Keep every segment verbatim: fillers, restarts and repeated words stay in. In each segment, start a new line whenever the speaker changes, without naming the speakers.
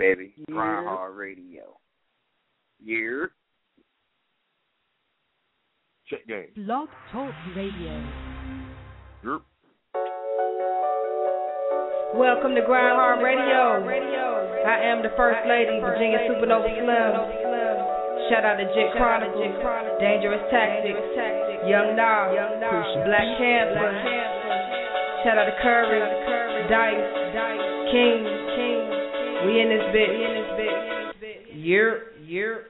baby.
Yeah.
Grind Hard Radio. Yeah.
Check game.
Blog Talk Radio.
Yep.
Welcome to Grind Hard Radio. I am the First Lady, Virginia Supernova Slim. Shout out to Jet Chronicles, Dangerous Tactics, Young Nah, Black Cancer. Shout out to Curry, Dice, King. We in this bit. Year, year.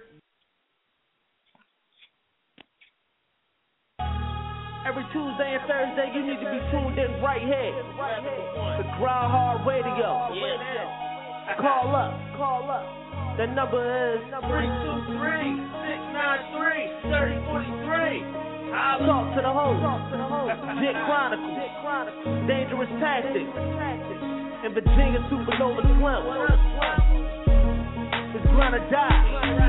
Every Tuesday and Thursday, you need to be tuned in right here to Grind Hard Radio. Call up, call up. The number is three two three, six nine three, three oh four three. Talk to the host, Jet Chronicles, Dangerous Tactics, and Virginia Supernova Slim. It's gonna die.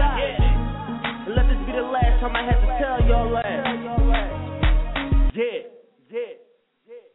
And let this be the last time I have to tell y'all that. Yeah, yeah, yeah.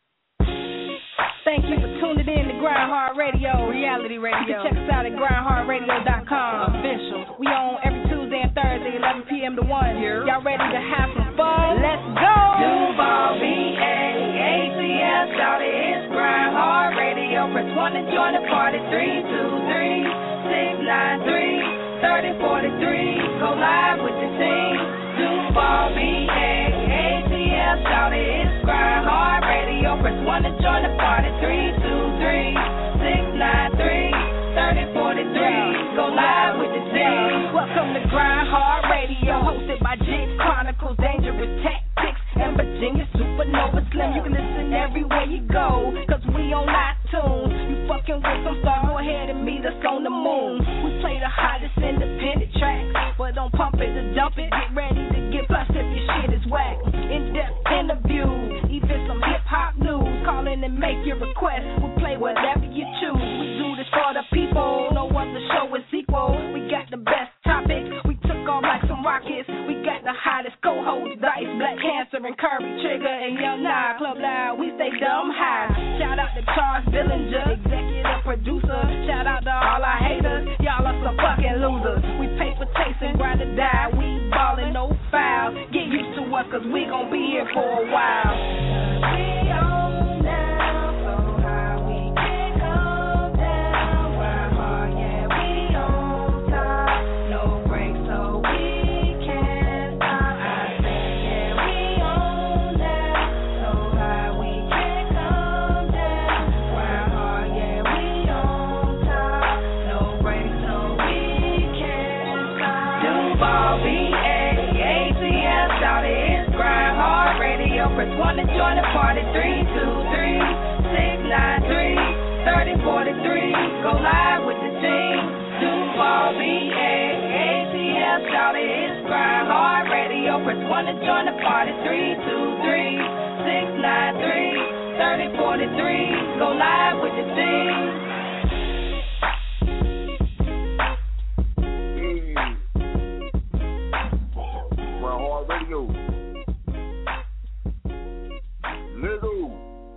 Thank you for tuning in to Grind Hard Radio, Reality Radio. You can check us out at grind hard radio dot com. Official. We on every Tuesday and Thursday, eleven p.m. to one. Yeah. Y'all ready to have some fun? Let's go! Duval, V A, A C S, shout it, it's Grind Hard Radio. Press one to join the party, three two three, six nine three, three oh four three. Go live with the team. Duval, V A, A C S, shout it, it's Grind Hard Radio. Press one to join the party, three two three, six nine three, three oh four three. Go live with the team. Welcome to Grind Hard Radio, hosted by Jet Chronicles, Dangerous Tactics, and Virginia Supernova Slim. You can listen everywhere you go, cause we on iTunes. You fucking with some star, go ahead and meet us on the moon. We play the hottest independent tracks, but don't pump it to dump it. Get ready to get plus if your shit is whack. In-depth interviews, even some hip-hop news. Call in and make your request. We'll play whatever you choose. We do this for the people. No other show is equal. We got the best topics. We took off like some rockets. We got the hottest co-hosts. Dice, Black Cancer, and Curry, Trigger, and Young Nah. Club Loud, we stay dumb high. Shout out to Charles Billinger, executive producer. Shout out to all our haters. Y'all are some fucking losers. We pay for taste and grind to die. We ballin', no foul. Get used to us, cause we gon' be here for a while. We on now, so high we can't come down. Grind hard, yeah, we on top. No breaks, so we can't stop. I say, yeah, we on now, so high we can't come down. Grind hard, yeah, we on top. No breaks, so we can't stop. Duval, V A, A C S, shout it, it's Grind Hard Radio. Press one to join the party, three two three, six nine three, three oh four three. Go live with the team. Duval, V A, A C S, shout it, it's Grind Hard Radio. Press one to join the party, three two three, six nine three, three oh four three. Go live with the team.
Grind Hard Radio. Little.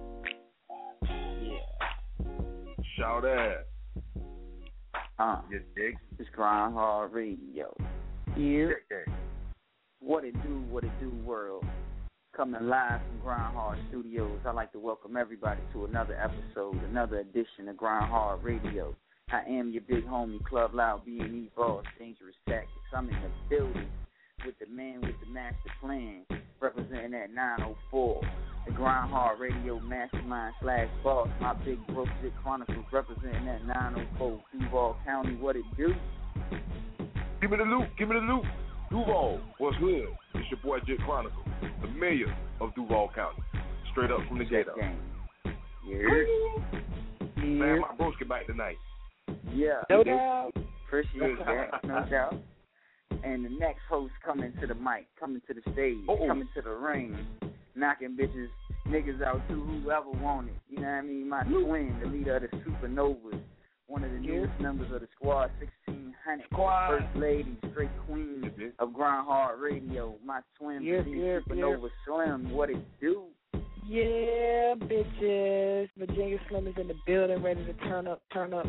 Yeah.
Shout out.
Uh,
Yes, Dick.
it's Grind Hard Radio.
Yeah.
Check game.
What it do, what it do, world. Coming live from Grind Hard Studios. I'd like to welcome everybody to another episode, another edition of Grind Hard Radio. I am your big homie, Club Loud, B and E Boss, Dangerous Tactics. I'm in the building with the man with the master plan, representing that nine oh four. The Grind Hard Radio Mastermind slash Boss, my big bro, Jet Chronicles, representing that nine oh four, Duval County. What it do?
Give me the loot. Give me the loot. Duval, what's good? It's your boy Jet Chronicles, the mayor of Duval County. Straight up from the gate up.
Game. Yeah.
Man, my broski back tonight.
Yeah.
No doubt.
Appreciate that, no doubt. And the next host coming to the mic, coming to the stage,
Uh-oh.
coming to the ring, knocking bitches, niggas out too, whoever want it. You know what I mean? My twin, the leader of the Supernovas, one of the newest members of the squad, sixteen hundred,
Squad.
First Lady, straight queen
Mhm.
of Grind Hard Radio. My twin,
Yep,
Virginia
yep,
Supernova Slim. What it do?
Yeah, bitches. Virginia Slim is in the building, ready to turn up, turn up.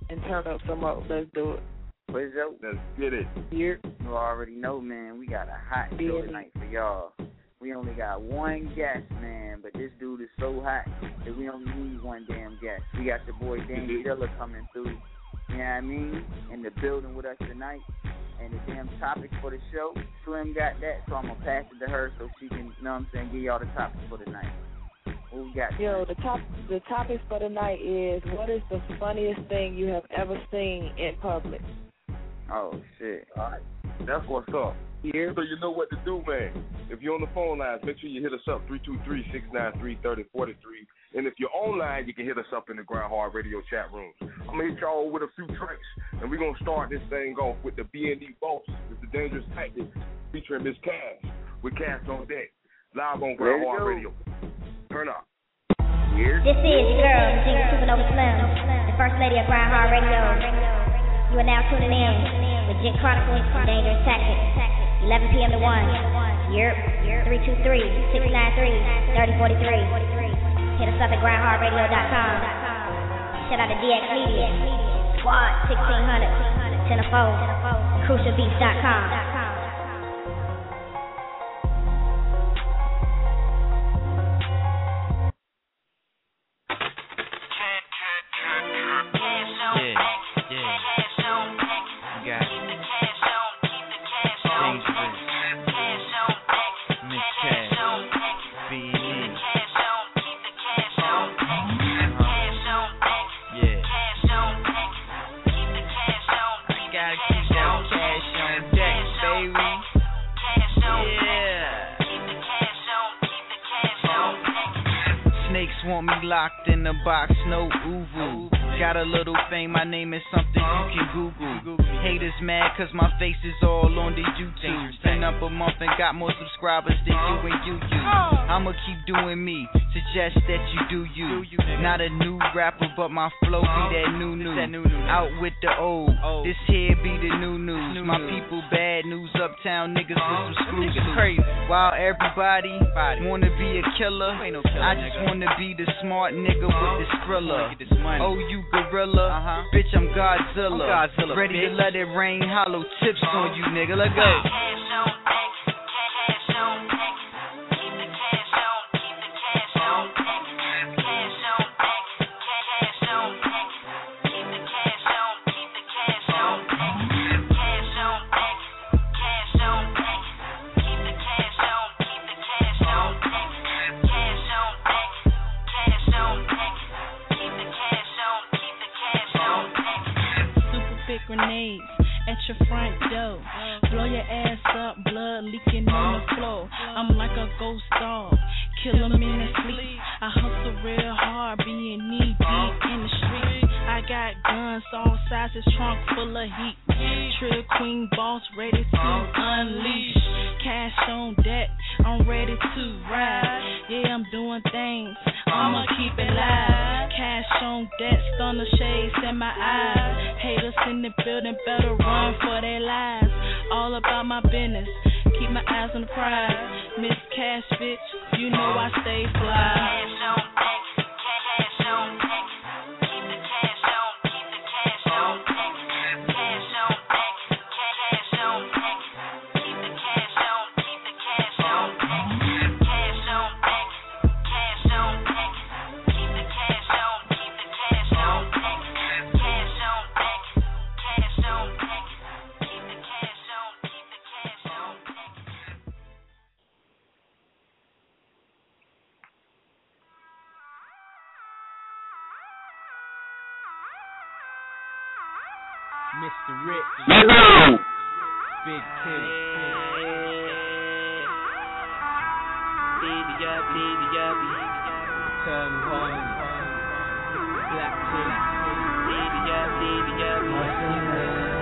and turn up some more. Let's do it.
What's up?
Let's get it.
Here.
You already know, man. We got a hot show tonight for y'all. We only got one guest, man, but this dude is so hot that we only need one damn guest. We got your boy Dan Dilla coming through, you know what I mean, in the building with us tonight. And the damn topic for the show, Slim got that, so I'm going to pass it to her so she can, you know what I'm saying, give y'all the topic for the night. What we got?
Yo, the top, the topic for the night is, what is the funniest thing you have ever seen in public?
Oh, shit.
All right. That's what's up.
Here.
So you know what to do, man. If you're on the phone lines, make sure you hit us up, three two three, six nine three, three oh four three. And if you're online, you can hit us up in the Grind Hard Radio chat rooms. I'm going to hit y'all with a few tracks, and we're going to start this thing off with the B and D Boss, with the Dangerous Tactics, featuring Miss Cash, with Cash on deck, live on Grind Hard Radio. Turn up.
Here. This is your girl, Virginia Supernova Slim, the first lady of Grind Hard Radio. You are now tuning in with Jit Chronicles and Dangerous Tactics, eleven p.m. to one. Yerp, three two three, six nine three, three oh four three. Hit us up at grind hard radio dot com. Shout out to D X Media, Squad sixteen hundred, ten oh four, crucial beats dot com.
Want me locked in a box, no ooh. Got a little fame, my name is something you can Google. Haters mad cause my face is all on the YouTube. Been up a month and got more subscribers than you and you you. I'ma keep doing me, suggest that you do you. Not a new rapper, but my flow be that new new. Out with the old, this here be the new news. My people bad news, uptown niggas with some screws. Crazy. While everybody wanna be a killer, I just wanna be the smart nigga with the skrilla. Oh, you gorilla, uh-huh. Bitch, I'm Godzilla. I'm Godzilla. Ready bitch. To let it rain hollow tips on you, nigga. Let's go.
Grenades at your front door. Blow your ass up, blood leaking on the floor. I'm like a ghost dog, kill 'em in the sleep. I hustle real hard, being knee deep in the street. I got guns all sizes, trunk full of heat. Trill queen boss ready to unleash. Cash on deck, I'm ready to ride. Yeah, I'm doing things, I'ma keep it live. Cash on deck, stunner shades in my eyes. Haters in the building better run for their lives. All about my business, keep my eyes on the prize. Miss Cash, bitch, you know I stay fly. Cash on deck, cash on deck. Keep the cash on, keep the cash on deck. Cash on deck, cash on deck. Keep the cash on, keep the cash on deck. Cash on deck, cash on deck. Keep the cash on, keep the cash on deck. Cash on deck, cash on deck. Keep the cash on, keep the cash on deck.
Mister Rich,
Yo!
Big Kitty.
Baby, yeah, baby, yeah, baby.
Tell me home. Black Kitty.
Baby, yeah, baby, yeah, baby.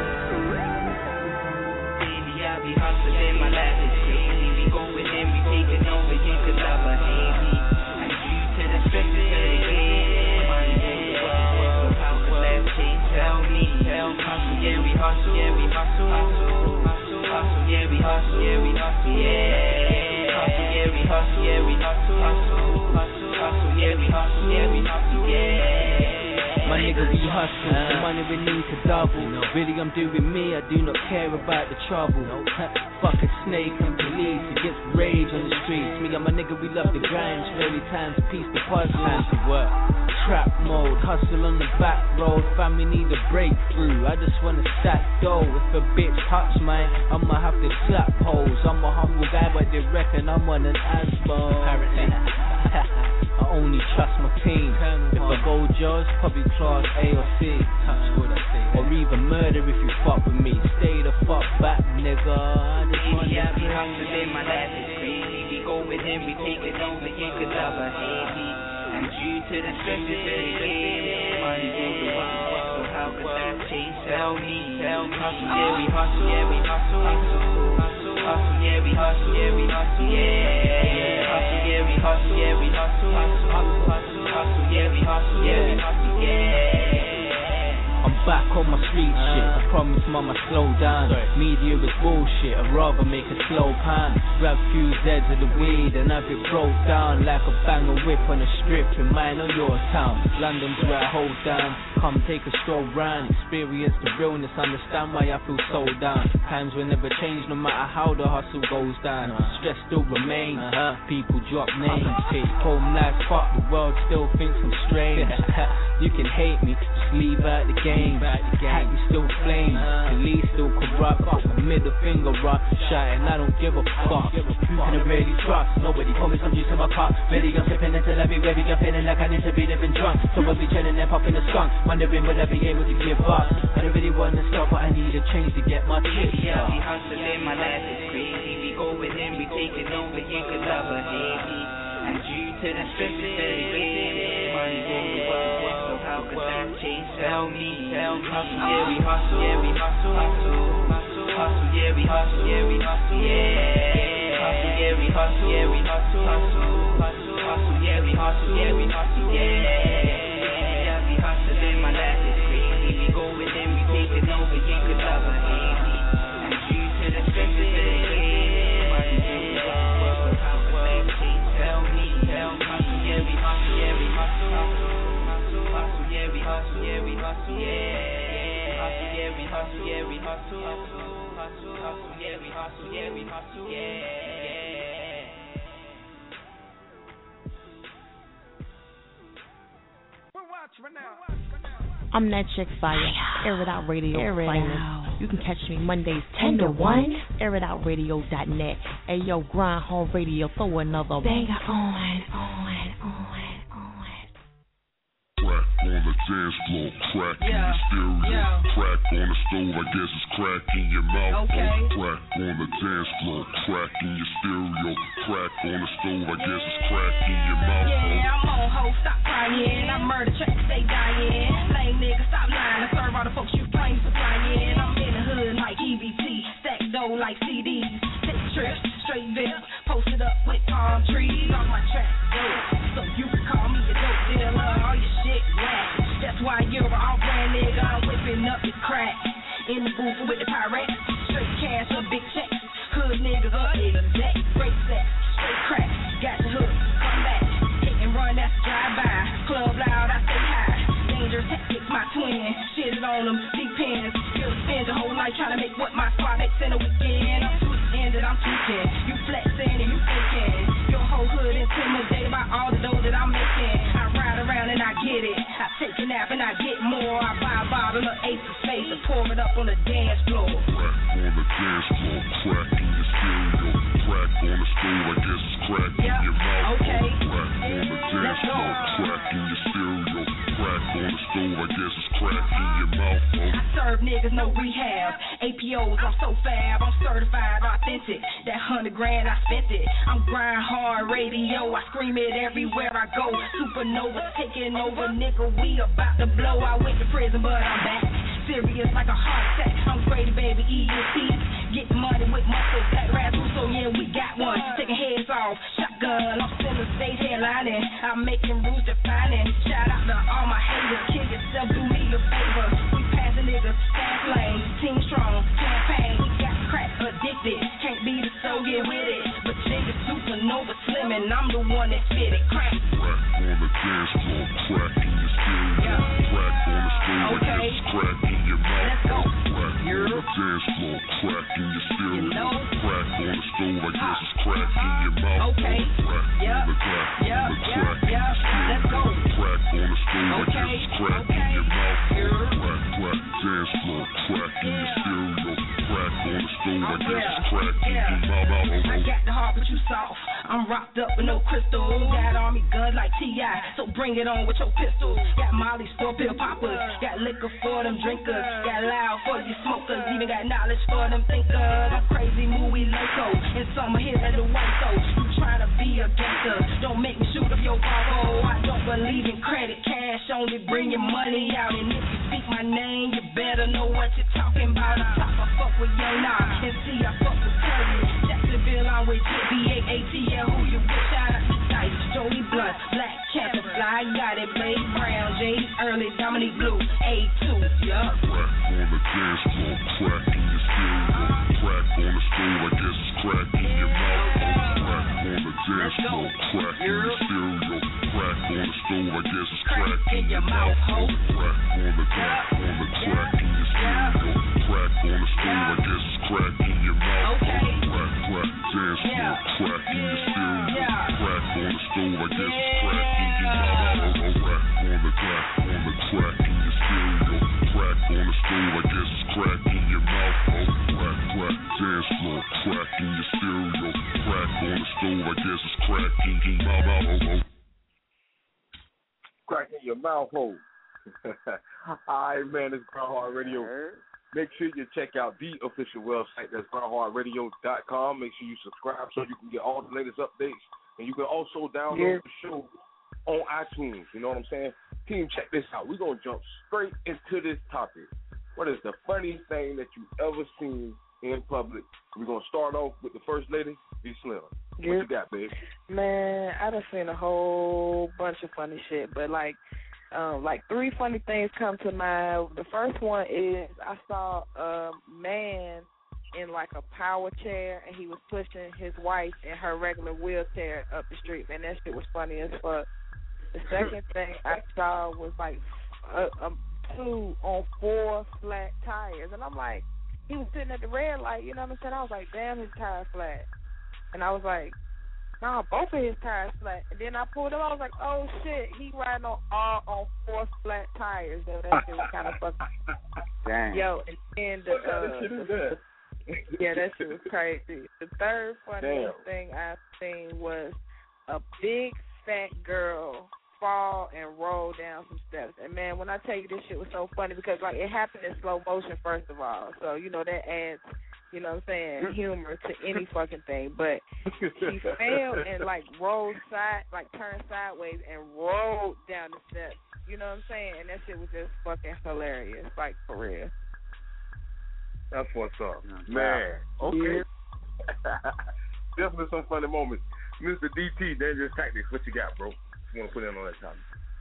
Baby, yeah, be hustling, my life is crazy. We going in, we taking over, you could love a baby. I you to the strength to the end. Money in the world, how could that change? Tell me, tell me. Hustle, yeah, we hustle, yeah, we hustle, hustle, hustle, hustle, yeah, we hustle, yeah, we hustle, yeah. Hustle, yeah, we hustle, yeah, we hustle, hustle, hustle, hustle, yeah, we hustle, yeah, we hustle, yeah.
My nigga, we hustle, the money we need to double. Really, I'm doing me, I do not care about the trouble. Fuck a snake and police, it gets rage on the streets. Me and my nigga, we love the grind, very times to piece the puzzle. Time to work, trap mode, hustle on the back road. Family need a breakthrough, I just wanna stack dough. If a bitch touch mine, I'ma have to slap holes. I'm a humble guy, but they reckon I'm on an asphalt. Apparently, I only trust my team. If I go judge, probably class A or C. Touch what I say, or even murder if you fuck with me. Stay the fuck back, nigga. I just wanna
yeah, we hustling, my life is crazy. We go with him, we take it over, you could love or hate me. And due to the stress, it's very good. Money is the one, so how could that change? Tell me, tell me. Hustle, yeah, we hustle, yeah, we hustle, hustle, hustle, hustle, yeah, we hustle, yeah, we hustle, yeah. Hustle, yeah, we hustle, yeah, we hustle, hustle, hustle, hustle, hustle, yeah, we hustle, yeah, we hustle, yeah.
I'm back on my street shit. I promise mama slow down. Media is bullshit, I'd rather make a slow pan. Grab few Z's of the weed and have it broke down like a banger whip on a strip in mine or your town. London's where I hold down. Come take a stroll round, experience the realness, understand why I feel so down. Times will never change no matter how the hustle goes down. Stress still remains, people drop names. Home life, fuck the world, still thinks I'm strange. You can hate me, just leave out the game. Hack me still flames, police still corrupt. My middle finger up, shouting I don't give a fuck. Who can I really trust? Nobody promised I'm juice in my cup. Really I'm sipping until I be ready. I'm feeling like I need to be living drunk. So I'll be chilling and popping a skunk. Wondering will I be able to give up. I don't really want to stop, but I need a change to get my chips up.
Yeah, we hustling, my life is crazy. We go with him, we take it over, you could love or hate me. And due to the stress, it's very good. Money is the one, so how could that change? Tell me, tell me. Hustle, yeah, we hustle, yeah, we hustle, hustle, hustle, hustle, yeah, we hustle, yeah, we hustle, yeah. Hustle, yeah, we hustle, yeah, we hustle, hustle, hustle, hustle, yeah, we hustle, yeah, we hustle, yeah. Yeah, we hustling, my life is crazy. We go with him, we take it over, you could love or hate me. And due to the stress, it's very good. Money is the one, so how could that change? Tell me, tell me. Hustle, yeah, we hustle, yeah, we hustle, hustle, hustle, yeah, we hustle, yeah, we hustle, yeah. Hustle, yeah, we hustle, yeah, we hustle, hustle, hustle, hustle, yeah, we hustle, yeah, we hustle, yeah.
I'm that chick fire. Air It Out Radio. Air It Out. You can catch me Mondays ten to one. air it out radio dot net. Hey yo, Grind Hall Radio, throw another banger on, on, on.
Crack on the dance floor, crack in your stereo. Crack on the stove, I guess it's crack in your mouth.
Okay.
Crack on the dance floor, crack in your stereo. Crack on the stove, I guess it's crack in your mouth.
Yeah, I'm on ho, stop crying. I murder tracks, they dying. Lame nigga, stop lying. I serve all the folks you claim supplying. I'm in the hood like E B T, stack dough like C Ds. Take trips, straight vips, posted up with palm trees. On my track, dope, so you can call me a dope dealer. All your shit whack. That's why you're an off-brand nigga. I'm whipping up this crack. In the booth with the pirate. Straight cash or big checks. Hood niggas up, niggas neck. Great set, straight crack. Got the hook, come back. Hit and run, that's drive-by. Club loud, I say hi. Dangerous tactics, my twin. Shit it on them, deep pins. You'll spend your whole life trying to make what my squad makes in a weekend. I'm twisted, I'm tweaking. You flexing and you faking. Your whole hood intimidated by all the dough that I'm making. I ride around and I get it. I take a nap and I get more. I buy a bottle of Ace of Spades and pour it up on the dance floor.
Crack on the dance floor, crack in your stereo. Crack on the stove, I guess it's crack
yep.
in your mouth.
Okay.
Crack on the dance floor, crack in your stereo. Crack on the stove, I guess it's crack in your mouth.
I serve niggas, no rehab. A P Os, I'm so fab. I'm certified, authentic. That hundred grand, I spent it. I'm Grind Hard Radio. I scream it everywhere I go. Supernova taking over, nigga. We about to blow. I went to prison, but I'm back. Serious like a heart attack. I'm Grady, baby, E S P. Getting money with muscle. Black Rasmusso, yeah, we got one. Taking heads off. Shotgun. I'm center stage headlining. I'm making rules defining. Shout out to all my haters. Kill yourself, do me a favor. We passing niggas, fast lane. Team strong, campaign. We got crack addicted. Can't be the so get with it. But niggas supernova slim and I'm the one that spit it. Crack.
Crack on the dance floor. Crack in your stereo. Crack on stove, I guess it's crack in your mouth.
Let's go.
Crack on the dance floor, crack in your stereo.
You know?
Crack on the stove, I guess it's crack in your mouth.
Okay.
Crack
Yep.
on the crack
Yep.
on the
Yep.
crack.
Yep. Let's go.
Crack on the stove, I
Okay.
guess it's crack
Okay.
in your mouth.
Yeah.
Crack, crack, dance floor, crack in your stereo. Crack on the stove, I guess it's crack in
Yeah.
your mouth. Oh, oh,
I
oh.
got the heart, but you soft. I'm rocked up with no crystal. Got army gun like T I, so bring it on with your pistol. Got Molly's for pill poppers. Got liquor for them drinkers. Got loud for you smokers. Even got knowledge for them thinkers. I'm crazy, movie loco. And summer here at the white so you trying to be a gangster. Don't make me shoot up your cargo. I don't believe in credit. Cash only bring your money out. And if you speak my name, you better know what you're talking about. I top, I fuck with Young Nah. And see, I fuck with Curry. Jacksonville, I'm with J B A A T L. Who you with? Shout out to Dice, Joey Blunt, Black Cat, Fly, got it, Blake Brown, J Early, Dominique Blue, A two, yup.
Crack on the dance floor, crack in your stereo. Crack on the stove, I guess it's crack in your mouth. Crack on the dance floor, crack in your stereo. Crack on the stove, I guess it's crack in your mouth. Crack on the crack on the crack in your stereo. Crack on the stove, I guess it's crack in your mouth. Crack, crack, dance floor, crack in your stereo. Crack on the stove, I guess it's crack in your mouth. Crack on the crack on the crack in your stereo. Crack on the stove, I guess it's crack in your mouth. Crack, crack, dance floor, crack in your stereo. Crack on the stove, I guess it's crack in your mouth.
Crack in your mouth hole. All right, man, it's Groundhog Radio. Make sure you check out the official website. That's groundhog radio dot com. Make sure you subscribe so you can get all the latest updates. And you can also download
Yeah.
the show on iTunes. You know what I'm saying? Team, check this out. We're going to jump straight into this topic. What is the funniest thing that you've ever seen in public? We're going to start off with the First Lady, B Slim. What
Yeah.
you got, babe?
Man, I done seen a whole bunch of funny shit, but like, um, like three funny things come to mind. The first one is I saw a man in like a power chair, and he was pushing his wife in her regular wheelchair up the street. Man, that shit was funny as fuck. The second thing I saw was like a, a two on four flat tires, and I'm like, he was sitting at the red light, you know what I'm saying? I was like, damn, his tire's flat. And I was like, nah, both of his tires flat. And then I pulled him, I was like, oh shit, he riding on all on four flat tires. So that shit was kind of fucking.
Damn.
Yo, and then the, uh, the yeah, that shit was crazy. The third funniest thing I've seen was a big fat girl fall and roll down some steps. And man, when I tell you this shit was so funny because like it happened in slow motion first of all. So, you know, that adds, you know what I'm saying, humor to any fucking thing. But she fell and like rolled side like turned sideways and rolled down the steps. You know what I'm saying? And that shit was just fucking hilarious, like for real.
That's what's up. Man. Okay. Definitely some funny moments. Mister D T, Dangerous Tactics, what you got, bro? You want to put in on that topic?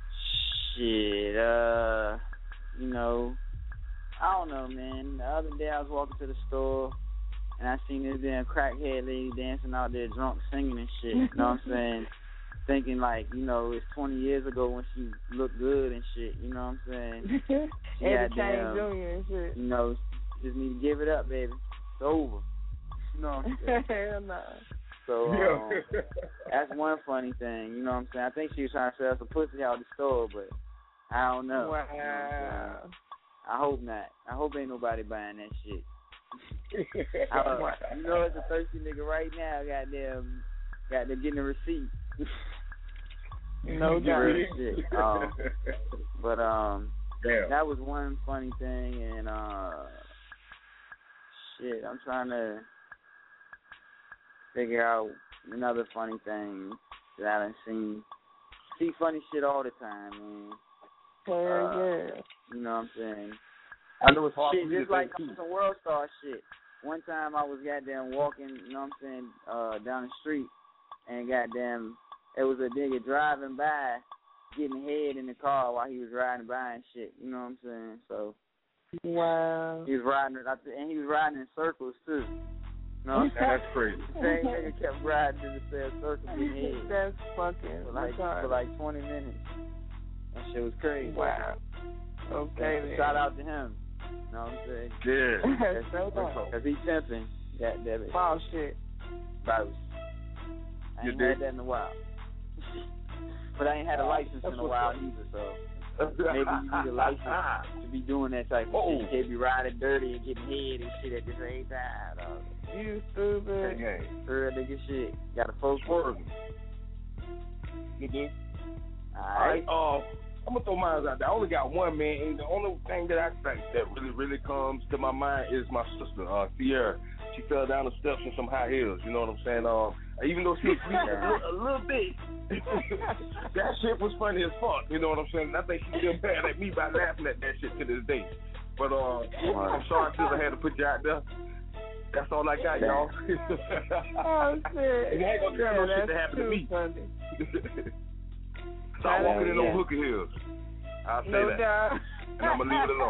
Shit, uh, you know, I don't know, man. The other day I was walking to the store, and I seen this damn crackhead lady dancing out there drunk, singing and shit. You know what I'm saying? Thinking like, you know, it's twenty years ago when she looked good and shit. You know what I'm saying? She
Eddie
had
Kane
damn,
Junior and shit.
you know, just need to give it up, baby. It's over. You know what I'm saying?
Hell no.
So um, that's one funny thing, you know what I'm saying? I think she was trying to sell some pussy out the store, but I don't know.
Wow.
You know I hope not. I hope ain't nobody buying that shit. uh, you know it's a thirsty nigga right now, goddamn, goddamn getting a receipt.
No doubt.
Real shit. Um, but um,
Damn.
that was one funny thing, and uh, shit, I'm trying to figure out another funny thing that I done seen. See funny shit all the time, man.
Hell
uh,
yeah.
You know what I'm saying?
I know it's hard
shit,
for me
just
to
like
think, too.
some world star shit. One time I was goddamn walking, you know what I'm saying, uh, down the street, and goddamn, it was a nigga driving by, getting head in the car while he was riding by and shit. You know what I'm saying? So
wow.
he was riding, and he was riding in circles too. No,
that's crazy.
The same nigga kept riding in the same circle getting head.
That's fucking
for like
retarded.
for like twenty minutes. That shit was crazy.
Wow. Okay,
and
then.
shout out to him. You know what I'm saying?
Yeah.
Because he pimping that, that
oh, shit.
Bro, I
You
ain't
did?
had that in a while. But I ain't had a license
That's
in a
what's
while
up.
either, so maybe you need a license to be doing that type of
Oh.
shit. You can't be riding dirty and getting head and shit at the same time, dog.
You stupid.
Okay.
Real nigga shit. Got a folks
Swerving. You did?
Alright.
All right. Uh, I'm gonna throw mine out there. I only got one, man, and the only thing that I think that really, really comes to my mind is my sister, uh, Sierra. She fell down the steps in some high heels. You know what I'm saying? Um, even though she was bleeding a, little, a little bit, that shit was funny as fuck. You know what I'm saying? I think she's still mad at me by laughing at that shit to this day. But uh, I'm sorry, sis, I had to put you out there. That's all I got, y'all.
Oh, shit.
And I ain't gonna tell no
Yeah,
shit to happen to me.
Funny.
Stop walking in
yeah.
no hooker heels. I'll say
No
that.
doubt.
And I'm going to leave it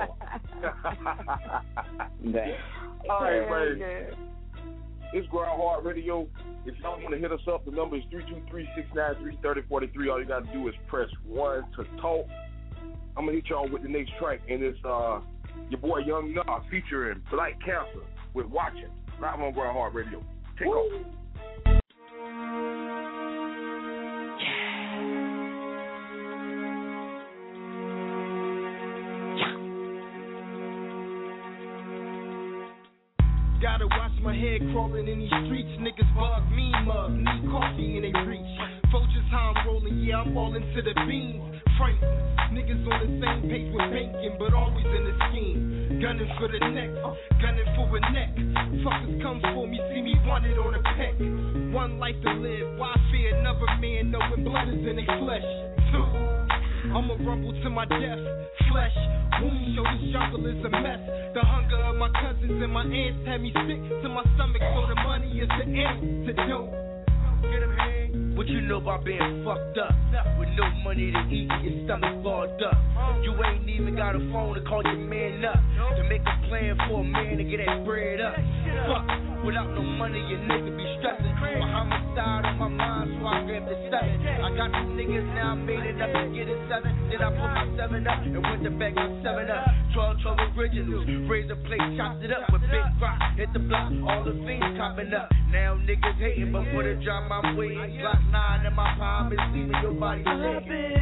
alone.
Damn.
All right, man.
Yeah.
It's Grind Hard Radio. If y'all want to hit us up, the number is three two three, six nine three, three oh four three. All you got to do is press one to talk. I'm going to hit y'all with the next track, and it's uh, your boy Young Nah featuring Black Cancer with Watching, live on Grind Hard Radio. Take
Woo.
off.
Gotta watch my head crawling in these streets. Niggas bug me, mug, need coffee and they reach. Vultures how I'm rolling, yeah, I'm all into the beans. Frank, niggas on the same page with banking, but always in the scheme. Gunning for the neck, gunning for a neck. Fuckers come for me, see me wanted on a peck. One life to live, why fear another man knowing blood is in their flesh? Two, I'ma rumble to my death. Flesh, wounds show this jungle is a mess. The hunger of my cousins and my aunts had me sick to my stomach, so the money is the antidote. Get him, hey.
What you know about being fucked up? With no money to eat, your stomach fogged up. You ain't even got a phone to call your man up, to make a plan for a man to get that bread up. Fuck, without no money, your nigga be stressing. My homicide on my mind, so I grabbed the seven. I got some niggas now, I made it up and get it seven. Then I put my seven up and went to back on seven up. twelve, twelve originals, razor plate, chopped it up with big rock. Hit the block, all the fiends copping up. Now niggas hating, but for the drop I'm way. Glock nine in my palm is leaving your body shaking.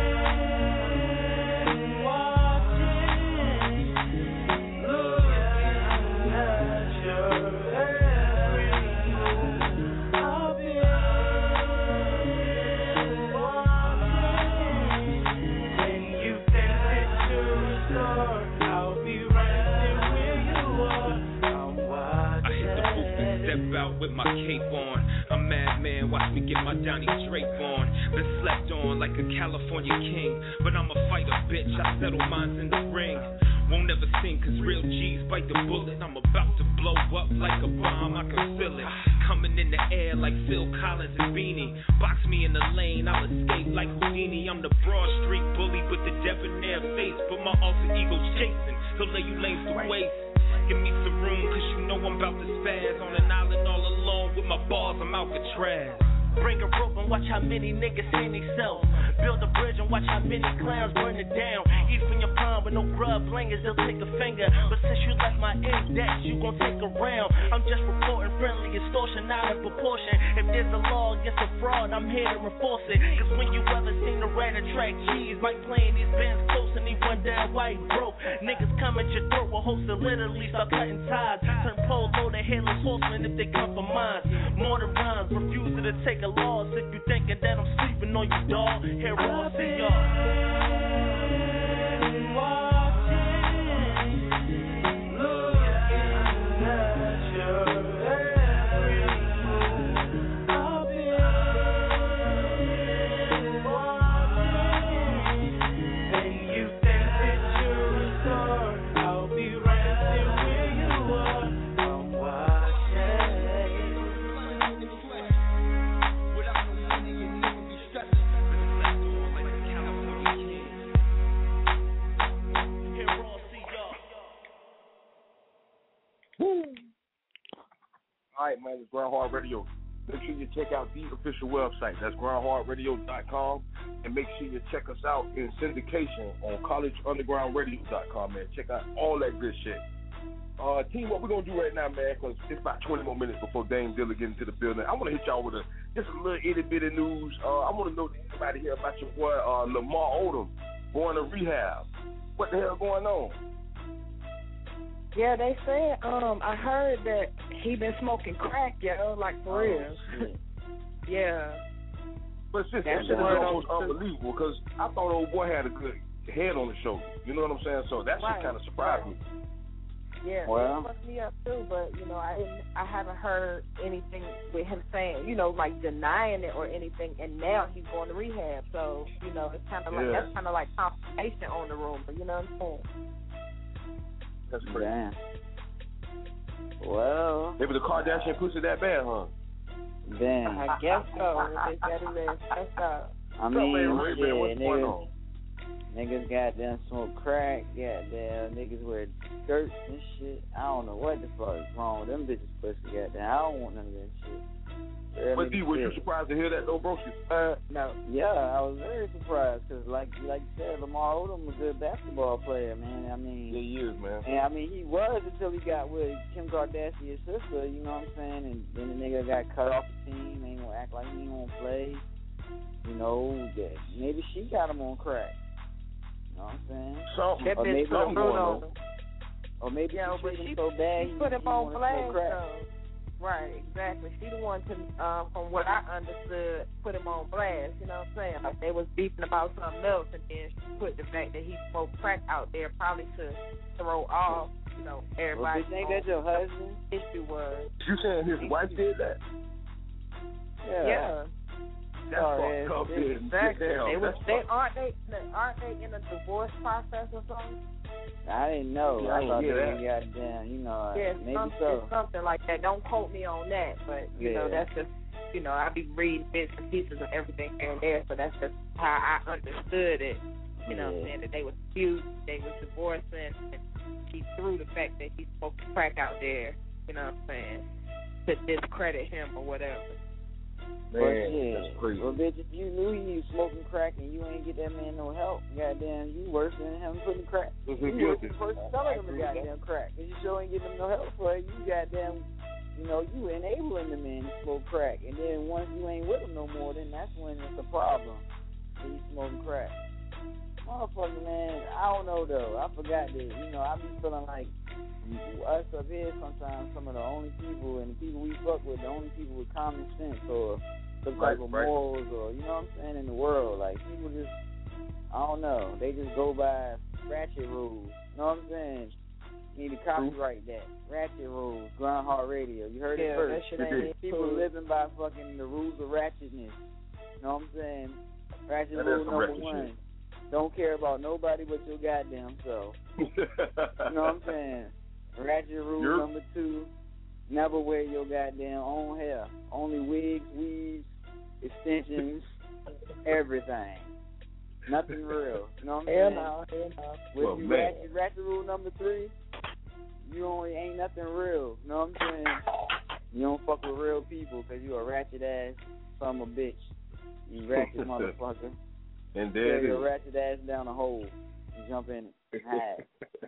With my cape on, a madman, watch me get my Johnny Drake on. Been slept on like a California king, but I'm a fighter, bitch, I settle mines in the ring. Won't ever sing, cause real G's bite the bullet. I'm about to blow up like a bomb, I can feel it. Coming in the air like Phil Collins and Beanie. Box me in the lane, I'll escape like Houdini. I'm the Broad Street bully with the debonair face, but my alter ego's chasing, he'll lay you lanes to waste. Give me some room, cause you know I'm about to spaz on an island all alone with my bars, I'm Alcatraz.
Bring a rope and watch how many niggas see themselves. Build a bridge and watch how many clowns burn it down. Eat from your palm with no grub blingers, they'll take a finger. But since you left my index, you gon' take a round. I'm just reporting friendly extortion, not in proportion. If there's a law against a fraud, I'm here to enforce it. Cause when you ever seen a rat attract cheese, Mike playing these bands close and he run down white broke. Niggas come at your throat with hopes to literally start cutting ties. Turn polo to headless horsemen if they come for mines. More than rhymes, refusing to take a loss. If you thinking that I'm sleeping on you, dog, here I'll see y'all.
All right, man, it's Grind Hard Radio. Make sure you check out the official website. That's grind hard radio dot com. And make sure you check us out in syndication on college underground radio dot com, man. Check out all that good shit. Uh, team, what we're going to do right now, man, because it's about twenty more minutes before Dame Dilla get into the building. I want to hit y'all with a, just a little itty-bitty news. Uh, I want to know anybody here about your boy uh, Lamar Odom going to rehab. What the hell going on?
Yeah, they said, um, I heard that he been smoking crack, yo, like for real.
Oh,
yeah.
But sis, that shit is almost unbelievable because I thought old boy had a good head on his shoulder. You know what I'm saying? So that
right.
shit kind of surprised me.
Yeah,
well,
it fucked me up too. But you know, I didn't. I haven't heard anything with him saying, you know, like denying it or anything. And now he's going to rehab. So you know, it's kind of like
yeah.
that's kind of like confirmation on the rumor. You know what I'm saying?
That's crazy.
Damn. Well,
maybe the Kardashian pussy that bad, huh?
Damn.
I guess so. They said it is. That's so.
I mean,
man,
yeah,
what's going
niggas,
on?
niggas goddamn smoke crack, goddamn niggas wear skirts and shit. I don't know what the fuck is wrong with them bitches pussy, goddamn. I don't want none of that shit. Real
But D, were you surprised to hear that though, bro?
Uh, no. Yeah, I was very surprised because, like, like you said, Lamar Odom was a good basketball player, man. I mean,
yeah, he is, man.
And I mean, he was until he got with Kim Kardashian's sister. You know what I'm saying? And then the nigga got cut off the team. Ain't gonna act like he ain't gonna play. You know, that maybe she got him on crack. You know what I'm saying?
Something.
Or maybe
something going on.
Or maybe
yeah,
she
but
treated
she
him so bad he,
put him
he
on
wanted
blast.
to crack.
So. Right, exactly. She the one to, um, from what I understood, put him on blast. You know what I'm saying? Like they was beefing about something else, and then she put the fact that he smoked crack out there, probably to throw off, you know, everybody.
Well, bitch, ain't that your husband?
Issue was.
You saying his wife did that?
Yeah. yeah.
That's
oh,
fucked up.
Exactly.
Damn,
they was. They
fucked.
aren't they? Aren't they in a divorce process or something?
I didn't know. I thought
yeah,
they got down, you know,
yeah,
maybe
some,
so.
something like that. Don't quote me on that, but you
yeah.
know, that's just, you know, I be reading bits and pieces of everything here and there, so that's just how I understood it. You know,
yeah.
what I'm saying that they was feud, they was divorcing, and he threw the fact that he smoked crack out there. You know what I'm saying? To discredit him or whatever.
Man,
well, yeah.
that's crazy.
Well, bitch, if you knew he was smoking crack and you ain't get that man no help, goddamn, you worse than him putting crack. You worse than the person selling him the goddamn crack. Because you sure ain't getting him no help for it. You goddamn, you know, you enabling the man to smoke crack. And then once you ain't with him no more, then that's when it's a problem. When you smoking crack. Motherfucker, man, I don't know, though. I forgot that, you know, I be feeling like us up here sometimes, some of the only people, and the people we fuck with, the only people with common sense or some
right,
type of
right.
morals or, you know what I'm saying, in the world. Like, people just, I don't know, they just go by ratchet rules. You know what I'm saying? You need to copyright that. Ratchet rules, Groundhog Radio. You heard
yeah,
it first.
That shit ain't
people
cool.
living by fucking the rules of ratchetness. You know what I'm saying? Ratchet
that
rule number
ratchet
one.
Shit.
Don't care about nobody but your goddamn self. You know what I'm saying? Ratchet rule
You're...
number two, never wear your goddamn own hair. Only wigs, weaves, extensions, everything. Nothing real. You know what I'm
hell
saying?
No, hell no.
With
Well,
you
man.
ratchet, ratchet rule number three, you only ain't nothing real. You know what I'm saying? You don't fuck with real people because you a ratchet ass son of a bitch. You ratchet motherfucker.
And there it
Carry
is.
your ratchet ass down a hole and jump in it and hide.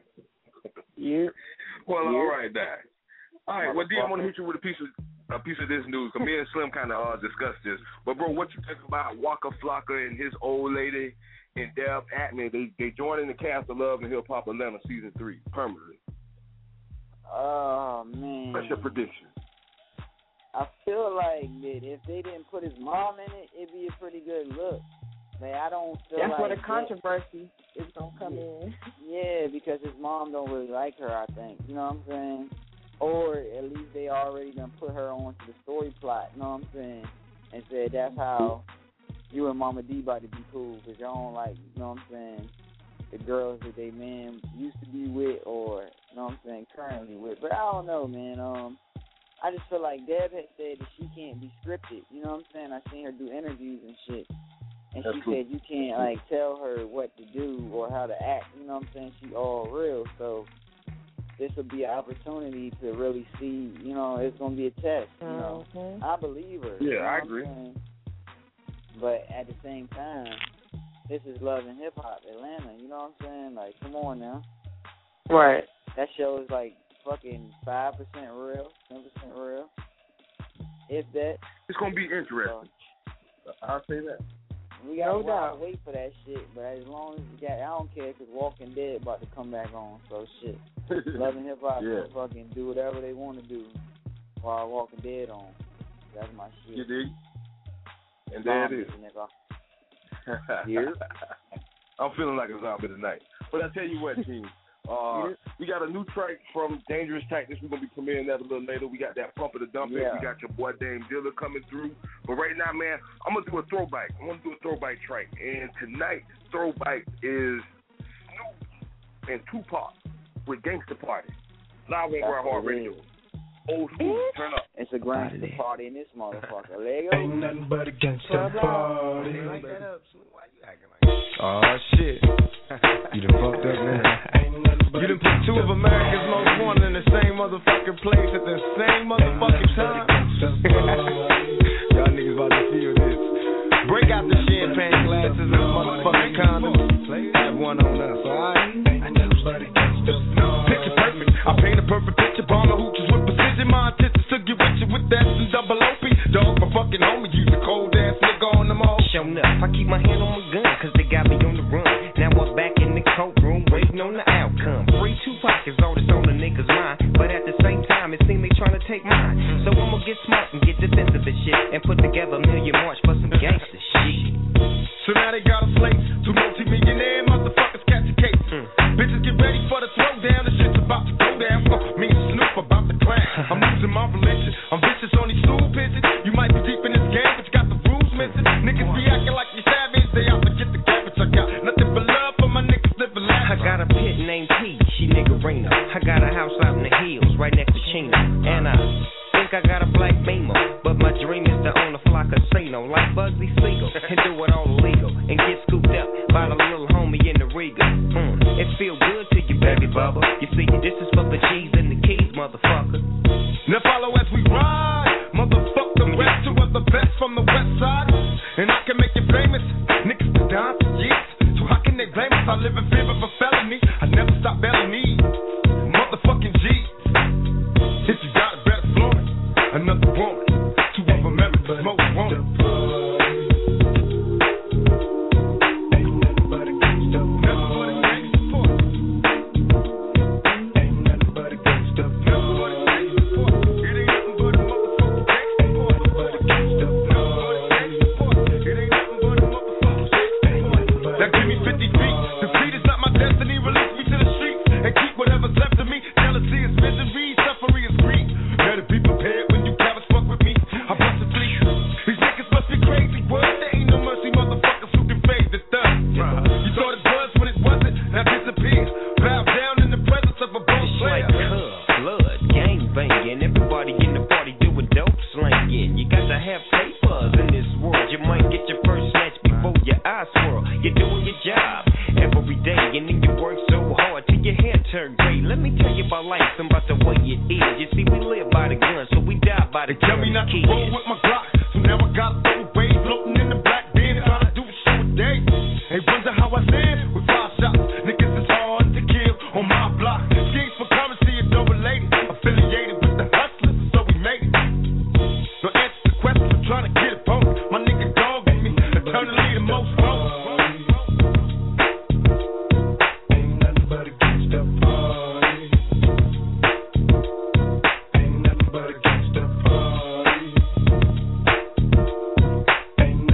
Yeah. Well,
yeah.
all right, now. All right. Well, D, I want to hit you with a piece of a piece of this news. Cause me and Slim kind of uh, discussed this. But bro, what you think about Waka Flocka and his old lady and Deb Atman? They they joining the cast of Love and Hip Hop Atlanta season three permanently.
Oh man.
What's your prediction?
I feel like that if they didn't put his mom in it, it'd be a pretty good look. Man, I don't feel
That's
like
where the
that.
controversy is gonna come in.
Yeah, because his mom don't really like her, I think. You know what I'm saying? Or at least they already done put her onto the story plot, you know what I'm saying? And said that's how you and Mama D about to be cool, because y'all don't like, you know what I'm saying, the girls that they men used to be with or, you know what I'm saying, currently with. But I don't know, man. Um, I just feel like Deb had said that she can't be scripted, you know what I'm saying? I seen her do interviews and shit. And
That's
she
cool.
said you can't, like, tell her what to do or how to act. You know what I'm saying? She all real. So this will be an opportunity to really see, you know, it's going to be a test. You know,
Mm-hmm.
I believe her.
Yeah,
you know
I
what I'm
agree.
saying? But at the same time, this is Love and Hip Hop Atlanta. You know what I'm saying? Like, come on now.
Right.
That show is like fucking five percent real, ten percent real. If that.
It's gonna be interesting. So, I'll say that.
We gotta
No doubt.
wait for that shit, but as long as we got, I don't care because Walking Dead about to come back on. So shit, Love and Hip Hop
Yeah.
can fucking do whatever they want to do while Walking Dead on. That's my shit.
You dig? And there it is.
Yeah.
I'm feeling like a zombie tonight. But I tell you what, team. Uh, we got a new track from Dangerous Tactics. We're going to be premiering that a little later. We got that Pump of the Dump.
Yeah.
We got your boy Dame Dilla coming through. But right now, man, I'm going to do a throwback. I want to do a throwback track. And tonight's throwback is Snoop and Tupac with Gangsta Party. Live on Grand Hard Radio. Old school, turn up.
It's a gangster party in this motherfucker. Lego.
Ain't nothing but a gangster party.
Like that up. Why you acting like that? Oh, shit. You done fucked up, man. You done put two of America's most wanted in the same motherfucking place at the same motherfucking time. Y'all niggas about to feel this. Break out the champagne glasses and motherfucking condoms. Have one on us, alright? Picture perfect. I paint a perfect picture. Bomb the hooches with precision. My intentions to get with you with that and double O P. Dog, my fucking homie. You the cold ass nigga on them all.
Showing up. I keep my hand on my gun cause they got me on the run. Now I'm back in the courtroom waiting on the outcome. Free Tupac is all that's on the nigga's mind. But at the same time, it seems they trying to take mine. So I'ma get smart and get defensive and shit. And put together a million march for some gangster shit.
So now they got a slate. Two multi-millionaire motherfuckers catching cases. Mm. Bitches get ready for the throwdown. The shit's about to go down. Fuck me and Snoop about to crash. I'm losing my religion. I'm vicious on these stool pigeons. You might be deep in this game, but you got the rules missing. Niggas be acting like you savage. They out to get the garbage. I got nothing but love for my niggas living life.
I got a pit named P. She niggerina. I got a house out in the hills right next to Chino. And I think I got a black Beamer. But my dream is to own a fly casino like Bugsy Siegel. And do it all illegal. And get scooped up by the little homie in the Riga. Mm, it feel good to you, baby bubba. You see, this is for the G's and the keys, motherfucker.
Now follow as we ride. Motherfuck the rest, two of the best from the west side. And I can make you famous. Niggas been down for years. So how can they blame us? I live in fear of a felony. I never stop belling these motherfucking G's. If you got it, better floor it. Another woman. Two of America's most wanted.
Ain't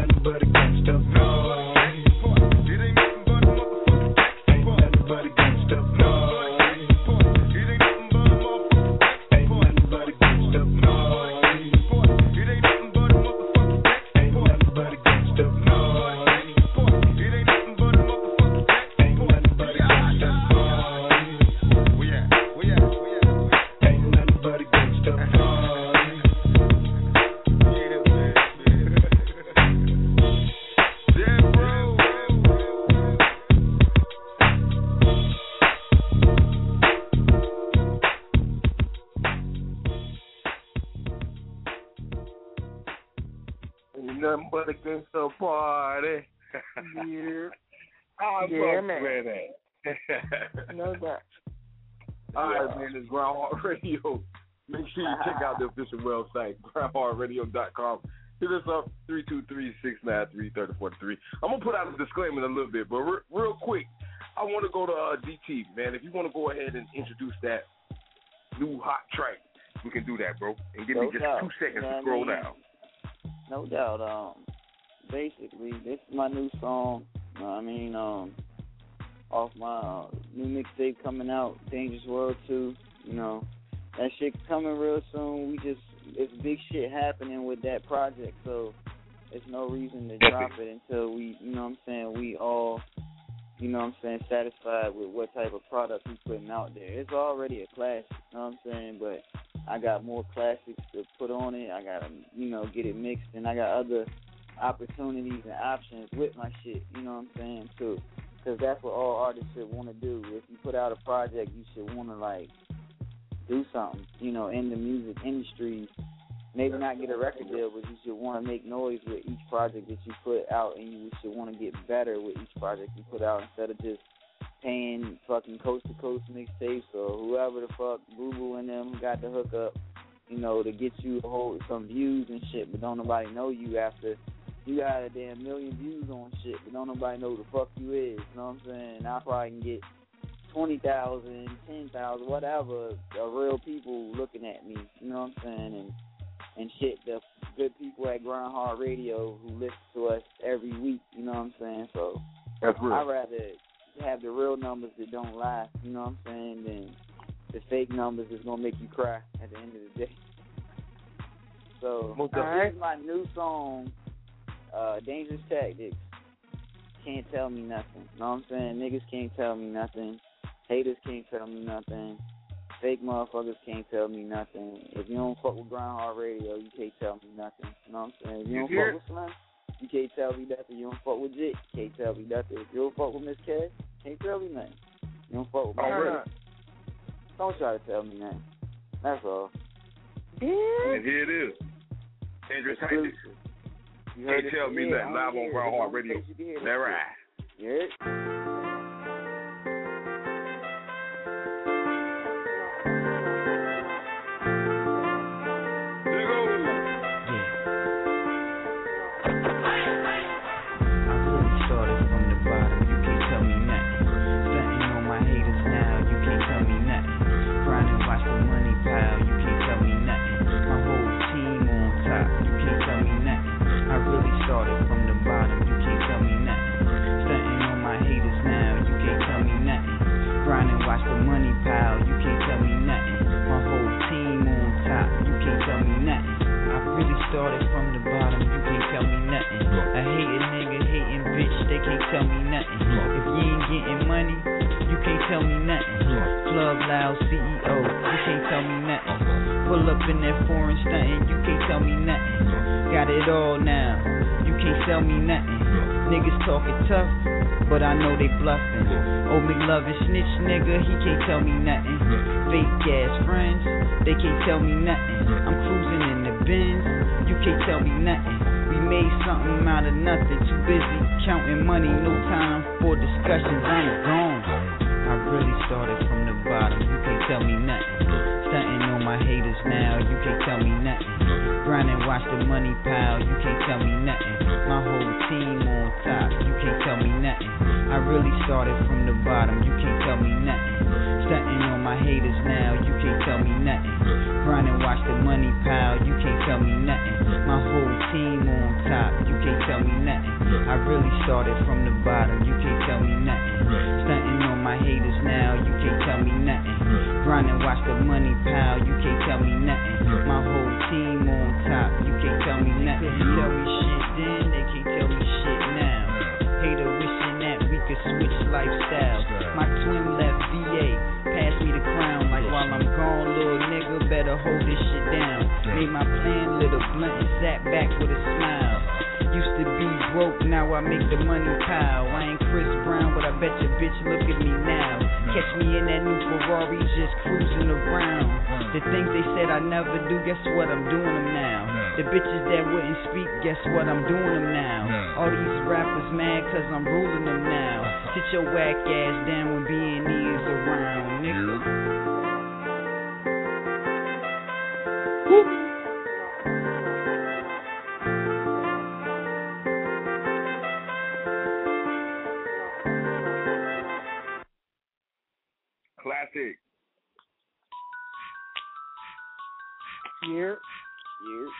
ain't nothing but a gangsta party.
Yeah.
I
Yeah,
fuck
man.
with that.
No doubt.
All right, man, it's Groundhog Radio. Make sure you check out the official website, groundhog radio dot com. Hit us up, three two three, six nine three, three oh four three. I'm going to put out a disclaimer in a little bit, but re- real quick, I want to go to uh, D T, man. If you want to go ahead and introduce that new hot track, we can do that, bro. And give
no
me just
doubt.
two seconds
you know
to scroll
I mean?
down.
No doubt. Um, basically, this is my new song. You know what I mean? Um, off my uh, new mixtape coming out, Dangerous World two. You know, that shit coming real soon. We just, it's big shit happening with that project, so there's no reason to drop it until we, you know what I'm saying, we all, you know what I'm saying, satisfied with what type of product we putting out there. It's already a classic, you know what I'm saying, but I got more classics to put on it. I got to, you know, get it mixed, and I got other opportunities and options with my shit, you know what I'm saying, too. Because that's what all artists should want to do. If you put out a project, you should want to, like, do something, you know, in the music industry. Maybe not get a record deal, but you should want to make noise with each project that you put out, and you should want to get better with each project you put out instead of just paying fucking coast-to-coast mixtapes or whoever the fuck, Boo Boo and them got the hookup, you know, to get you a whole, some views and shit, but don't nobody know you after you got a damn million views on shit, but don't nobody know who the fuck you is, you know what I'm saying? I probably can get twenty thousand, ten thousand, whatever, uh, real people looking at me, you know what I'm saying, and and shit, the good people at Groundhog Radio who listen to us every week, you know what I'm saying, so
that's real.
I'd rather have the real numbers that don't lie, you know what I'm saying, than the fake numbers that's going to make you cry at the end of the day. So, this is my new song, uh, Dangerous Tactics, Can't Tell Me Nothing, you know what I'm saying, niggas can't tell me nothing. Haters can't tell me nothing. Fake motherfuckers can't tell me nothing. If you don't fuck with Groundhog Radio, you can't tell me nothing. You know what I'm saying? If you don't fuck with Slim, you can't tell me nothing. You don't fuck with Jit, you can't tell me nothing. If you don't fuck with Miss Cash, can't tell me nothing. You don't fuck with my
Already.
Don't try to tell me nothing. That's all.
Yeah. And here it is. Dangerous Tactics.
You
Can't
heard
tell
it?
me
Yeah,
nothing. Live on Groundhog Radio. That's right.
Yeah.
But I know they bluffing. Old McLovin snitch nigga, he can't tell me nothing. Fake ass friends, they can't tell me nothing. I'm cruising in the Benz, you can't tell me nothing. We made something out of nothing, too busy counting money, no time for discussions, I'm gone. I really started from the bottom, you can't tell me nothing. Stunting on my haters now, you can't tell me nothing. Grind and watch the money pile, you can't tell me nothing. My whole team on top, you can't tell me nothing. I really started from the bottom, you can't tell me nothing. Stunting on my haters now, you can't tell me nothing. Grind and watch the money pile, you can't tell me nothing. My whole team on top, you can't tell me nothing. I really started from the bottom, you can't tell me nothing. Stunting on my haters now, you can't tell me nothing. Grind and watch the money pile, you can't tell me nothing. My whole team on top, you can't tell me nothing. You tell me shit then, they can't tell me shit now. Hater wishing that we could switch lifestyles. My twin left V A, passed me the crown. Like while I'm gone, little nigga, better hold this shit down. Made my plan, lit a blunt and sat back with a smile. Used to be broke, now I make the money pile. I ain't Chris Brown, but I bet your bitch look at me now. Catch me in that new Ferrari, just cruising around. The things they said I never do, guess what, I'm doing them now. The bitches that wouldn't speak, guess what? I'm doing them now. All these rappers mad cause I'm ruling them now. Sit your whack ass down when B and E is around, nigga. Woo.
Classic.
Here, here.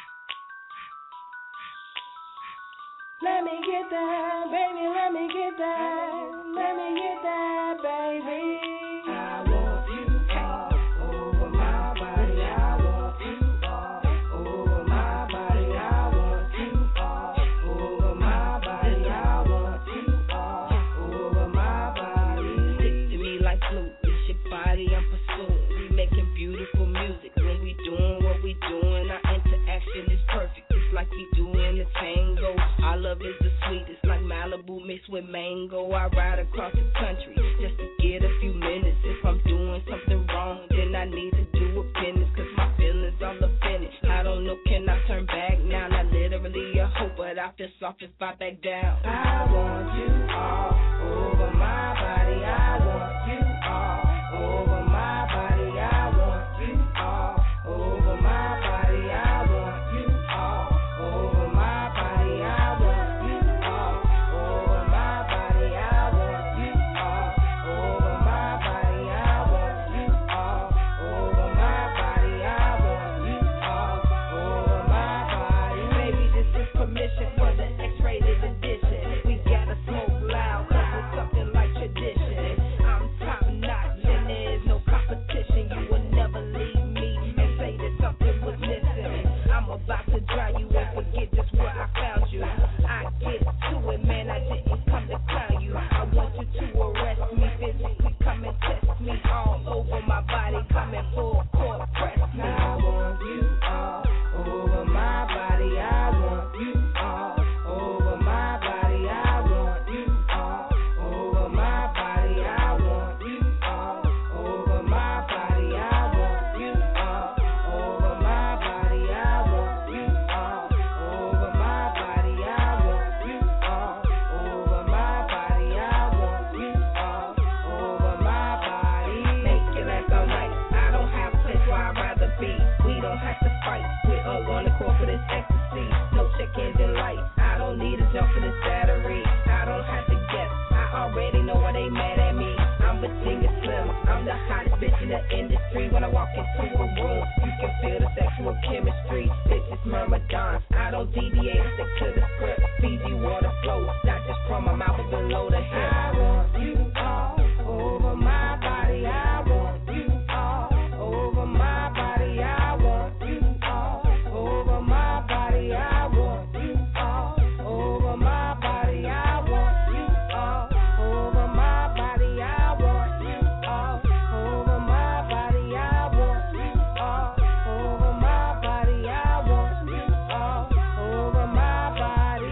Let me get that, baby, let me get that, let me get that, baby. I want you all over my body, I want you all over my body, I want you all over my body, I want you all over my body.
Stick to me like glue, it's your body I'm pursuing. We making beautiful music when we doing what we doing. Our interaction is perfect, it's like we doing the tango. Our love is the sweetest, like Malibu mixed with mango. I ride across the country just to get a few minutes. If I'm doing something wrong, then I need to do a penance, cause my feelings all offended. I don't know, can I turn back now? Not literally a hope, but I feel soft if I back down.
I want you all over my body, I want you all over my body, I want you all over my body, I want you all over my body, I want you all over my body, I want you all over my body, I want you all over my body, I want you all over my body. Baby, this is permission for the X-rated edition. We gotta smoke loud, cause it's something like tradition. I'm top notch and there's no competition. You will never leave me and say that something was missing. I'm about to dry you and forget just where I found you. I get to it, man, I didn't come to clown you. I want you to arrest me physically, come and test me all over my body, come and full court press me. I want you all over my body, I want you all over my body, I want you all over my body, I want you all over my body, I want you all over my body, I want you all over my body, I want you all over my body, I want you all over my body. Make it last all night. I don't have a place where I'd rather be. We don't have to fight. We're all on the court for this ecstasy. No check engine light. I don't need a jump for this battery. I don't have to guess. I already know why they mad at me. I'm Virginia Slim. I'm the hottest bitch in the industry. When I walk into a room, you can feel the sexual chemistry. Bitches myrmidons. I don't deviate. I stick to the script. Fiji water flows, not just from my mouth but below the hip. I want you all over my body. I want you all over my body. I want you all over my body. I want you all over my body. I want you all over my body. I want you all over my body. I want you all over my body. I want you all over my body.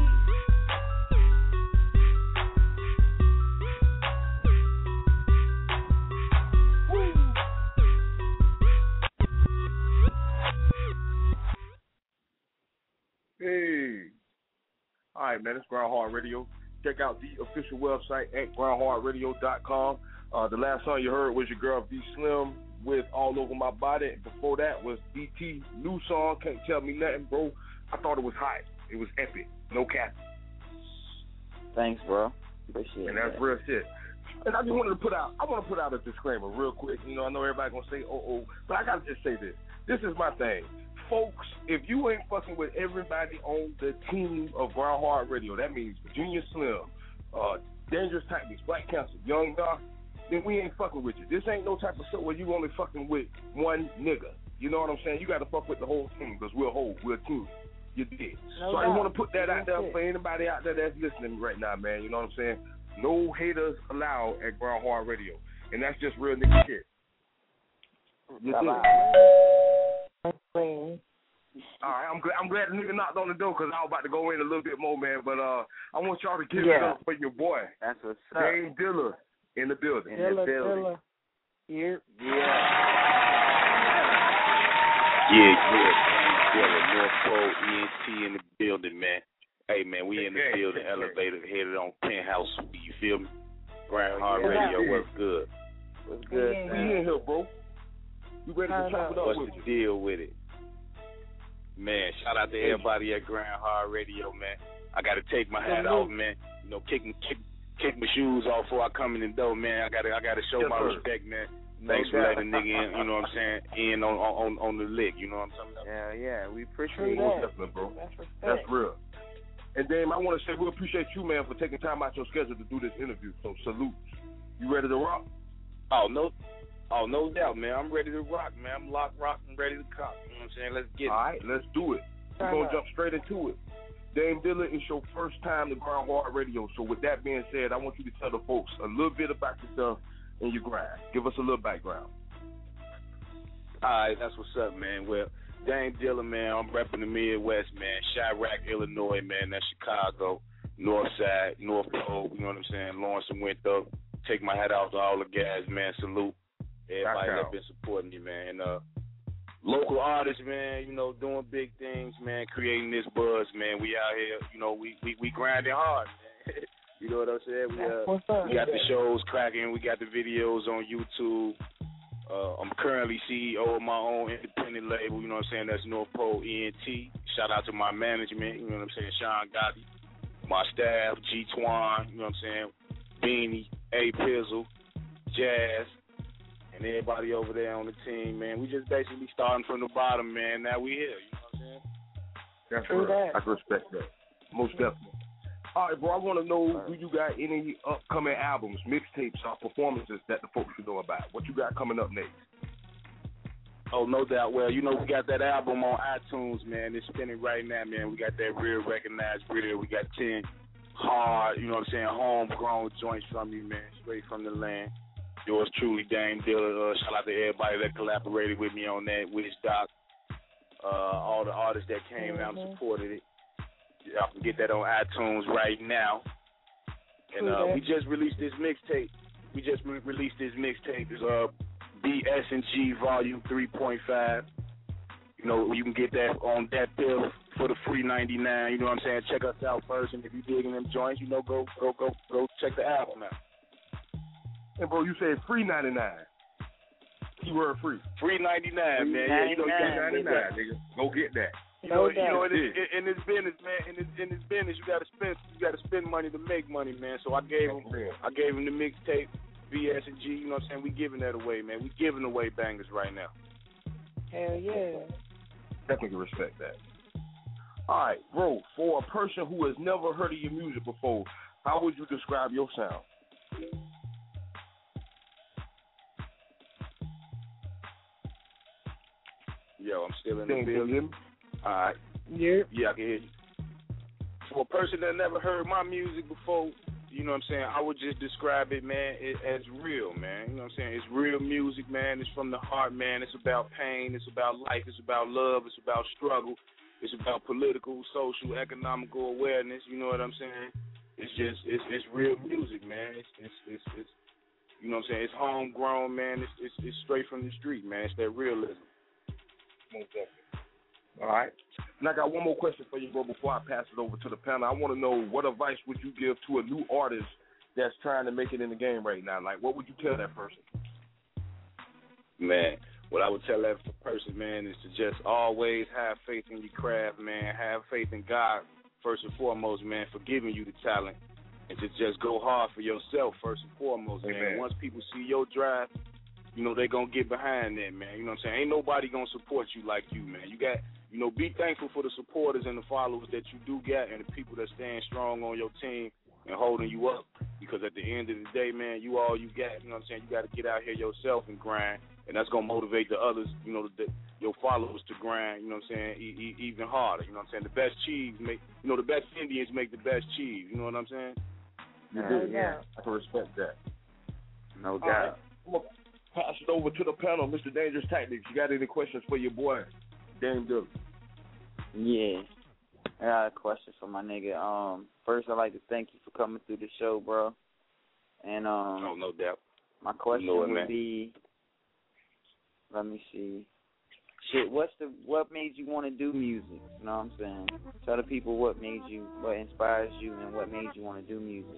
Hey. All right, man, it's Ground Hard Radio. Check out the official website at ground hard radio dot com. Uh, the last song you heard was your girl V Slim with All Over My Body. Before that was D T, new song, Can't Tell Me Nothing, bro. I thought it was hot. It was epic. No cap.
Thanks, bro. Appreciate it.
And that's
that.
real shit. And I just wanted to put out, I want to put out a disclaimer real quick. You know, I know everybody going to say, oh, oh, but I got to just say this. This is my thing. Folks, if you ain't fucking with everybody on the team of Ground Hard Radio, that means Virginia Slim, uh, Dangerous Tactics, Black Cancer, Young Dar, then we ain't fucking with you. This ain't no type of show where you only fucking with one nigga. You know what I'm saying? You got to fuck with the whole team because we're a whole, we're a team. You did.
No
so
doubt.
I want to put that out there for anybody out there that's listening right now, man. You know what I'm saying? No haters allowed at Ground Hard Radio. And that's just real nigga shit. You did. All right, I'm glad, I'm glad the nigga knocked on the door because I was about to go in a little bit more, man. But uh, I want y'all to give
Yeah.
it up for your boy.
That's what's up.
Dame Dilla in the building.
In the
Dilla,
building.
Dilla. Here.
Yeah.
Yeah, yeah.
Dilla, North Pole E N T in the building, man. Hey, man, we in the
Hey,
building,
hey,
elevator, headed on Penthouse. You feel me? Grand Hard
Yeah.
Radio, what's good?
What's good,
We
man?
in here, bro. You ready to chop it up
What's
with
the
you?
deal with it? Man, shout out to everybody at Grand Hard Radio, man. I got to take my hat off, man. You know, kick, kick, kick my shoes off before I come in the door, man. I got to I gotta show
Yes,
my
sir.
respect, man.
No
Thanks for
doubt.
letting a nigga in, you know what I'm saying, in on on on the lick, you know what I'm talking about?
Yeah, yeah, we appreciate
True
it.
that. Definitely, bro.
That's respect.
That's real. And Dame, I want to say we appreciate you, man, for taking time out your schedule to do this interview. So salute. You ready to rock?
Oh, no. Oh, no doubt, man. I'm ready to rock, man. I'm locked, rock, and ready to cop. You know what I'm saying? Let's get it.
All right, let's do it. We're going to jump straight into it. Dame Dilla, it's your first time to Grand Hard Radio. So with that being said, I want you to tell the folks a little bit about yourself and your grind. Give us a little background.
All right, that's what's up, man. Well, Dame Dilla, man, I'm repping the Midwest, man. Chirac, Illinois, man. That's Chicago. North Side, North Pole, you know what I'm saying? Lawrence and Winthrop. Take my hat off to all the guys, man. Salute everybody that's been supporting me, man. And, uh, local artists, man, you know, doing big things, man, creating this buzz, man. We out here, you know, we we, we grinding hard, man. You know what I'm saying? We, uh, we got the shows cracking. We got the videos on YouTube. Uh, I'm currently C E O of my own independent label, you know what I'm saying? That's North Pole E N T. Shout out to my management, you know what I'm saying? Sean Gotti. My staff, G Twan, you know what I'm saying? Beanie, A Pizzle, Jazz, and everybody over there on the team, man. We just basically starting from the bottom, man. Now we here, you know what I'm saying?
That's
True
real.
that.
I can respect that. Most definitely. All right, bro, I want to know, do you got any upcoming albums, mixtapes, or performances that the folks should know about? What you got coming up next?
Oh, no doubt. Well, you know, we got that album on iTunes, man. It's spinning right now, man. We got that real recognized real. We got ten hard, you know what I'm saying, homegrown joints from you, man, straight from the land. Yours truly, Dame Dilla. Uh, shout out to everybody that collaborated with me on that, Wish Doc, uh, all the artists that came out and supported it. Y'all can get that on iTunes right now. And uh, we just released this mixtape. We just re- released this mixtape. It's uh, B S and G Volume three point five. You know, you can get that on that bill for the free ninety-nine. You know what I'm saying? Check us out first, and if you digging them joints, you know, go go go go check the album out.
And bro, you said free ninety-nine. Keyword free.
Free ninety-nine, man. Yeah, you know,
ninety-nine, ninety-nine, nigga. Go get that.
You know, you know, in this, in this business, man, in this in this business, you gotta spend, you gotta spend money to make money, man. So I gave him, I gave him the mixtape, B S and G. You know what I'm saying? We giving that away, man. We giving away bangers right now.
Hell yeah.
Definitely respect that. All right, bro. For a person who has never heard of your music before, how would you describe your sound?
Yo, I'm still in the
Thank
building.
you.
All right.
Yeah.
Yeah, I can hear you. For a person that never heard my music before, you know what I'm saying, I would just describe it, man, it, as real, man. You know what I'm saying? It's real music, man. It's from the heart, man. It's about pain. It's about life. It's about love. It's about struggle. It's about political, social, economical awareness. You know what I'm saying? It's just, it's it's real music, man. It's, it's, it's, it's you know what I'm saying? It's homegrown, man. It's, it's, it's straight from the street, man. It's that realism.
Most definitely. All right. And I got one more question for you, bro, before I pass it over to the panel. I want to know, what advice would you give to a new artist that's trying to make it in the game right now? Like, what would you tell that person?
Man, what I would tell that person, man, is to just always have faith in your craft, man. Have faith in God, first and foremost, man, for giving you the talent. And to just go hard for yourself, first and foremost, man.
Amen.
Once people see your drive, you know, they going to get behind that, man. You know what I'm saying? Ain't nobody going to support you like you, man. You got, you know, be thankful for the supporters and the followers that you do get and the people that stand strong on your team and holding you up. Because at the end of the day, man, you all you got. You know what I'm saying? You got to get out here yourself and grind. And that's going to motivate the others, you know, the, your followers to grind, you know what I'm saying, e- e- even harder. You know what I'm saying? The best cheese make, you know, the best Indians make the best cheese. You know what I'm saying?
You do, yeah. I can respect that.
No
All
doubt.
right. I'm gonna pass it over to the panel, Mister Dangerous Tactics. You got any questions for your boy, Dame Dilla?
Yeah. I got a question for my nigga. Um, first, I'd like to thank you for coming through the show, bro. And um,
oh, no doubt.
My question
you know it,
would
man.
be, let me see. shit, what's the what made you want to do music? You know what I'm saying? Tell the people what made you, what inspires you, and what made you want to do music.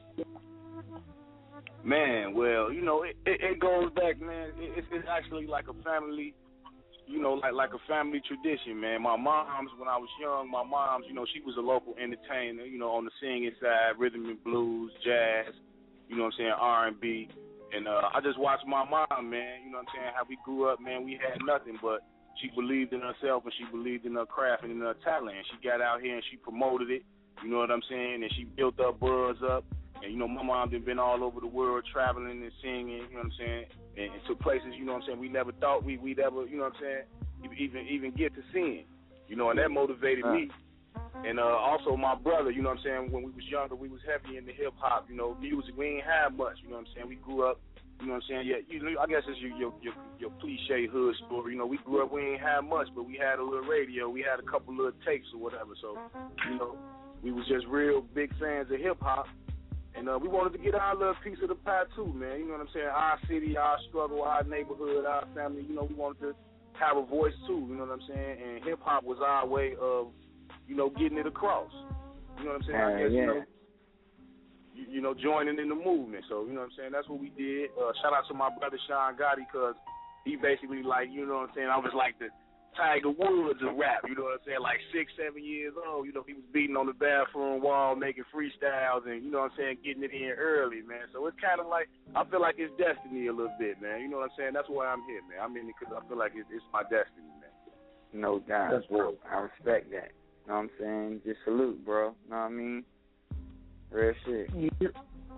Man, well, you know, it, it, it goes back, man. It, it's, it's actually like a family, you know, like like a family tradition, man. My mom's, when I was young, my mom's, you know, she was a local entertainer, you know, on the singing side, rhythm and blues, jazz, you know what I'm saying, R and B. And uh, I just watched my mom, man, you know what I'm saying, how we grew up, man. We had nothing, but she believed in herself and she believed in her craft and in her talent. And she got out here and she promoted it, you know what I'm saying, and she built her buzz up. And, you know, my mom had been all over the world traveling and singing, you know what I'm saying, and, and to places, you know what I'm saying, we never thought we, we'd ever, you know what I'm saying, even even get to seeing, you know, and that motivated me. And uh, also my brother, you know what I'm saying, when we was younger, we was heavy into hip-hop, you know, music. We ain't have much, you know what I'm saying. We grew up, you know what I'm saying, yeah, you know, I guess it's your, your, your, your cliche hood story. You know, we grew up, we ain't have much, but we had a little radio. We had a couple little tapes or whatever. So, you know, we was just real big fans of hip-hop. And uh, we wanted to get our little piece of the pie too, man. You know what I'm saying? Our city, our struggle, our neighborhood, our family. You know, we wanted to have a voice too. You know what I'm saying? And hip hop was our way of, you know, getting it across. You know what I'm saying?
Uh,
I guess
yeah.
you know, you, you know, joining in the movement. So you know what I'm saying? That's what we did. Uh, shout out to my brother Sean Gotti, because he basically like, you know what I'm saying? I was like the Tiger Woods of rap, you know what I'm saying, like six, seven years old, you know, he was beating on the bathroom wall, making freestyles and, you know what I'm saying, getting it in early, man. So it's kind of like, I feel like it's destiny a little bit, man. You know what I'm saying? That's why I'm here, man. I'm in it because I feel like it's, it's my destiny, man.
No doubt. That's real. I respect that. You know what I'm saying? Just salute, bro. You know what I mean? Real shit.
Yeah.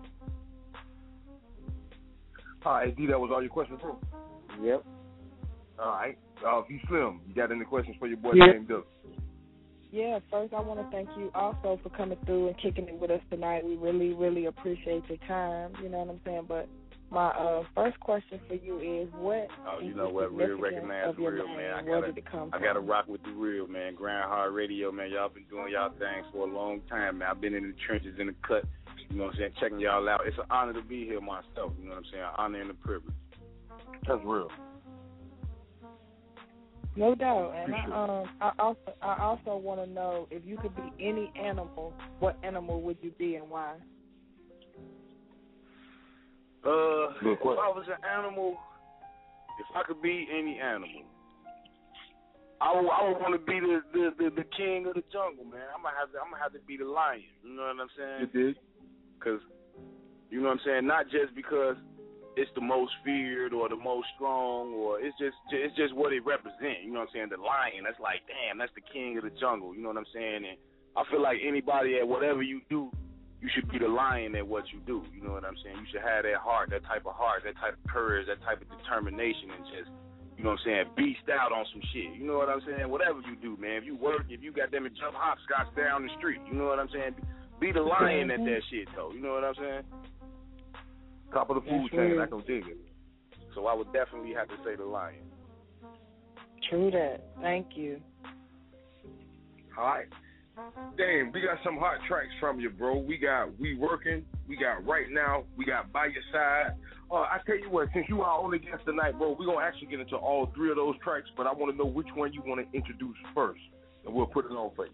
All right, D, that was all your questions, bro?
Yep.
All right. Uh, if you Slim, you got any questions for your boy
Yeah.
named Doug?
Yeah, first I want to thank you also for coming through and kicking it with us tonight. We really, really appreciate your time. You know what I'm saying? But my uh, first question for you is, what?
Oh, you
is
know
the
what? Real
significance
recognize
of your
real,
name?
man. I
Where
gotta,
did it come
I
from?
gotta rock with the real, man. Grand Hard Radio, man. Y'all been doing y'all things for a long time, man. I've been in the trenches, in the cut. You know what I'm saying? Checking y'all out. It's an honor to be here myself. You know what I'm saying? An honor and a privilege.
That's real.
No doubt, and I, um, I also I also want to know, if you could be any animal, what animal would you be and why?
Uh, if I was an animal, if I could be any animal, I would, I would want to be the, the, the, the king of the jungle, man. I'm gonna have to I'm gonna have to be the lion. You know what I'm saying?
You did?
Cause you know what I'm saying. Not just because it's the most feared or the most strong, or it's just it's just what it represents. You know what I'm saying? The lion, that's like, damn, that's the king of the jungle. You know what I'm saying? And I feel like anybody at whatever you do, you should be the lion at what you do. You know what I'm saying? You should have that heart, that type of heart, that type of courage, that type of determination, and just, you know what I'm saying, beast out on some shit. You know what I'm saying? Whatever you do, man. If you work, if you got them and jump hopscotch down the street, you know what I'm saying? Be the lion at that shit, though. You know what I'm saying?
Top of the food chain, I can dig it.
So I would definitely have to say the lion.
True that. Thank you.
All right. Damn, we got some hot tracks from you, bro. We got We Working, we got Right Now, we got By Your Side. Uh, I tell you what, since you are our only guest tonight, bro, we're going to actually get into all three of those tracks, but I want to know which one you want to introduce first, and we'll put it on for you.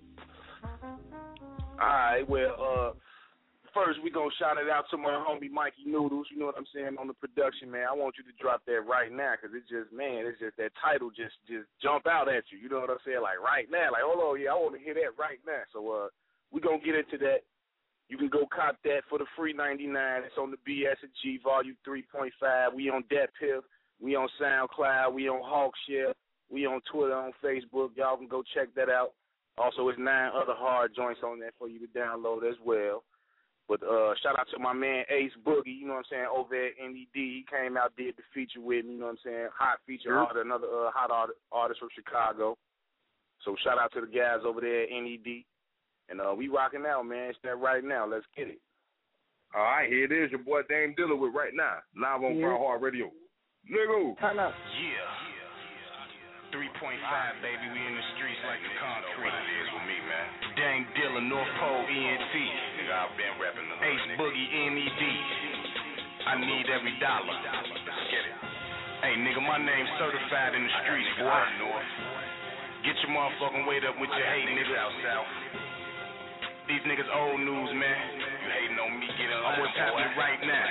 All right, well, uh, first, we're going to shout it out to my homie Mikey Noodles, you know what I'm saying, on the production, man. I want you to drop that right now, because it's just, man, it's just that title just just jump out at you, you know what I'm saying, like right now, like, hold on, yeah, I want to hear that right now. So uh, we're going to get into that. You can go cop that for the free ninety-nine. It's on the B S and G Volume three point five. We on Dat Piff. We on SoundCloud. We on Hawkshare. We on Twitter, on Facebook. Y'all can go check that out. Also, it's nine other hard joints on there for you to download as well. But uh, shout out to my man Ace Boogie, you know what I'm saying, over at N E D. He came out, did the feature with me, you know what I'm saying, hot feature
Sure.
artist, another uh, hot art, artist from Chicago. So shout out to the guys over there at N E D. And uh, we rocking out, man. It's that Right Now. Let's get it.
All right, here it is, your boy Dame Dilla with Right Now, live on
Yeah.
Ground Hard Radio. Nigga.
Turn up.
Yeah. three point five, baby. We in the streets like the concrete. Know what it is with me, man. Dang Dilla, North Pole, E N T. Nigga, I've been rapping the Ace Boogie, N E D. I need every dollar. Let's get it. Hey, nigga, my name's certified in the streets, boy. North. your motherfucking weight up with your hate niggas out south. These niggas old news, man. You hating on me, get up. I'm what's happening right now.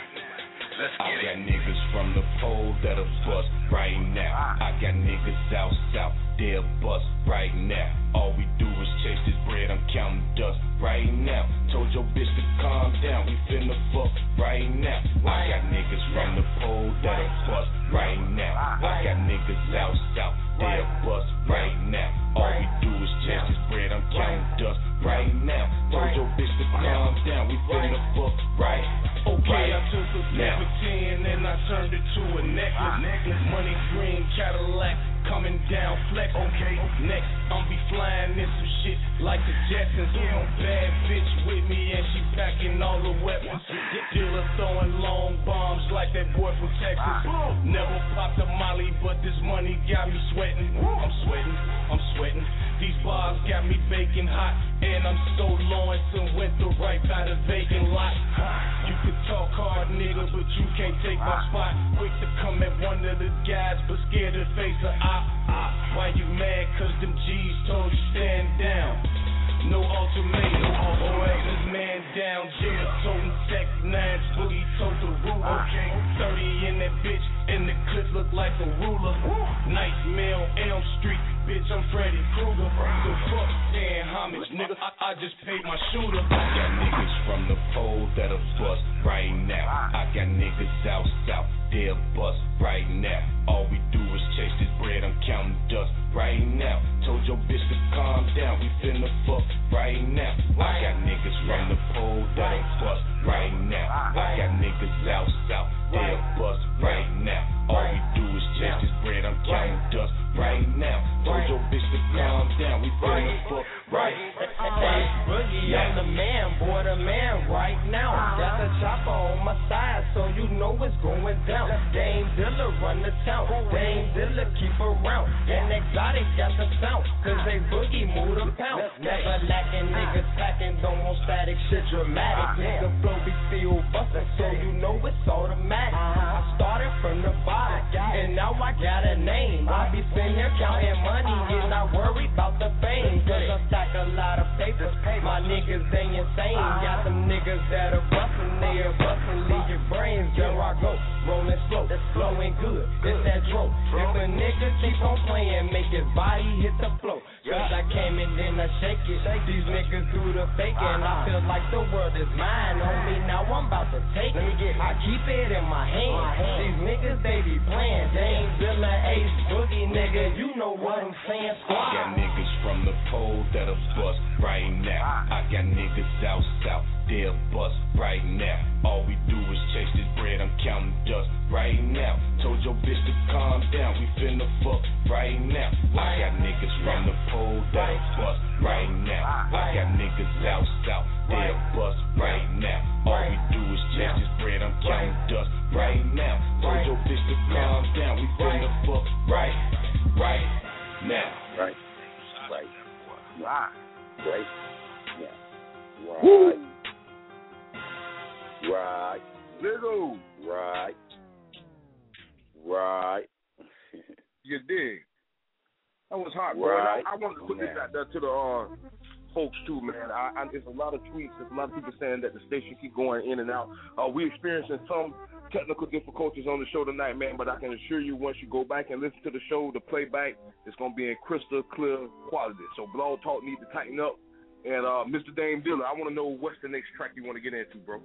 Let's get
I
it.
got niggas from the pole that'll bust right now. I got niggas out south, they'll bust right now. All we do is chase this bread, I'm counting dust right now. Told your bitch to calm down, we finna fuck right now. I got niggas from the pole that'll bust right now. I got niggas out south, they'll bust right now. All we do is chase this bread, I'm counting dust right now. Told your bitch to calm down, we finna fuck right.
Okay, I took a paper ten and I turned it to a necklace. Money green Cadillac coming down flex. Okay, next I'm be flying in some shit like the Jetsons. Yeah, bad bitch with me and she packing all the weapons. Dealer throwing long bombs like that boy from Texas. Never popped a Molly, but this money got me sweating. I'm sweating, I'm sweating. These bars got me baking hot, and I'm so Lawrence and went the right by the vacant lot. You could talk hard, nigga, but you can't take my spot. Quick to come at one of the guys, but scared to face a op. Why you mad? Cause them G's told you stand down. No ultimatum, or else this man down. Jimmy toting tech nines, boogie told the ruler. Okay, thirty in that bitch, and the clip look like a ruler. Nightmare on Elm Street, bitch, I'm Freddy Krueger. The fuck paying homage, nigga, I, I just paid my shooter.
I got niggas from the pole that'll bust right now. I got niggas out south, they'll bust right now. All we do is chase this bread, I'm counting dust right now. Told your bitch to calm down, we finna fuck right now. I got niggas from the pole that'll bust right now. I got niggas out south, they'll bust right now. All we do is chase this bread, I'm counting dust right now. Told your bitch to calm down, we finna fuck right
Hey, Boogie, I'm the man, boy, the man right now. Got the chopper on my side, so you know it's going down. Dame Dilla run the town, Dame Dilla keep around. And Exotic got the sound, cause they Boogie move the pound. Never lacking, niggas packing, don't want static, shit dramatic. Nigga flow be still bustin', so you know it's automatic. I started from the bottom, and now I got a name. I be sitting here counting money, and I worry about the fame. Cause I stack a lot of papers, my niggas, they insane. Got them niggas that are bustin', they are bustin', leave your brains. There I go, rolling slow, flowing good, it's that dro. If a nigga keep on playing, make his body hit the flow. Cause I came in and I shake it, these niggas do the faking. I feel like the world is mine, homie, now I'm about to take it. I keep it in my hand, these niggas, they be playing. Dame Dilla, Ace, Boogie, nigga, you know what I'm saying.
I got niggas from the pole that'll bust right now. I got niggas out south, they'll bust right now. All we do is chase this bread, I'm counting dust right now. Told your bitch to calm down, we finna fuck right now. I got niggas from the pole that'll bust right now. I got niggas out south, they'll bust right now. All we do is chase this bread, I'm counting dust right now. Told your bitch to calm down, we finna fuck right, right now.
Right, right, right, right, yeah, right.
Woo.
Right.
Nigga.
Right. Right.
You dig? That was hot, bro.
Right.
I, I want to put this out there to the uh, folks too, man. I, I, there's a lot of tweets. There's a lot of people saying that the station keep going in and out. Uh, we experiencing some technical difficulties on the show tonight, man. But I can assure you, once you go back and listen to the show, the playback, it's gonna be in crystal clear quality. So Blog Talk needs to tighten up. And uh, Mister Dame Dilla, I want to know what's the next track you want to get into, bro.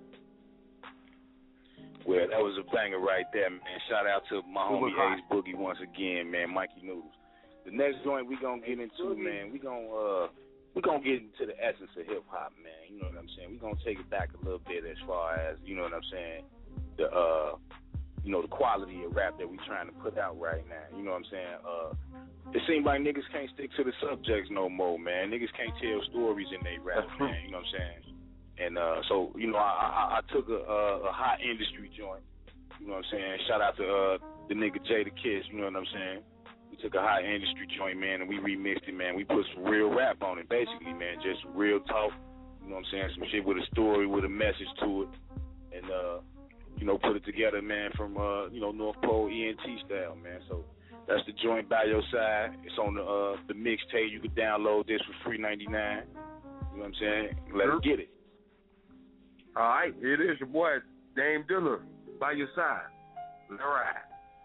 Well, that was a banger right there, man. Shout out to my homie Ace Boogie once again, man. Mikey News. The next joint we gonna get into, man, we gonna uh, we gonna get into the essence of hip hop, man. You know what I'm saying? We gonna take it back a little bit as far as, you know what I'm saying, the uh, you know, the quality of rap that we trying to put out right now. You know what I'm saying? Uh, it seems like niggas can't stick to the subjects no more, man. Niggas can't tell stories in they rap, man. You know what I'm saying? And uh, so, you know, I, I, I took a, a, a hot industry joint. You know what I'm saying? Shout out to uh, the nigga Jada Kiss. You know what I'm saying? We took a hot industry joint, man, and we remixed it, man. We put some real rap on it, basically, man. Just real talk. You know what I'm saying? Some shit with a story, with a message to it. And, uh, you know, put it together, man, from, uh, you know, North Pole E N T style, man. So That's the joint by your side. It's on the uh, the mixtape. You can download this for free ninety-nine. You know what I'm saying? Let us get it.
All right, here it is, your boy Dame Dilla, by your side. All right.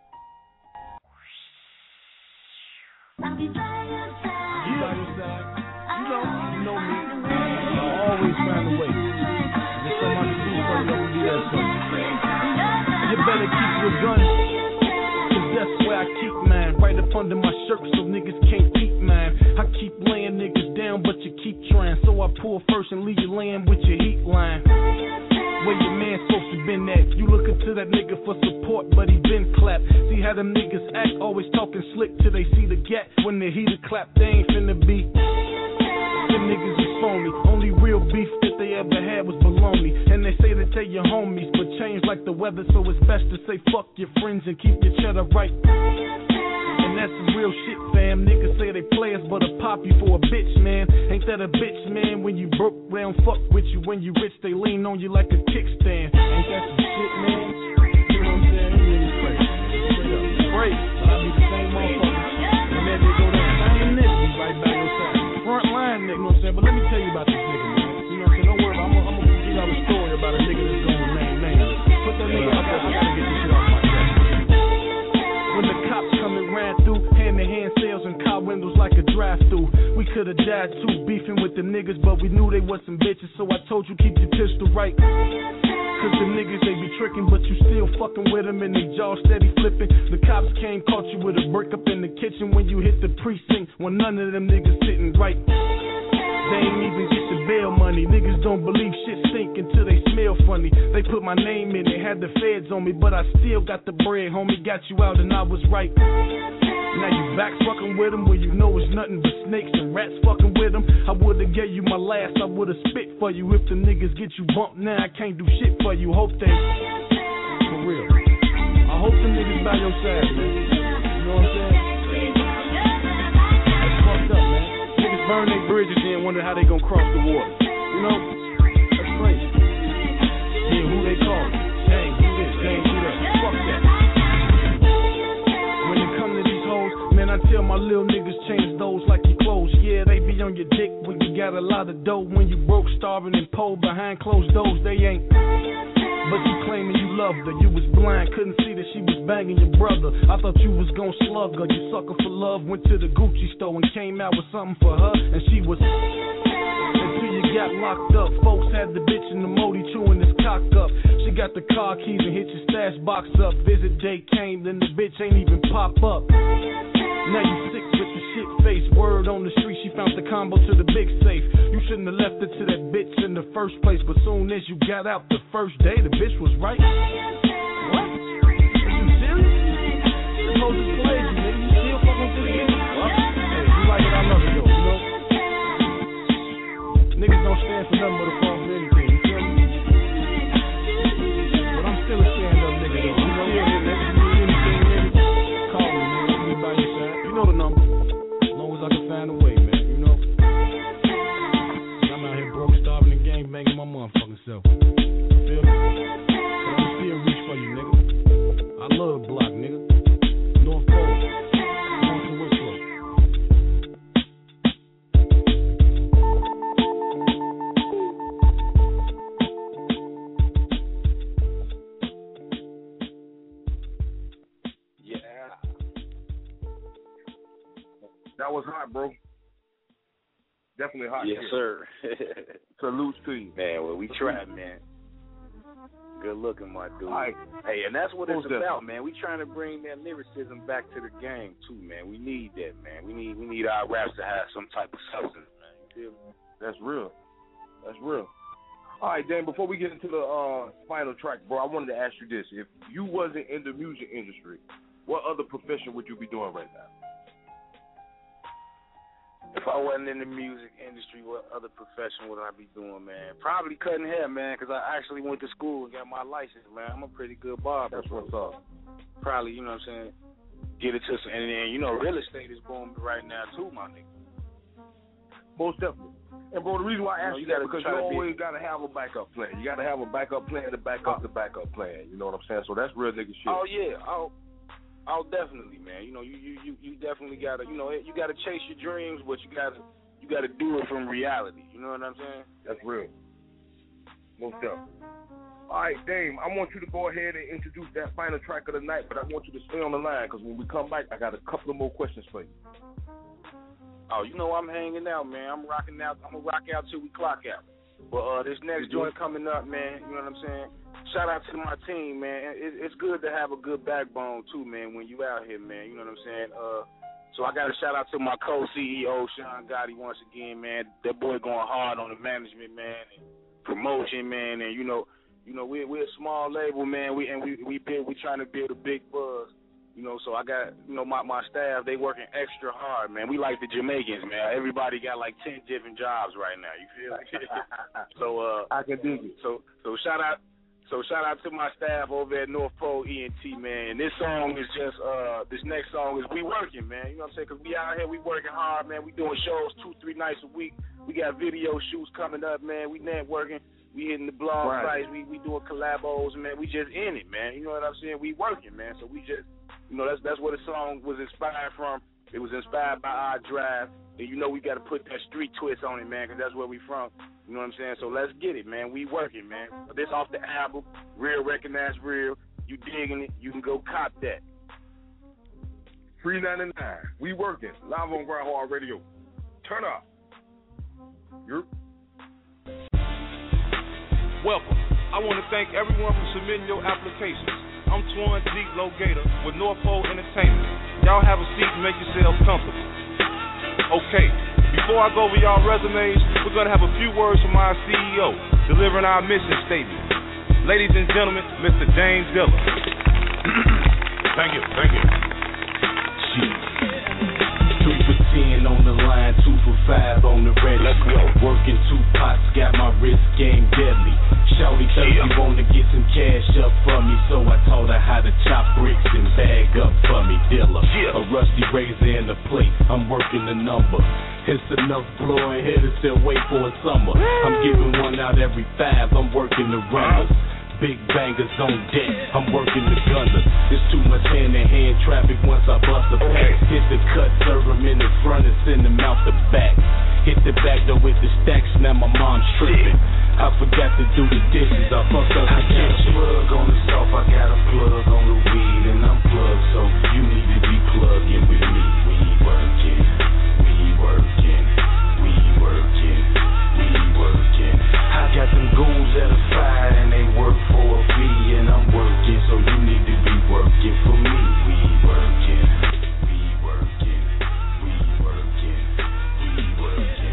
I'll be by your side. You by your side. You know, you know me. I always find a way. If somebody do for you, let me do that something. You better keep your gun, cause that's where I keep mine. Right up under my shirt so niggas can't peep mine. I keep laying niggas down, but you keep trying. So I pull first and leave you laying with your heat line. Where your man supposed to been at? You looking to that nigga for support, but he been clapped. See how them niggas act, always talking slick till they see the gap. When the heater clap, they ain't finna be. Them niggas is phony. Only real beef that they ever had was baloney. And they say they tell your homies, but change like the weather, so it's best to say fuck your friends and keep your cheddar right. And that's some real shit, fam. Niggas say they players, but a pop you for a bitch, man. Ain't that a bitch, man? When you broke, they don't fuck with you. When you rich, they lean on you like a kickstand. Ain't that some shit, man? You know what I'm saying? You niggas crazy. Straight up. Crazy. I be the same motherfucker. And then they go down. I ain't nigga, be right by your side. Front line, nigga, you know what I'm saying? But let me tell you about this nigga, man. You know what I'm saying? Don't worry about it. I'm gonna give y'all a story about a nigga that's going name names. Put that nigga out there. I gotta get this shit off my chest. When the cops coming ran through, hand-to-hand sales and car windows like a drive-through. We could've died too, beefing with the niggas, but we knew they was some bitches, so I told you keep your pistol right. Cause the niggas, they be tricking, but you still fucking with them and they jaw steady flipping. The cops came, caught you with a brick up in the kitchen when you hit the precinct, when none of them niggas sitting right. They ain't even get the bail money. Niggas don't believe shit stink until they smell funny. They put my name in, they had the feds on me, but I still got the bread, homie. Got you out and I was right. Now you back fucking with them when you know it's nothing but snakes and rats fucking with them. I would've gave you my last, I would've spit for you. If the niggas get you bumped now, I can't do shit for you. Hope they, for real, I hope the niggas by your side, man. You know what I'm saying? That's fucked up, man. Niggas burn their bridges and wonder how they gonna cross the water. You know? That's crazy. Yeah, who they call? Dang, who this? Dang, who that? Fuck that. When it come to these hoes, man, I tell my little niggas change those like your clothes. Yeah, they be on your dick when you got a lot of dough. When you broke, starving, and poor behind closed doors, they ain't. But you claiming you loved her. You was blind, couldn't see that she was banging your brother. I thought you was gon' slug her. You sucker for love, went to the Gucci store and came out with something for her. And she was... Until you got locked up, folks had the bitch in the Modi chewing his cock up. She got the car keys and hit your stash box up. Visit day came, then the bitch ain't even pop up. Now you sick with the shit face. Word on the street, she found the combo to the big safe. You shouldn't have left it to that bitch in the first place. But soon as you got out the first day, the bitch was right. What? Are you serious? The most is crazy, nigga. You still fucking with this bitch? What? Hey, you like it, I love it, though, you know? Niggas don't stand for nothing but a false anything, you feel me? But I'm still a stand-up nigga, though. You know, yeah, yeah, nigga, you need anything, nigga, call me, man. I'll be by your side. You know the number. As long as I can find a way, man, you know? I'm out here broke, starving, and gang banging my motherfucking self. You feel me? But I'm still reach for you, nigga. I love block, nigga. North Pole. On to Winslow.
That was hot, bro. Definitely hot.
Yes,
here.
sir.
Salutes to you.
Man, well, we tried, man. Good looking, my dude.
Right.
Hey, and that's what
Most
it's about, man. We trying to bring that lyricism back to the game, too, man. We need that, man. We need we need our raps to have some type of substance, man. You feel me?
That's real. That's real. All right, Dan, before we get into the uh, final track, bro, I wanted to ask you this. If you wasn't in the music industry, what other profession would you be doing right now?
If I wasn't in the music industry, what other profession would I be doing, man? Probably cutting hair, man, because I actually went to school and got my license, man. I'm a pretty good barber.
That's what's up.
Probably, you know what I'm saying, get it to some, and then, you know, real estate is booming right now, too, my nigga.
Most definitely. And, bro, the reason why I asked you,
you
that because you always
be...
got to have a backup plan. You got to have a backup plan to back up the backup plan. You know what I'm saying? So that's real nigga shit.
Oh, yeah. Oh, Oh, definitely, man. You know, you you you, you definitely gotta, you know, you gotta chase your dreams, but you gotta you gotta do it from reality. You know what I'm saying?
That's real. Most definitely. All right, Dame, I want you to go ahead and introduce that final track of the night, but I want you to stay on the line because when we come back, I got a couple of more questions for you.
Oh, you know I'm hanging out, man. I'm rocking out. I'm gonna rock out till we clock out. But uh, this next joint coming up, man. You know what I'm saying? Shout out to my team, man. It, it's good to have a good backbone too, man. When you out here, man. You know what I'm saying? Uh, so I got to shout out to my co-C E O, Sean Gotti, once again, man. That boy going hard on the management, man, and promotion, man. And you know, you know, we're we're a small label, man. We and we we build, we trying to build a big buzz. You know, so I got, you know, my, my staff, they working extra hard, man. We like the Jamaicans, man. Everybody got like ten different jobs right now, you feel me? so, uh,
I can dig it.
So, so shout out, so shout out to my staff over at North Pole E N T, man. And this song is just, uh, this next song is we working, man. You know what I'm saying? Because we out here, we working hard, man. We doing shows two, three nights a week. We got video shoots coming up, man. We networking. We hitting the blog
right.
sites. We, we doing collabos, man. We just in it, man. You know what I'm saying? We working, man. So we just, you know, that's that's where the song was inspired from. It was inspired by our drive. And, you know, we got to put that street twist on it, man, because that's where we from. You know what I'm saying? So let's get it, man. We working, man. This off the album, Real Recognize Real. You digging it, you can go cop that.
three ninety-nine. We working. Live on Grind Hard Radio. Turn up. You're...
Welcome. I want to thank everyone for submitting your applications. I'm Twan G. Logator with North Pole Entertainment. Y'all have a seat and make yourselves comfortable. Okay, before I go over y'all resumes, we're going to have a few words from our C E O, delivering our mission statement. Ladies and gentlemen, Mister James Dilla.
Thank you, thank you. Shit. Three for ten on the line, two for five on the ready. Let's go. Working two pots, got my wrist game deadly. Shawty thirsty, yeah. Wanna get some cash up for me, so I taught her how to chop bricks and bag up for me. Dilla, yeah. A rusty razor and a plate, I'm working the number. It's enough blowing head to still wait for a summer. I'm giving one out every five, I'm working the runners. Big bangers on deck, I'm working the gunners. There's too much hand-to-hand traffic once I bust a pack. Hit the cut, serve them in the front and send them out the back. Hit the back door with the stacks, now my mom's tripping. I forgot to do the dishes, I fucked up the kitchen. I got a plug on the south, I got a plug on the weed, and I'm plugged, so you need to be plugging with me. We working, we working, we working, we working. I got them goons at a fire and they work for a fee, and I'm working, so you need to be working for me. We working, we working, we working, we working.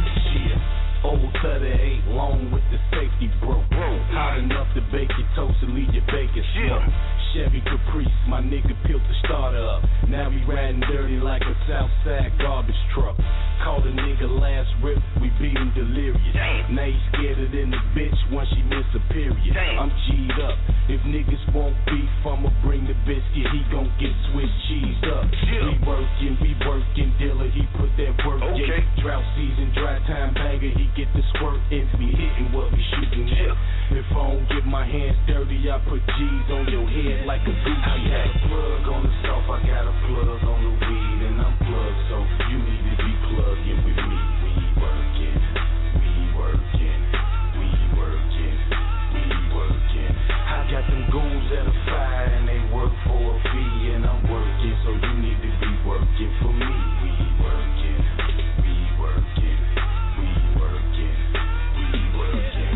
Shit, old thirty ain't long with the safety broke. Hot enough to bake your toast and leave your bacon smoke. Chevy Caprice, my nigga peeled the starter up. Now we riding dirty like a Southside garbage truck. Called a nigga last rip, we beat him delirious. Damn. Now he scared of than the bitch once she miss a period. Damn. I'm G'd up. If niggas won't beef, I'ma bring the biscuit. He gon' get Swiss cheese up. Yeah. We working, we working, Dilla, he put that work okay. in. Drought season, dry time bagger, he get the squirt in. We hitting what we shooting yeah. If I don't get my hands dirty, I put G's on your head like a Gucci hat. I got a plug on the south, I got a plug on the weed, and I'm plugged, so you need to be plugging with me. We working, we working, we working, we working. I got them goons at a fire and they work for a fee, and I'm working, so you need to be working for me. We working, we working, we working, we working.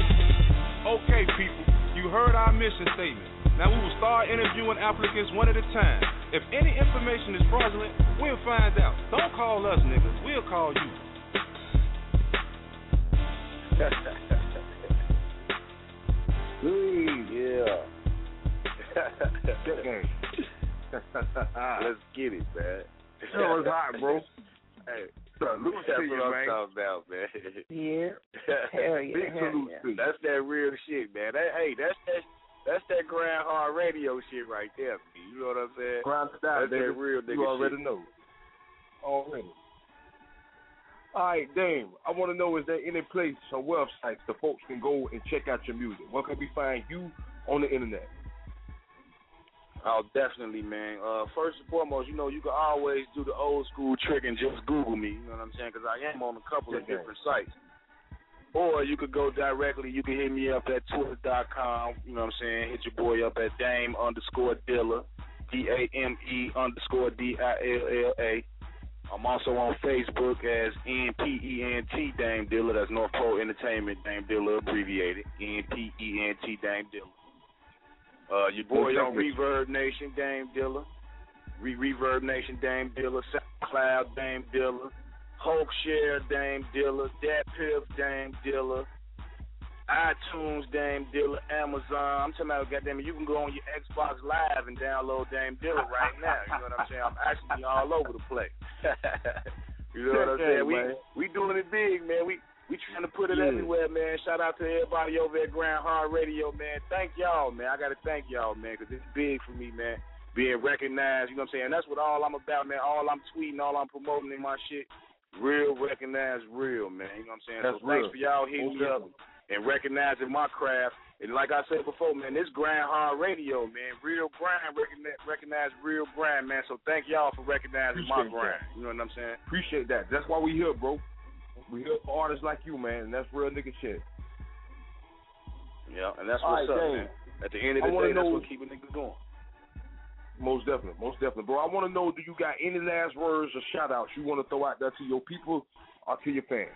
Okay, people, you heard our mission statement. Now we will start interviewing applicants one at a time. If any information is fraudulent, we'll find out. Don't call us niggas, we'll call you.
Yeah. Let's get it, man.
That was hot, bro.
Hey,
salute
that's
to you,
what I'm
man.
talking about, man.
Yeah. Hell yeah.
Big
hell
salute
yeah.
to you. That's that real shit, man. That, hey, that's that. That's that Grind Hard Radio shit right there, man. You know what I'm saying?
Grind style,
that's that real nigga
You already
shit.
know. Already. All right, Dame, I want to know, is there any place or websites the folks can go and check out your music? Where can we find you on the internet?
Oh, definitely, man. Uh, first and foremost, you know, you can always do the old school trick and just Google me. You know what I'm saying? Because I am on a couple of different sites. Or you could go directly. You can hit me up at twitter dot com. You know what I'm saying? Hit your boy up at Dame underscore Dilla, D A M E underscore D I L L A. I'm also on Facebook as N P E N T Dame Dilla. That's North Pole Entertainment Dame Dilla, abbreviated. N P E N T Dame Dilla. Uh, your boy on Reverb Nation, Dame Dilla. Re Reverb Nation, Dame Dilla. SoundCloud, Dame Dilla. Hulkshare, Dame Dilla. DatPiff, Dame Dilla. iTunes, Dame Dilla. Amazon. I'm talking about, goddamn it, you can go on your Xbox Live and download Dame Dilla right now. You know what I'm saying? I'm actually all over the place. You know what I'm saying? We we doing it big, man. We we trying to put it yeah. everywhere, man. Shout out to everybody over at Grand Hard Radio, man. Thank y'all, man. I got to thank y'all, man, because it's big for me, man. Being recognized, you know what I'm saying? That's what all I'm about, man. All I'm tweeting, all I'm promoting in my shit, real recognized, real, man. You know what I'm saying?
That's
so
real.
Thanks for y'all hitting me up and recognizing my craft. And like I said before, man, this Grand Hard Radio, man, real grind, recognize, recognize real grind, man. So thank y'all for recognizing
Appreciate
my grind.
That.
You know what I'm saying?
Appreciate that. That's why we here, bro. We here for artists like you, man, and that's real nigga shit.
Yeah, and that's
All
what's
right,
up,
Dame.
man. At the end of the
I
day,
know,
that's what keep a nigga going.
Most definitely, most definitely. Bro, I want to know, do you got any last words or shout-outs you want to throw out there to your people or to your fans?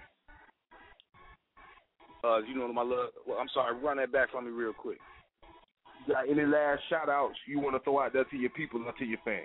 Uh, you know, my love, well, I'm sorry, run that back for me real quick.
You got any last shout-outs you want to throw out there to your people or to your fans?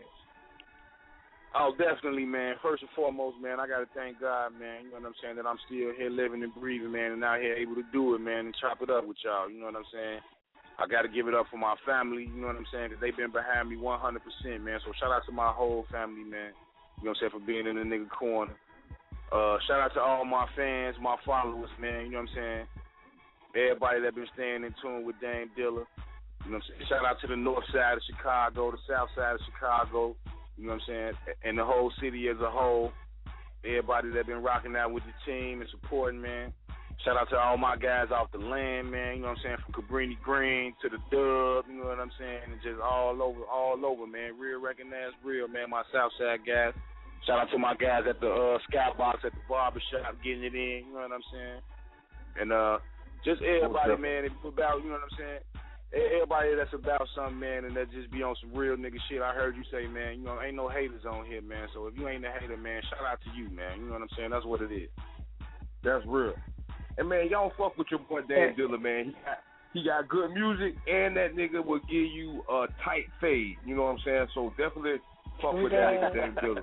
Oh, definitely, man. First and foremost, man, I got to thank God, man, you know what I'm saying, that I'm still here living and breathing, man, and out here able to do it, man, and chop it up with y'all, you know what I'm saying? I got to give it up for my family, you know what I'm saying, because they've been behind me one hundred percent, man. So shout out to my whole family, man, you know what I'm saying, for being in the nigga corner. Uh, shout out to all my fans, my followers, man, you know what I'm saying? Everybody that been staying in tune with Dame Dilla. You know what I'm saying? Shout out to the north side of Chicago, the south side of Chicago, you know what I'm saying, and the whole city as a whole. Everybody that been rocking out with the team and supporting, man. Shout out to all my guys off the land, man, you know what I'm saying, from Cabrini Green to the Dub, you know what I'm saying, and just all over, all over, man. Real recognized, real, man, my south side guys. Shout out to my guys at the uh, Skybox at the barbershop getting it in, you know what I'm saying. And uh, just everybody, man, it's about, you know what I'm saying, everybody that's about something, man, and that just be on some real nigga shit. I heard you say, man, you know, ain't no haters on here, man. So if you ain't a hater, man, shout out to you, man. You know what I'm saying? That's what it is.
That's real. And, man, y'all fuck with your boy Dame Dilla, man. He got, he got good music, and that nigga will give you a tight fade. You know what I'm saying? So definitely fuck with that nigga Dame Dilla.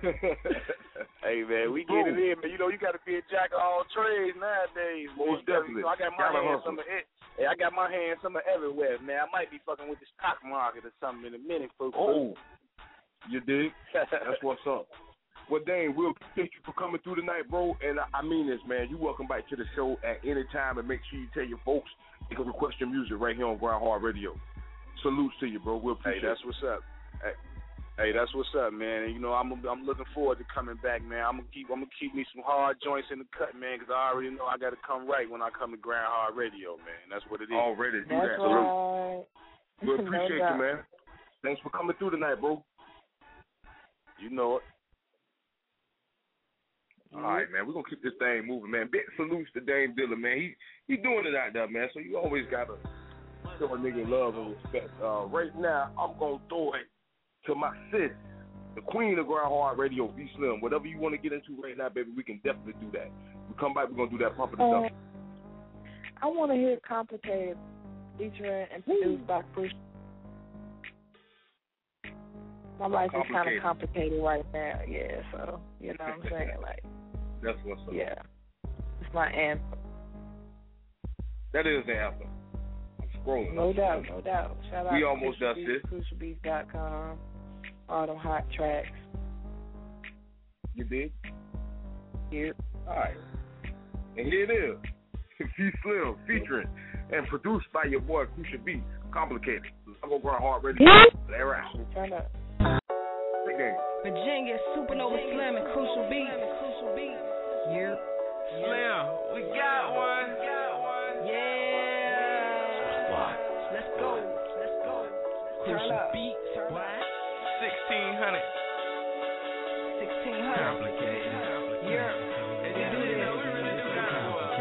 Hey, man, we get it in, man. You know, you got to be a jack of all trades nowadays.
Most
man.
definitely.
So I got my hands some of it. Hey, I got my hands some of everywhere, man. I might be fucking with the stock market or something in a minute, folks.
Oh, you dig? That's what's up. Well, Dame, we'll thank you for coming through tonight, bro. And I mean this, man. You welcome back to the show at any time, and make sure you tell your folks they can request your music right here on Grand Hard Radio. Salutes to you, bro. We'll appreciate
it. Hey, that's
it.
what's up. Hey. Hey, that's what's up, man. And you know, I'm I'm looking forward to coming back, man. I'm gonna keep I'm gonna keep me some hard joints in the cut, man, because I already know I got to come right when I come to Grand Hard Radio, man. That's what it is.
Already do
That's
that.
Right.
We appreciate
no
you, man. Thanks for coming through tonight, bro.
You know it.
All right, man. We're gonna keep this thing moving, man. Big salutes to Dame Dilla, man. He he doing it out there, man. So you always gotta show a nigga love and respect. Uh, right now, I'm gonna throw it to my sis, the queen of Grand Hard Radio, V Slim. Whatever you want to get into right now, baby, we can definitely do that. We come back, we're gonna do that pump of the
uh,
stuff.
I want to hear Complicated, featuring and produced by Chris. My life is kind of complicated right now, yeah. So you know what I'm saying, like.
That's what's up.
Yeah, it's my anthem.
That is the anthem. I'm scrolling.
No doubt, no doubt. Shout out
we
to
almost done, sis.
crucial beats dot com. All them hot tracks.
You did?
Yep.
All right. And here it is. V Slim featuring and produced by your boy Crucial Beats. Complicated. I'm going to Grand Hard Radio. They're right.
Turn up.
Big game.
Virginia, Supernova Slim, and Crucial Beats. Yeah.
Slim, we got one.
Yeah. Let's go. Let's go.
beat.
sixteen hundred.
sixteen hundred.
Complicated.
Yeah.
They do this. We really do kind of well.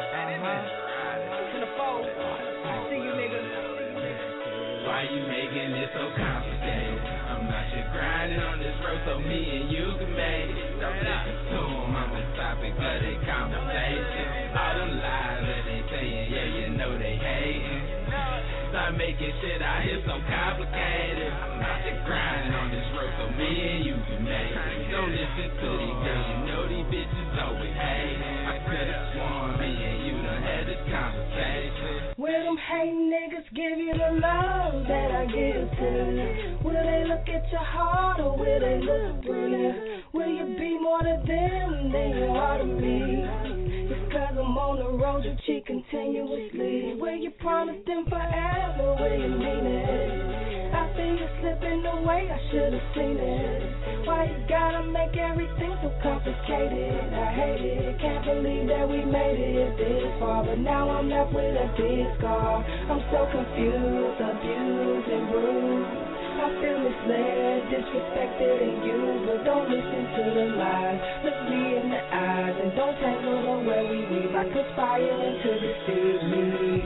Uh-huh. To the fold. I see you niggas.
Why you making it so complicated? I'm not your grinding on this road so me and you can make it. Don't listen to them, I'm the topic of their conversation. All them lies that they saying, yeah, you know they hating. Start making shit out here so complicated. I'm not your grinding on this road so me and you can make it. Don't listen to these girls, you know these bitches always hating. I could've sworn me and you done had this conversation.
Will them hating niggas give you the love that I give to you? Will they look at your heart or will they look brilliant? Will you be more to them than you are to me? It's cause I'm on the road, you cheat continuously. Will you promise them forever, will you mean it? I see you slipping away, I should've seen it. Why you gotta make everything so complicated? I hate it, can't believe that we made it this far. But now I'm left with a big scar. I'm so confused, abused and bruised. I feel misled, disrespected and used. But don't listen to the lies, look me in the eyes. And don't tangle on where we weave. I conspire to deceive me.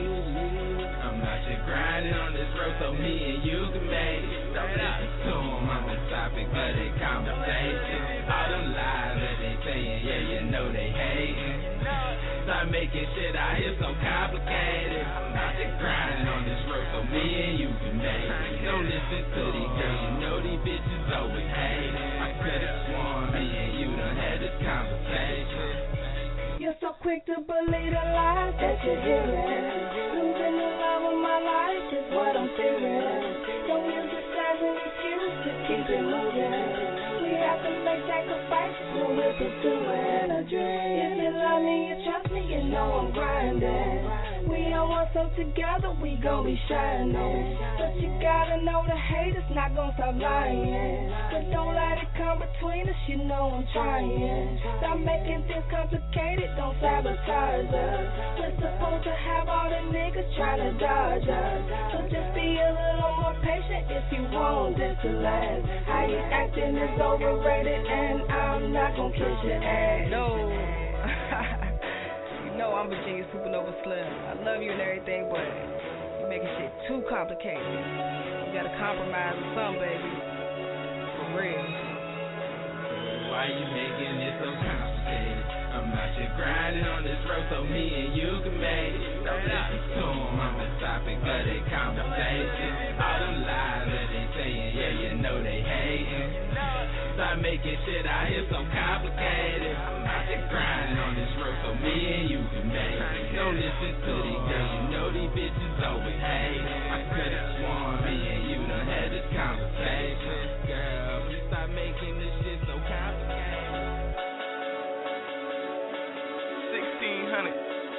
I'm not your grinding on this road so me and you can make it. Don't listen to them, I'm the topic of their conversation. All them lies that they saying, yeah, you know they hating. Start making shit out here so complicated. I'm not just grinding on this road so me and you can make it. Don't listen to these girls, you know these bitches always hating. I could've sworn me and you done had this conversation.
You're so quick to believe the lies that you're hearing. Losing the love of my life is what I'm feeling. Don't use this as an excuse to keep it moving. We have to make sacrifices when we're pursuing a dream. If you love me, you trust me, you know I'm grinding. We on one, so together we gon' be shining. But you gotta know the haters not gon' stop lying. But don't let it come between us, you know I'm trying. Stop making things complicated, don't sabotage us. We're supposed to have all the niggas trying to dodge us. So just be a little more patient if you want this to last. How you acting is overrated and I'm not gon' kiss your ass.
No. You know I'm Virginia Supernova Slim. I love you and everything, but you making shit too complicated. You gotta compromise with something, baby. For real.
Why you making it so complicated? I'm not just grinding on this road so me and you can make it. Don't listen to them, I'm the topic of their conversation. All them lies that they saying, yeah, you know they hating. Start making shit out here so complicated. I'm not just grinding on this road so me and you can make it. Don't listen to these girls, you know these bitches always hating. I could've sworn me and you done had this conversation. Girl, please stop making this shit so complicated.
sixteen hundred.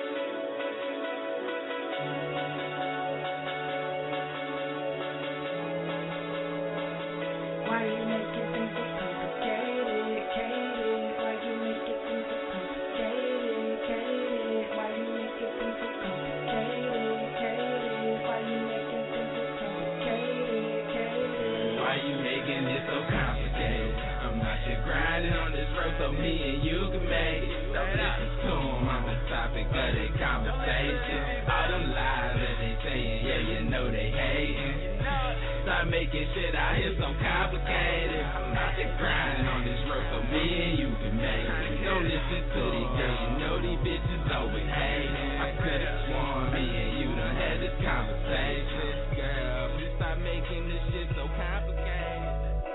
Why you making things so complicated? Why you making things so complicated? Why you making things so complicated? Why you making things so complicated?
Why you making it so complicated? I'm not just grinding on this road so me and you can make it. Don't listen to them, I'm the topic of their conversation. All them lies that they saying, yeah, you know they hating. Start making shit out here so complicated. I'm not just grinding on this road so me and you can make it. Don't listen to these girls, you know these bitches always hating. I could've sworn me and you done had this conversation. Girl, please stop making this shit so complicated.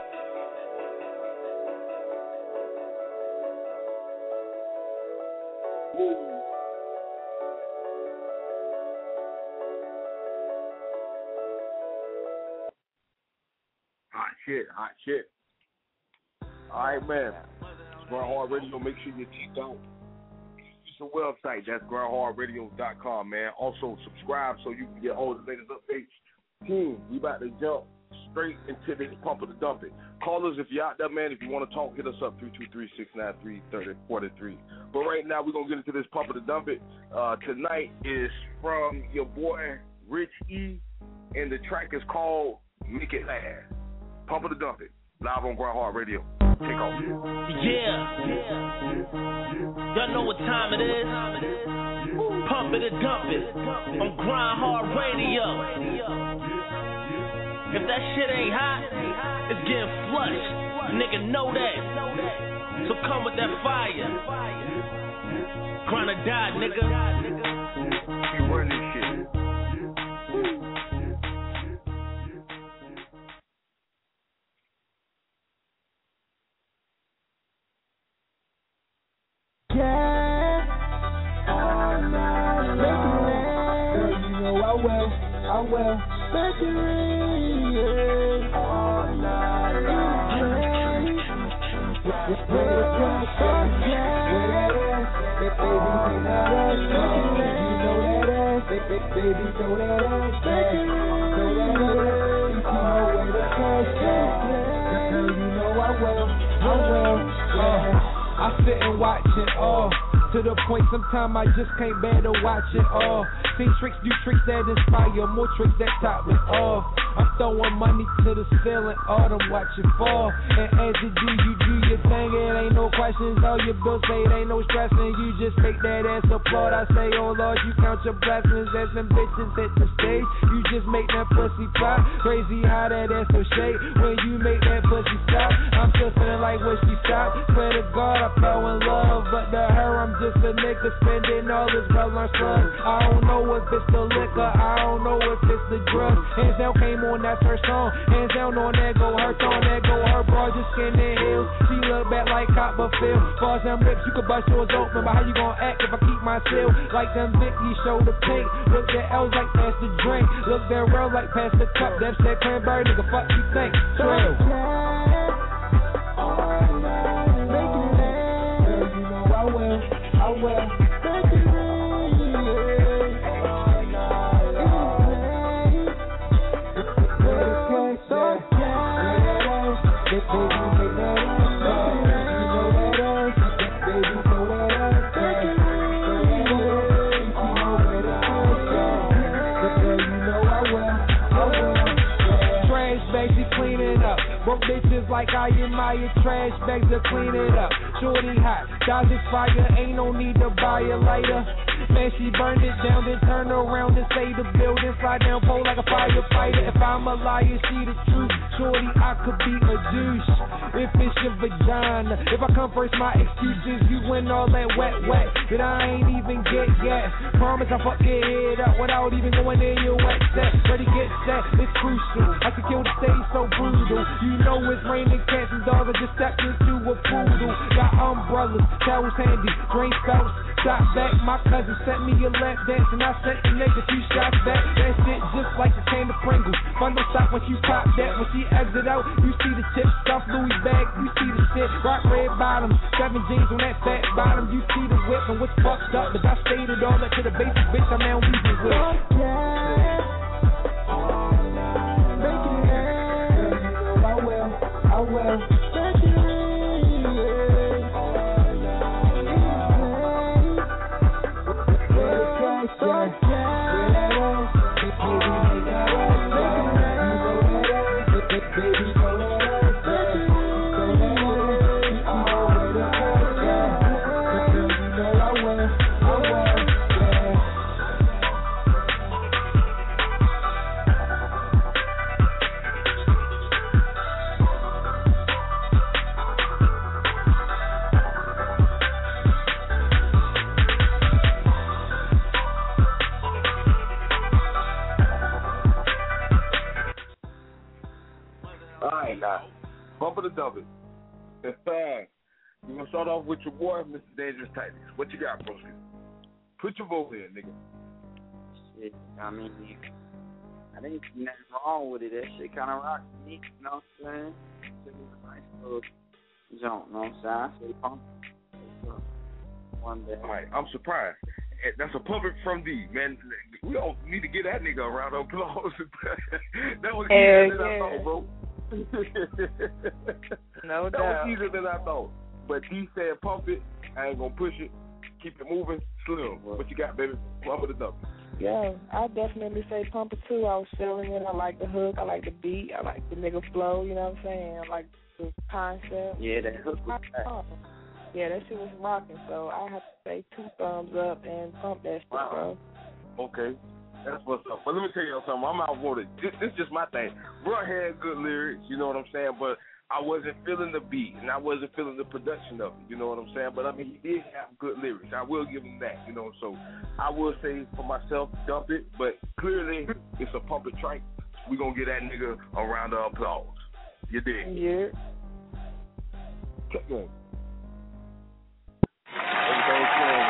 Hot shit, hot shit. All right, man. It's Grind Hard Radio. Make sure you check out the website. That's grind hard radio dot com, man. Also, subscribe so you can get all the latest updates. Team, we about to jump straight into this Pump It or Dump It. Call us if you're out there, man. If you want to talk, hit us up, three two three, six nine three, three zero four three. But right now, we're going to get into this Pump It or Dump It. Uh, tonight is from your boy, Rich E, and the track is called make it last. Pump it or dump it. Live on Grind Hard Radio. Take off.
Yeah. Y'all know what time it is. Pump it or dump it. On Grind Hard Radio. If that shit ain't hot, it's getting flushed. Nigga know that. So come with that fire. Grind or die, nigga.
We run this shit.
Yeah, all night, make it last. Girl, you know I will, I will. Make it rain, all night long. Where the cash is, where that ass, baby, bring that ass, make it rain. You know that ass, baby, throw that ass back, throw that ass. You know where the cash is, girl, you know I will, I will, yeah. I sit and watch it all, to the point sometimes I just can't bear to watch it all. Seen tricks do tricks that inspire, more tricks that top it off. I'm throwing money to the ceiling, all them watching fall. And as you do, you do your thing, it ain't no questions. All your bills paid, ain't no stressing. You just make that ass applaud. I say, oh Lord, you count your blessings as them bitches hit the stage. You just make that pussy pop. Crazy how that ass so shake when you make that pussy stop. I'm still feeling like when she stop. Swear to God, I fell in love, but to her I'm just a nigga spending all this well on slugs. I don't know if it's the liquor, I don't know if it's the drugs. Hands down came on, that's her song. Hands down on that go her song, that go her bra, just skin and heels. She look back like Copperfield. Bars them lips, you could bust yours open, but how you gon' act if I keep my seal? Like them Vicky show the pink. Look at L's like pass the drink. Look that real like pass the cup. That shit cranberry, nigga, fuck you think? Trail. I will. Make it rain, all night long. Where the cash at? Where that ass? Baby, make that ass back. You know that ass. Baby, throw that ass back. Throw that ass. You know where the cash at? Girl, you know I will. I will. Trash bags, she cleaning up. Broke bitches like I admire. Trash bags to clean it up. Shorty hot, Dodge fire, ain't no need to buy a lighter. Man, she burned it down, then turn around and say the building slide down pole like a firefighter. If I'm a liar, she the truth. Shorty, I could be a douche if it's your vagina. If I come first, my excuses, you win all that wet, wet that I ain't even get yet. Promise I fuck your head up without even going in your wet set. Ready, get set, it's crucial. I could kill the stage so brutal. You know it's raining cats and dogs. I just stepped into a poodle. Got umbrellas, towels handy, drain spouts. Shot back, my cousin sent me a lap dance and I sent the nigga two shots back. That shit just like a can of Pringles. Fun don't stop when you pop that. When she exit out, you see the chip, stuff Louis bag, you see the shit. Rock red bottoms, seven jeans on that fat bottom. You see the whip and what's fucked up, but I stated all that to the basic bitch I'm now weaving with. Make it happen. I will, I will. Make it happen.
Bump it or dump it. It's fine. We're going to start off with your boy, Mister Dangerous Tactics. What you got, broski? Put your vote in, nigga.
Shit, I mean, I didn't see nothing wrong with it. That shit kind of rocked me, you know what I'm saying? It was a nice little jump, you know what I'm saying? I say pump it. One day.
All right, I'm surprised. That's a puppet from D, man. We don't need to get that nigga a round of applause. That was easier than I thought, bro.
No
that
doubt.
That was easier than I thought. But D said pump it. I ain't gonna push it. Keep it moving. Slim. What you got, baby? Pump it or dump it.
Yeah, I definitely say Pump It too. I was feeling it. I like the hook. I like the beat. I like the nigga flow. You know what I'm saying? I like the concept.
Yeah, that hook was
oh. Yeah, that shit was rocking. So I have to say two thumbs up and pump that shit,
wow.
bro.
Okay, that's what's up. But let me tell you something. I'm outvoted. This, this is just my thing. Bro had good lyrics. You know what I'm saying? But I wasn't feeling the beat, and I wasn't feeling the production of it, you know what I'm saying? But, I mean, he did have good lyrics. I will give him that, you know. So I will say for myself, dump it. But clearly, it's a pump it track. We're going to give that nigga a round of applause. You dig?
Yeah.
Keep going. Everything's going.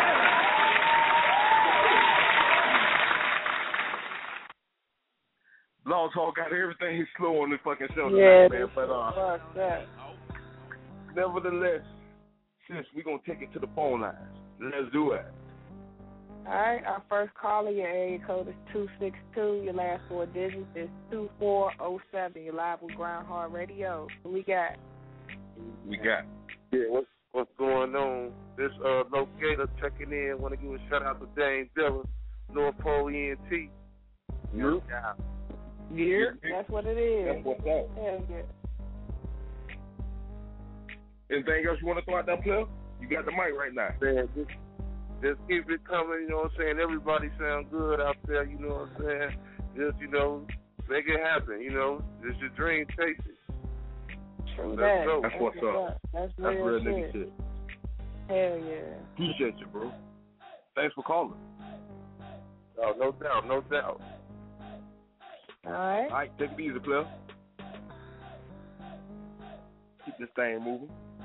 Law Talk got everything slow on this fucking show
yeah,
tonight, man. But uh,
fuck that.
Nevertheless, sis, we're going to take it to the phone lines. Let's do it.
All right, our first caller, your area code is two six two. Your last four digits is two four oh seven. You're live with Grind Hard Radio. What we got?
We got.
Yeah, what's, what's going on? This uh, Locator checking in. Want to give a shout out to Dane Dillon, North Pole E N T.
Yeah.
yeah.
Yeah, that's what it is.
That's what's up.
Hell yeah.
Anything else you want to throw out that player? You got the mic right now.
Man, just, just keep it coming, you know what I'm saying? Everybody sound good out there, you know what I'm saying? Just, you know, make it happen, you know? It's your dream, chase it.
True
Let's
that.
go.
That's, That's what's up. up.
That's,
That's
real,
real
shit.
nigga shit.
Hell yeah.
Appreciate you, bro. Thanks for calling.
Oh, no doubt, no doubt.
All right.
All right, take it easy, player. Keep this thing moving.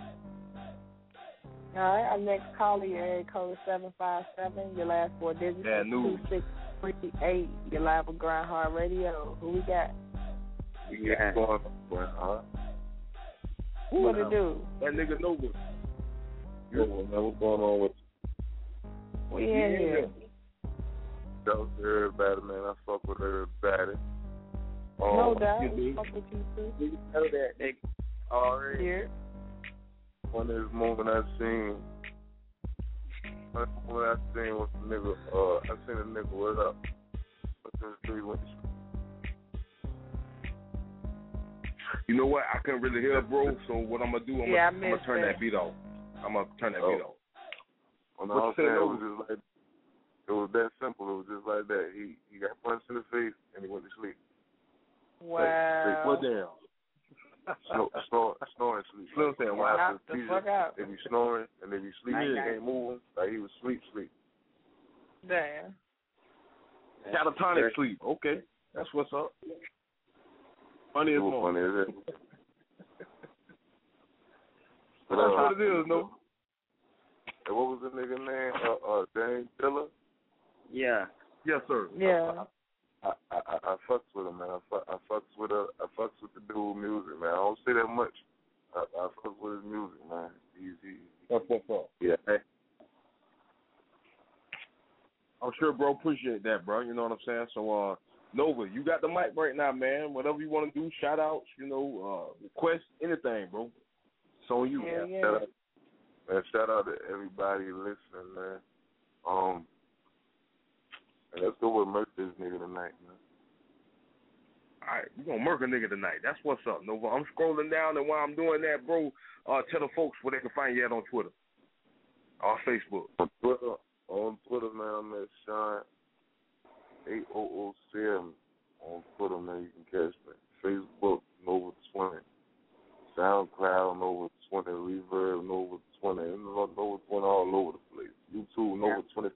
All right, our next caller, your area code is seven five seven. Your last four digits
yeah,
is two six three eight. You're live with Grind Hard Radio. Who we got?
We got going on, huh?
What it do?
That nigga Nova.
Yo, man, what's going on with you?
We in here.
That was everybody, man. I fuck with everybody. Um,
no doubt. I fuck with you too.
You know that, nigga. Already.
Yeah.
One of this moment I seen, one moment I seen was the nigga, uh, I seen a nigga, what up? What's this three went
You know what? I couldn't really hear, bro. So what I'm gonna do? I'm
yeah,
gonna turn that. that beat off. I'm gonna turn that
oh.
beat off.
Well, no, I'm saying it was just like, it was that simple. It was just like that. He he got punched in the face and he went to sleep.
Wow.
What down?
Snor, snor, snoring sleep.
Slim saying, wow.
Knock the fuck out.
They be snoring and they be sleeping. He ain't moving. Like he was sleep, sleep.
Damn.
Catatonic sleep. Okay, that's what's up. Funny as
well. Funny as it.
That's uh, what it is, no.
And what was the nigga name? Uh, uh, Dane Dillon?
Yeah.
Yes, sir.
Yeah.
I, I, I, I fucks with him, man. I, fuck, I fucks with uh, I fucks with the dude music, man. I don't say that much. I, I fucks with his music, man. He's, he,
That's what's up.
Yeah. Hey.
I'm sure, bro. Appreciate that, bro. You know what I'm saying? So, uh, Nova, you got the mic right now, man. Whatever you want to do, shout outs, you know, uh, request, anything, bro. It's on you.
Yeah, yeah.
Shout out, man, shout out to everybody listening, man. Um, and let's go with murk this nigga tonight, man.
All right, we're going to murk a nigga tonight. That's what's up, Nova. I'm scrolling down, and while I'm doing that, bro, uh, tell the folks where they can find you at on Twitter or Facebook.
On Twitter, on Twitter, man, I'm at Shine eight oh oh seven on Twitter, man. You can catch me. Facebook, Nova twenty. SoundCloud, Nova twenty. Reverb, Nova twenty. Nova twenty all over the place. YouTube, Nova twenty.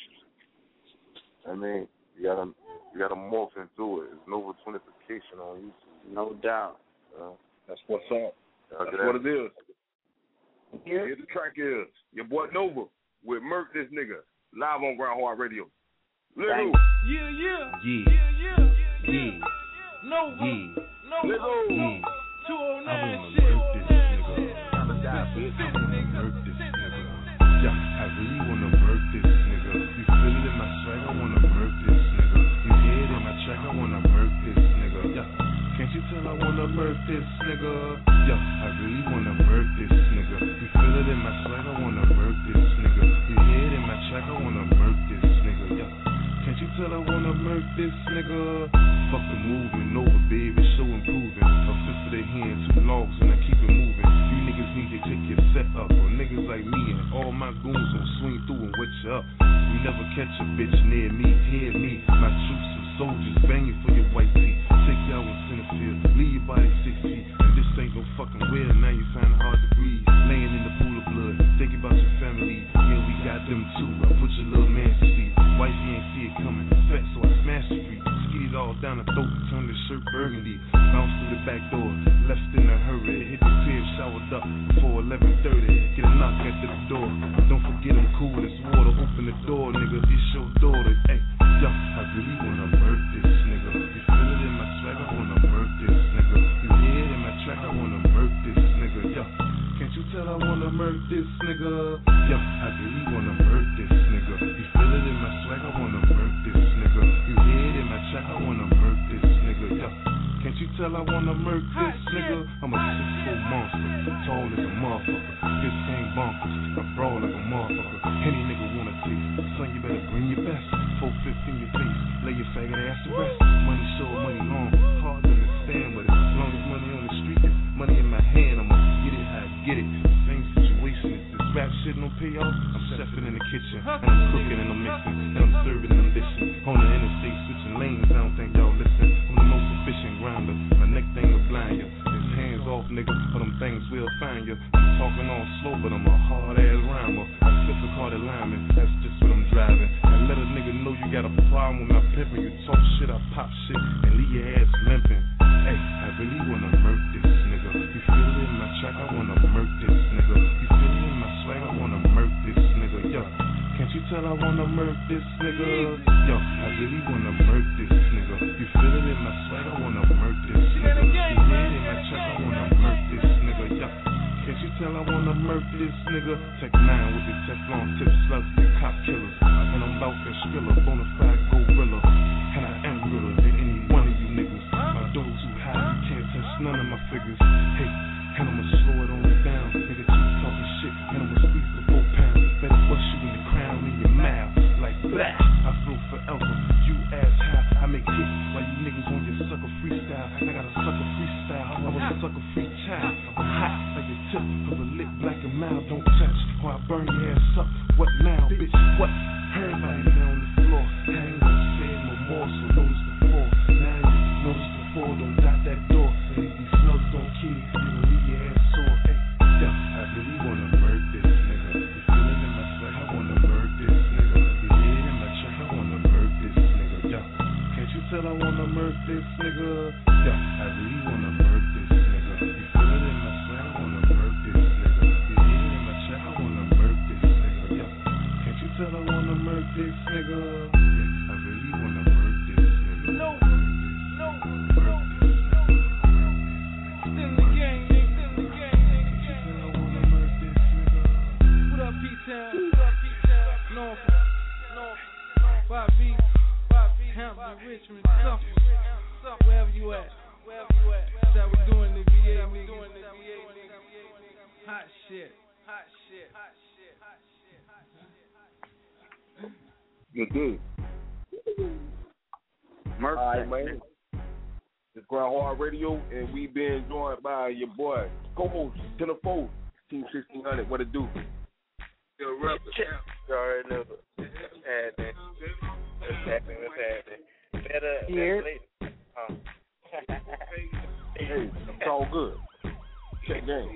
I mean, you gotta, you gotta morph into it. It's Nova twenty-fication on YouTube.
No doubt.
Uh,
That's what's up. That's what it is. Yeah. Here the track is your boy Nova with Murk this nigga live on Grind Hard Radio. Little.
Yeah, yeah.
Yeah.
Yeah, yeah.
Yeah.
Nova.
Yeah.
Nova.
Little.
two oh nine
I
shit.
wanna murk this nigga.
I'ma die, bitch.
I wanna murk this nigga. Yeah, I really wanna murk this nigga. You feel it in my swag, I wanna murk this nigga. You hear it in my track, I wanna murk this nigga. Yeah, can't you tell I wanna murk this nigga? Yeah, I really wanna murk this nigga. You feel it in my swag, I wanna murk this nigga. You hear it in my track, I wanna murk this nigga. Yeah.
tell I wanna murk this nigga? Fuck the movement, over, baby, show improving. A fist of their hand, two logs, and I keep it moving. You niggas need to take your set up, or niggas like me and all my goons gon' swing through and wet you up. You never catch a bitch near me, hear me. My troops and soldiers banging for your white tee. Take y'all in Centerfield, leave your body six feet. And this ain't no fucking weird, now you find it hard to breathe. Laying in the pool of blood, think about your family. Yeah, we got them too. I put your little man to sleep. Wifey ain't see it coming, fat so I smashed the street. Skied all down the throat, turned the shirt burgundy. Bounced through the back door, left in a hurry. Hit the crib, showered up before eleven thirty. Get a knock at the door. Don't forget I'm cool as water. Open the door, nigga. It's your daughter. Hey, yo, I really wanna murk this nigga. You feel it in my swag? I wanna murk this nigga. You hear it in my track? I wanna murk this nigga. Yo, can't you tell I wanna murk this nigga? Yo, I really wanna murk this nigga. You feel it in my swag? I wanna murk this nigga. You hear it in my track? I wanna murk this nigga. Yo, can't you tell I wanna murk this nigga? I'm a six foot monster, tall as a motherfucker. This thing bonkers, I brawl like a motherfucker. Any nigga wanna taste, son, you better bring your best. Four fifth in your face, lay your faggot ass to rest. Money short, money long, hard to understand with it. As long as money on the street, money in my hand, I'ma get it how I get it. Same situation, if this rap shit don't pay off, I'm chefing in the kitchen, and I'm cooking and I'm mixing, and I'm serving and I'm dishing. On the interstate, switching lanes, I don't think y'all listen. I'm the most efficient grinder, my neck thing will blind you. His hands off, nigga, for them things will find you. I'm talking all slow, but I'm a hard-ass rhymer. I slip a carded lineman, that's just what I'm driving. I let a nigga know you got a problem with my pimpin'. You talk shit, I pop shit, and leave your ass limping. Hey, I really wanna murk this nigga. You feel it in my track? I wanna murk this nigga. You feel it in my swag? I wanna murk this nigga. Yo, can't you tell I wanna murk this nigga? Yo, I really wanna murk this nigga. You feel it in my swag? I wanna murk this nigga. You feel it in my track? I wanna murk this nigga. Yo, can't you tell I wanna murk this nigga? Tech nine with the Teflon tip slugs and cop killers. And I'm about that skrilla, bona fide gorilla. And I am realer than any one of you niggas. My dough too high, you can't touch none of my figures. Hey, and I'ma slow it on down. Nigga keep talking shit, and I'ma squeeze the four pounds. Better bust you in the crown in your mouth. Like blah, I flow forever. You ass high, I make hits while you niggas on your sucker freestyle. I got a sucker freestyle, I was a sucker free child. I'm hot like a tip of a lit black and mild. Don't touch, or I burn your ass up. What now, bitch? What? Everybody down on the floor. I ain't gonna say no more, so notice the fall. Now you notice the fall, don't dot that door. And if these slugs don't kill you, you gon' leave your ass sore. Hey, yo, I really wanna murk this nigga. You feel it in my swag? I wanna murk this nigga. You hear it in my track? I wanna murk this nigga. Yo, can't you tell I wanna murk this nigga? Yo, I really wanna murk this nigga. You feel it in my swag? I wanna murk this nigga. You hear it in my track? I wanna murk this nigga. Yo, can't you tell I wanna murk this nigga? Yeah, I really wanna murk this nigga.
No, no, no. Still in the gang, nigga. Still in the gang, nigga.
I wanna murk this nigga.
What up, P-Town? What up, P-Town? Norfolk, Norfolk, five B, Hampton, Richmond, Suffolk, wherever you at. Wherever you at. That's how we doing the V A, nigga. Hot shit. Hot shit. Hot shit. Hot shit. Hot shit.
Good dude. All right, man. It's Ground Hard Radio, and we been joined by your boy, co-host, ten oh four, Team sixteen hundred. What it do?
Yo, Rubber. You already know. What's happening? What's happening? What's happening? Better, better later. Um.
Hey, it's all good. Check game.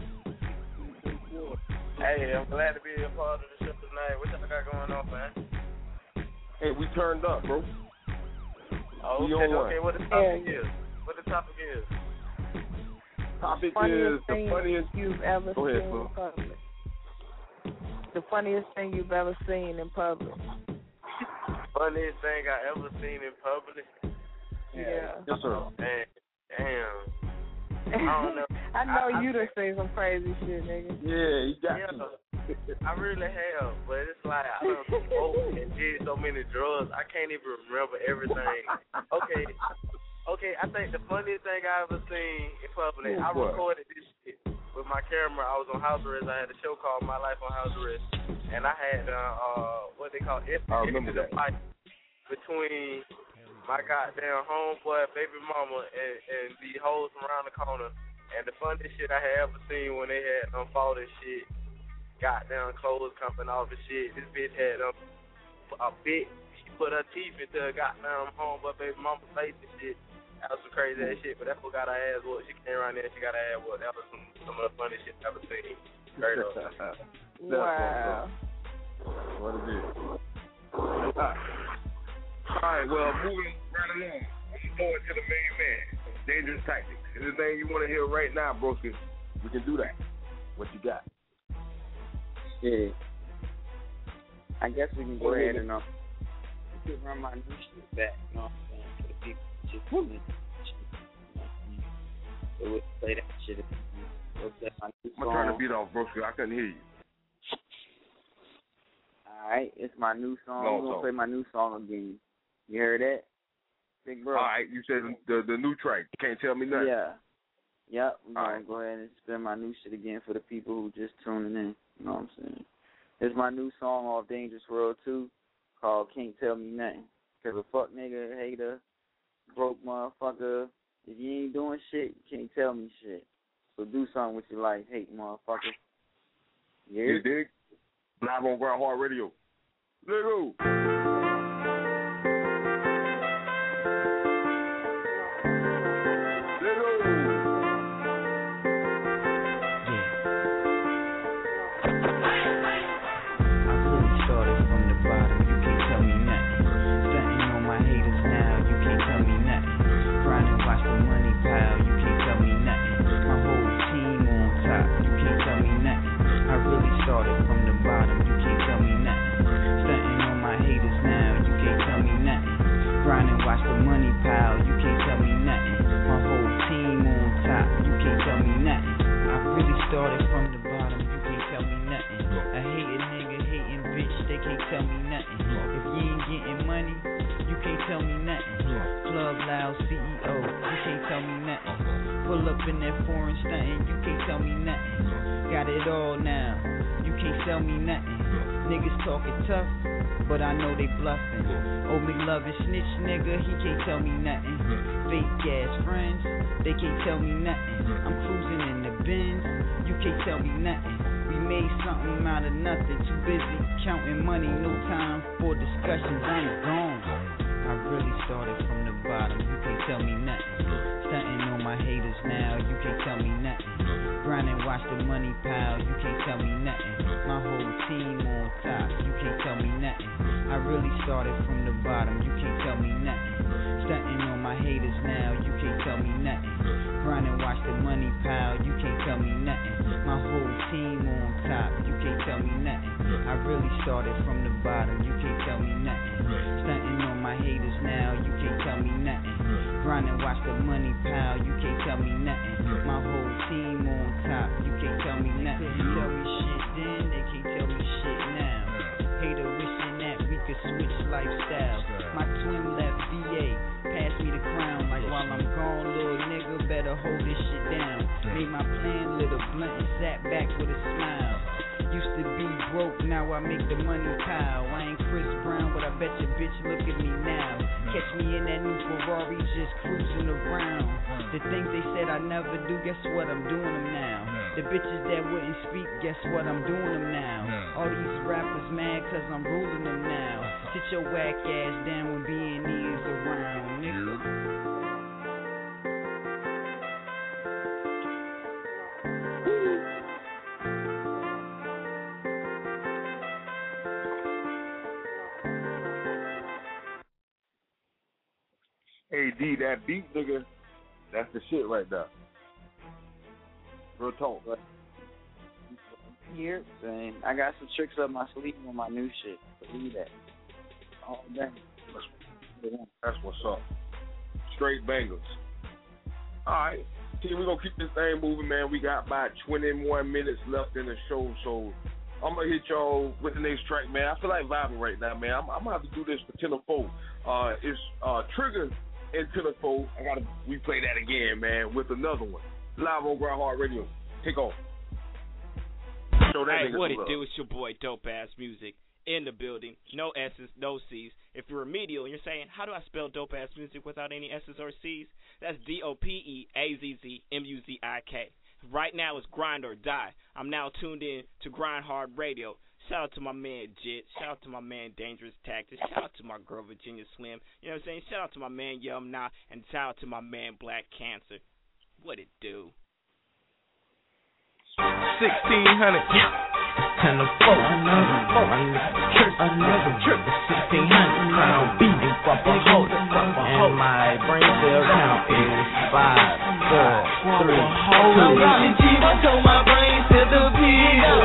Hey, I'm glad to be a part of the show tonight. What y'all got going on, man?
Hey, we turned up, bro.
Oh, okay, okay. What the topic is? What the topic is?
Topic
funniest
is the
thing
funniest
you've ever
Go
seen
ahead,
in
bro.
public. The funniest thing you've ever seen in public.
Funniest thing I ever seen in public.
Yeah.
Yes, sir.
Man, damn. I don't know.
I know
I,
you
I,
done seen some crazy shit, nigga.
Yeah, you got
yeah,
to.
I really have, but it's like I done smoked and did so many drugs, I can't even remember everything. Okay, okay. I think the funniest thing I ever seen in public,
Oh,
I
boy.
recorded this shit with my camera. I was on house arrest. I had a show called My Life on House Arrest, and I had uh, uh what they call it.
I remember
the
that.
fight. between my goddamn homeboy, baby mama, and, and the hoes around the corner. And the funniest shit I had ever seen when they had them folded shit, goddamn clothes coming off and shit. This bitch had um, a bit. She put her teeth into a goddamn homeboy, baby mama face and shit. That was some crazy ass shit, but that fool got her ass whooped. She came around there and she got her ass whooped. That was some, some of the funniest shit I ever seen. Straight up.
Wow.
What is it? All right. All right, well, moving right along. I'm going to the main man. Dangerous Tactics. Anything you want to hear right now, broski, we can do that. What you got?
Yeah. I guess we can go well, ahead and uh, we can run my new shit back. You know what I'm saying? For the people just listening to shit. You know what I mean? So we'll play that shit.
I'm trying to beat off, broski. I couldn't hear you.
All right, it's my new song.
No,
We're going to
so.
play my new song again. You heard that? Big bro.
All right, you said the the new track. Can't tell me nothing.
Yeah. Yep. We're going
right.
to go ahead and spin my new shit again for the people who just tuning in. You know what I'm saying? It's my new song off Dangerous World two called Can't Tell Me Nothing. Because a fuck nigga, hater, broke motherfucker, if you ain't doing shit, you can't tell me shit. So do something with your life, hate motherfucker. Yeah.
You dig? Live on Ground Hard Radio. Nigga.
In that foreign stunting, you can't tell me nothing. Got it all now, you can't tell me nothing. Niggas talking tough, but I know they bluffing. Old McLovin snitch nigga, he can't tell me nothing. Fake ass friends, they can't tell me nothing. I'm cruising in the Benz, you can't tell me nothing. We made something out of nothing, too busy counting money, no time for discussions, I'm gone. I really started from the bottom, you can't tell me nothing. Stunting on my haters now, you can't tell me nothing. Grind and watch the money pile, you can't tell me nothing. My whole team on top, you can't tell me nothing. I really started from the bottom, you can't tell me nothing. Stunting on my haters now, you can't tell me nothing. Grind and watch the money pile, you can't tell me nothing. My whole team on top, you can't tell me nothing. I really started from the bottom, you can't tell me nothing. Stunting on my haters now, you can't tell me nothing. Grind and watch the money pile, you can't tell me nothing. My whole team on top, you can't tell me nothing. You tell me shit then, they can't tell me shit now. Hater wishing that we could switch lifestyles. My twin left V A, pass me the crown. Like while I'm gone, little nigga, better hold this shit down. Made my plan, lit a blunt and sat back with a smile. Used to be broke, now I make the money pile. I ain't Chris Brown, but I bet your bitch look at me now. Catch me in that new Ferrari just cruising around. The things they said I never do, guess what, I'm doing them now. The bitches that wouldn't speak, guess what, I'm doing them now. All these rappers mad cause I'm ruling them now. Sit your whack ass down when B and E is around, nigga.
A D, that beat, nigga, that's the shit right there. Real talk.
Here, saying I got some tricks up my sleeve on my new shit. Believe that. All day.
That's what's up. Straight bangers. All right. Team, we're going to keep this thing moving, man. We got about twenty-one minutes left in the show, so I'm going to hit y'all with the next track, man. I feel like vibing right now, man. I'm, I'm going to have to do this for ten or four. Uh, it's uh, Trigger and ten or four. I got to replay that again, man, with another one. Live on Ground Hard Radio. Take off. Show that
hey,
nigga
what
some
it
love.
do? It's your boy Dope Ass Music, in the building. No S's, no C's. If you're remedial and you're saying, how do I spell dope-ass music without any S's or C's? That's D O P E A Z Z M U Z I K. Right now it's Grind or Die. I'm now tuned in to Grind Hard Radio. Shout out to my man Jit. Shout out to my man Dangerous Tactics. Shout out to my girl Virginia Slim. You know what I'm saying? Shout out to my man Yum Nah. And shout out to my man Black Cancer. What it do?
sixteen hundred, yeah. ten to four, another four, another trip, another trip. sixteen hundred, crown B, guap a hold, and my brain cell count is five, four, three, two. I told my brain to the pill.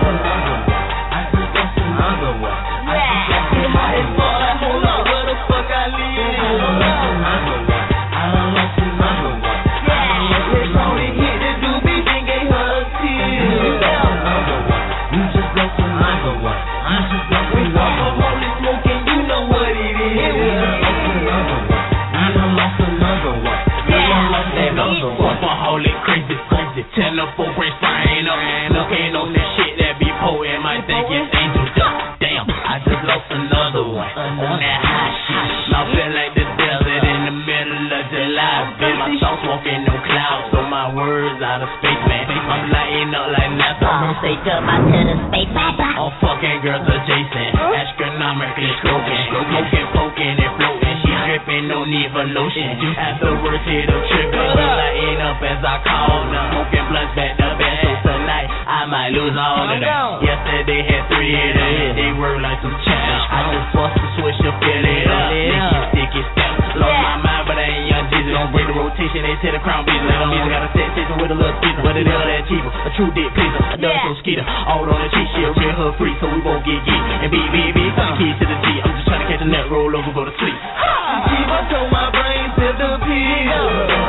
I just lost another one. Yeah, get high as fuck. Hold up, where the fuck I live? I done lost another one. I done lost another one. Yeah, it's only hit the do me, think ain't her tears. You just lost another one. I just lost another one. Holy smoking, you know what it is. You done lost another one. You done lost another one. You done lost another one. For holy crazy, crazy. Ten to four brains frying up. Looking on this shit that be potent. My think it's angel dust. Damn, I just lost another one. On that high shit. I feel like the desert in the middle of July. Feel my thoughts walking on clouds. So my words out of space, man. I'm lighting up like NASA. I'm straight up my tennis space, man. All fucking girls adjacent. Astronomically stroking. Smoking, poking, and floating. She dripping, no need for lotion. Afterwards, hit up tripping. We lighting up as I call them. Smoking blunts back to back. So tonight, I might lose all of them. Yesterday had three of them. They work like some champs. I just bust the switch to fill it up. Make it sticky step. Lost my mind, but I ain't young Jesus. Don't break the rotation, they say the crown beats. Let them got a set station with a little speaker. But it hell that cheaper. A true dick pleaser. A dove so skeeter. All on the cheat sheet. Real her free, so we won't get geek. And B, B, B, put the keys to the G. I'm just trying to catch a net, roll over, go to sleep. I told my brain to the pill.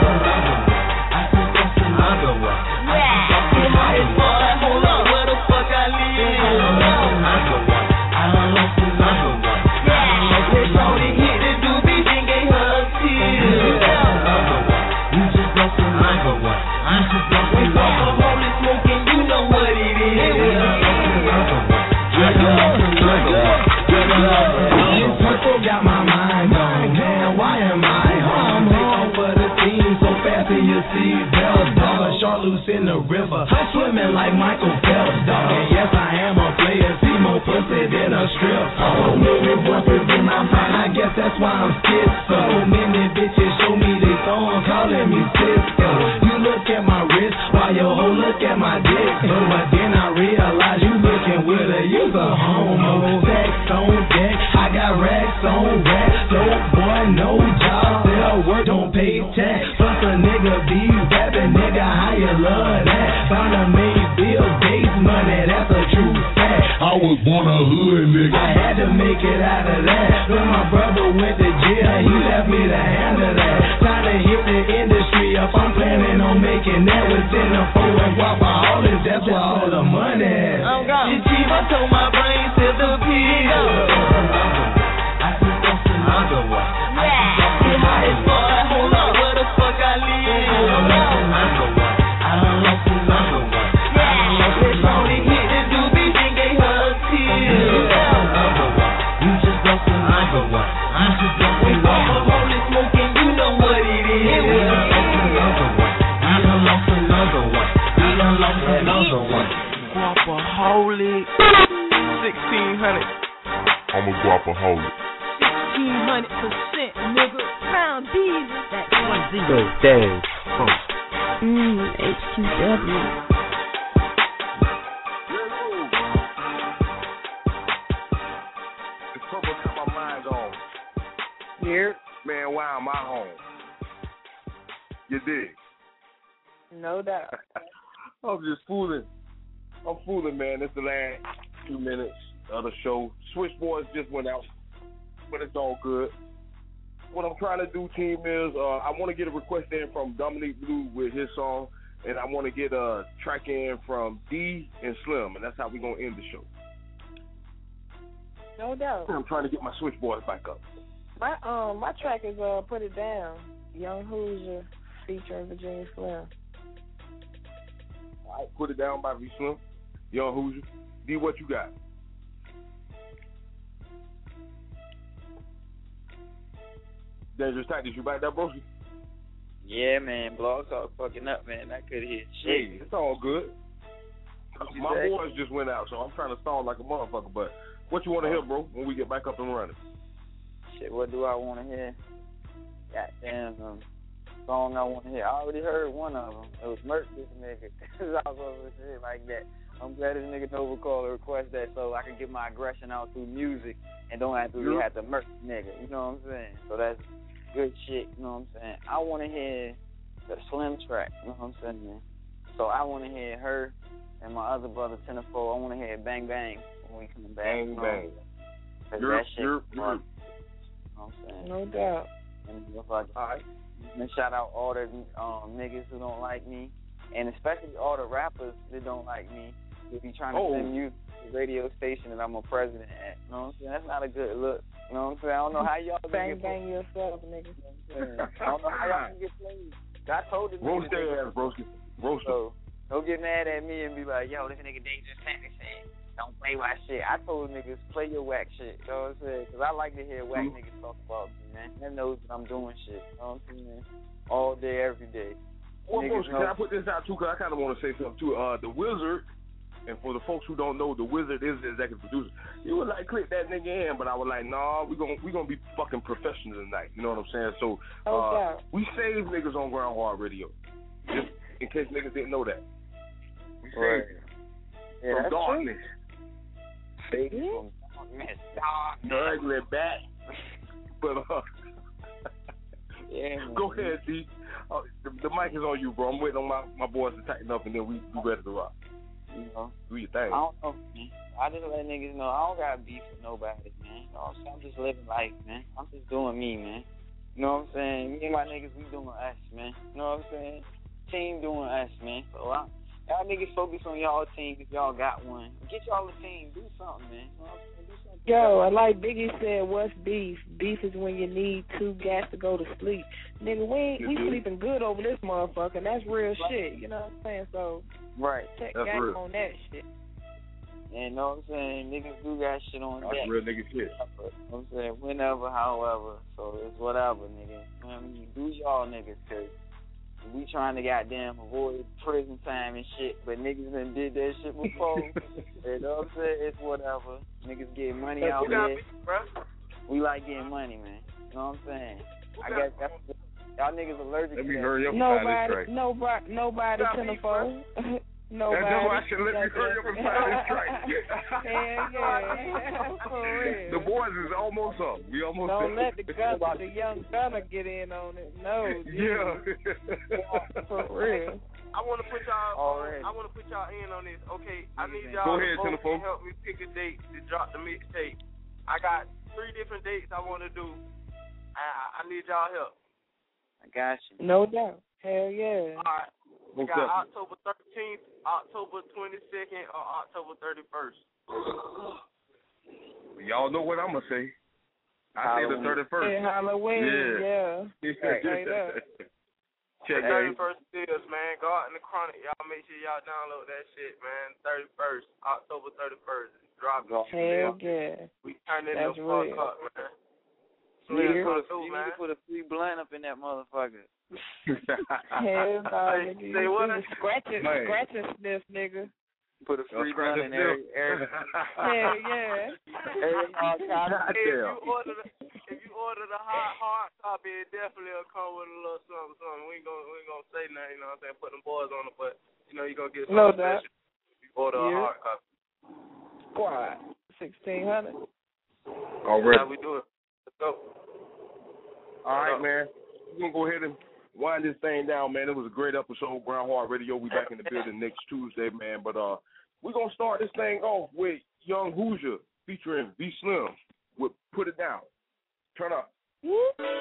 I just lost another one. Yeah. Get high as fuck. Hold up, where the fuck I live? I done lost another one. I done lost another one. Yeah. It's only hit the do be think ain't her tears. You just lost another one. I just lost another one. Holy smoking, you know what it is. You just lost another one. You just lost another one. You just lost another one. Purple got my mind on. Man, why am I home? Take over the scene so fast in your seat bells, dog. Short loose in the river, swimming like Michael Phelps, dog. And yes, I am a player. See more pussy than a strip. So many voices in my mind. I guess that's why I'm scared. So many bitches show me they thorn, calling me Cisco. You look at my wrist while your hoe look at my dick. So but then I realize you looking with a you's a homo. Sex on deck, I got racks on racks. Dope boy, no job, still work, don't pay tax. Plus a nigga be rapping, nigga, how you love that? Found a made Bill Gates money, that's a true fact. I was born a hood nigga, I had to make it out of that. When my brother went to jail, he left me to handle that. Time to hit the industry up, I'm planning on making that. With ten or four and Guapaholics, that's where all the money is. Oh God, I told my brain to the pill. I just lost another one. Yeah, get high as fuck. Hold up, where the fuck I live? I done lost another one. I done lost another one. Yeah, it's only hit the do be think ain't her tears. You just lost another one. You just lost another one. I just lost another one. Holy smoking, you know what it is. You just lost another one. I done lost another one. I done lost another one. Guapaholic. sixteen hundred.
I'm a guapaholic.
sixteen hundred percent, nigga. Crown B's. That one
zero. Dang.
Mmm, H Q W.
It's purple got my mind on.
Here.
Man, why am I home? You dig?
No doubt.
I'm just fooling. I'm fooling, man. It's the last two minutes of the show. Switchboards just went out, but it's all good. What I'm trying to do, team, is uh, I want to get a request in from Dominique Blue with his song, and I want to get a track in from D and Slim, and that's how we're going to end the show.
No doubt.
I'm trying to get my switchboards back up.
My um my track is uh Put It Down, Young Hoosier featuring Virginia Slim.
All right, Put It Down by V Slim, Young Hoosier. D, what you got? Dangerous Tactics, you back there, bro?
Yeah, man. Blog Talk fucking up, man. I could hear shit.
Hey, it's all good.
What you
My
say?
boys just went out, so I'm trying to stall like a motherfucker. But what you want to hear, bro, when we get back up and running?
Shit, what do I want to hear? Goddamn um, song I want to hear. I already heard one of them. It was Merc this nigga. Cause I was over shit like that. I'm glad this nigga Nova called to request that so I can get my aggression out through music and don't have to really have to murk nigga. You know what I'm saying? So that's good shit. You know what I'm saying? I want to hear the Slim track. You know what I'm saying, man? So I want to hear her and my other brother Tenfold. I want to hear Bang Bang when we come back.
Bang
you know?
Bang.
Cause
You're,
that shit.
you're,
You know what I'm saying?
No doubt.
And if I, all right. And shout out all the um, niggas who don't like me, and especially all the rappers that don't like me. If you trying to
oh.
send you to the radio station that I'm a president at, you know what I'm saying? That's not a good look. You know what I'm saying? I don't know how y'all
bang
get
bang yourself, nigga.
You know I don't know how y'all can get played. I told this
roast
nigga
their ass, roast it. Roast
so don't get mad at me and be like, yo, this nigga Dangerous Tactics said, don't play my shit. I told niggas, play your whack shit. You know what I'm saying? Because I like to hear whack mm-hmm. niggas talk about me, man. They knows that I'm doing shit. You know what I'm saying? All day, every day.
Well, Broski, can I put this out too? Because I kind of want to say something too. Uh, the Wizard, and for the folks who don't know, the Wizard is the executive producer. He was like, click that nigga in, but I was like, nah, we gonna we gonna be fucking professional tonight. You know what I'm saying? So uh,
oh,
we save niggas on Ground Hard Radio, just in case niggas didn't know that. We save
right. yeah,
from darkness.
Save from darkness.
The ugly bat. But uh,
yeah,
go ahead, D. Uh, the, the mic is on you, bro. I'm waiting on my, my boys to tighten up, and then we we ready to rock.
You know,
do your thing.
I don't know, man. I just let niggas know I don't got beef with nobody, man. You know what I'm saying? I'm just living life, man. I'm just doing me, man. You know what I'm saying? Me and my niggas, we doing us, man. You know what I'm saying? Team doing us, man. So I, y'all niggas focus on y'all team if y'all got one. Get y'all a team. Do something, man. You know what I'm saying? Do something.
Yo, and like Biggie said, what's beef? Beef is when you need two gas to go to sleep. Nigga, we ain't, we sleeping good over this motherfucker, and that's real right. shit. You know what I'm saying? So,
right.
check
that's
game
real.
on that shit.
And you know what I'm saying? Niggas do got shit on
that's
deck.
That's real nigga shit.
You know what I'm saying? Whenever, however. So it's whatever, nigga. You know what I mean? Do y'all niggas, because we trying to goddamn avoid prison time and shit, but niggas done did that shit before. You know what I'm saying? It's whatever. Niggas getting money
hey,
out here.
Bro.
We like getting money, man. You know what I'm saying? I guess that's y'all niggas allergic
Let
to
me
that.
hurry up
nobody, nobody, nobody, Tenfold. Nobody.
That's why I should let me hurry up and find this track.
Hell yeah, for real.
The boys is almost up. We almost
Don't
there.
let the gun, the young gunner get in on it. No.
Yeah.
For real.
I want to put y'all.
Already.
I want to put y'all in on this. Okay, I need y'all
Go ahead,
to
Tenfold.
help me pick a date to drop the mixtape. I got three different dates I want to do. I, I need y'all help.
I got you.
No doubt. Hell yeah.
All right. We
What's
got
up?
October thirteenth, October twenty-second, or October thirty-first.
Y'all know what I'm going to say. I say the thirty-first.
Hey, Halloween, yeah.
yeah.
Straight up.
Check
thirty-first is, man. God in the Chronic. Y'all make sure y'all download that shit, man. thirty-first, October thirty-first. Drop it.
Hell yeah.
We turn it
That's
the fuck
real.
up, man.
You need, to put a,
too,
you
man.
need to put a free blunt up in that motherfucker.
Hell no, nigga.
Say what?
Scratch it,
Man.
scratch and sniff, nigga.
Put a free blunt in there. Every,
Hell yeah.
every,
If you order the, if you order the hard hard copy, it definitely will come with a little something, something. We ain't gonna we ain't gonna say nothing, you know what I'm saying? Put them boys on it, but you know you gonna get
No
something
doubt.
special if you order
Yeah.
a hard copy.
What? Sixteen hundred.
All
That's
right.
how we do it. Let's go.
All right, man. We're going to go ahead and wind this thing down, man. It was a great episode, Ground Hard Radio. We back in the building next Tuesday, man. But uh, we're going to start this thing off with Young Hoosier featuring V Slim with Put It Down. Turn up.
You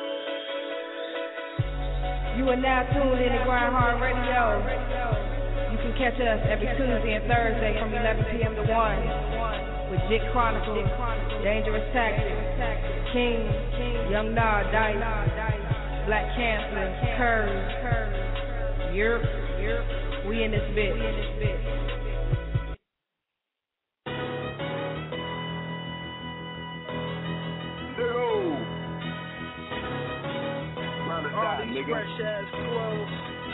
are now tuned in to Grind Hard Radio. You can catch us every Tuesday and Thursday from eleven p.m. to one with Jit Chronicles, Dangerous Tactics, King, Young Nah, Dice, Black Cancer, Curve, Europe, we in this bitch.
my nigga.
Fresh ass clothes,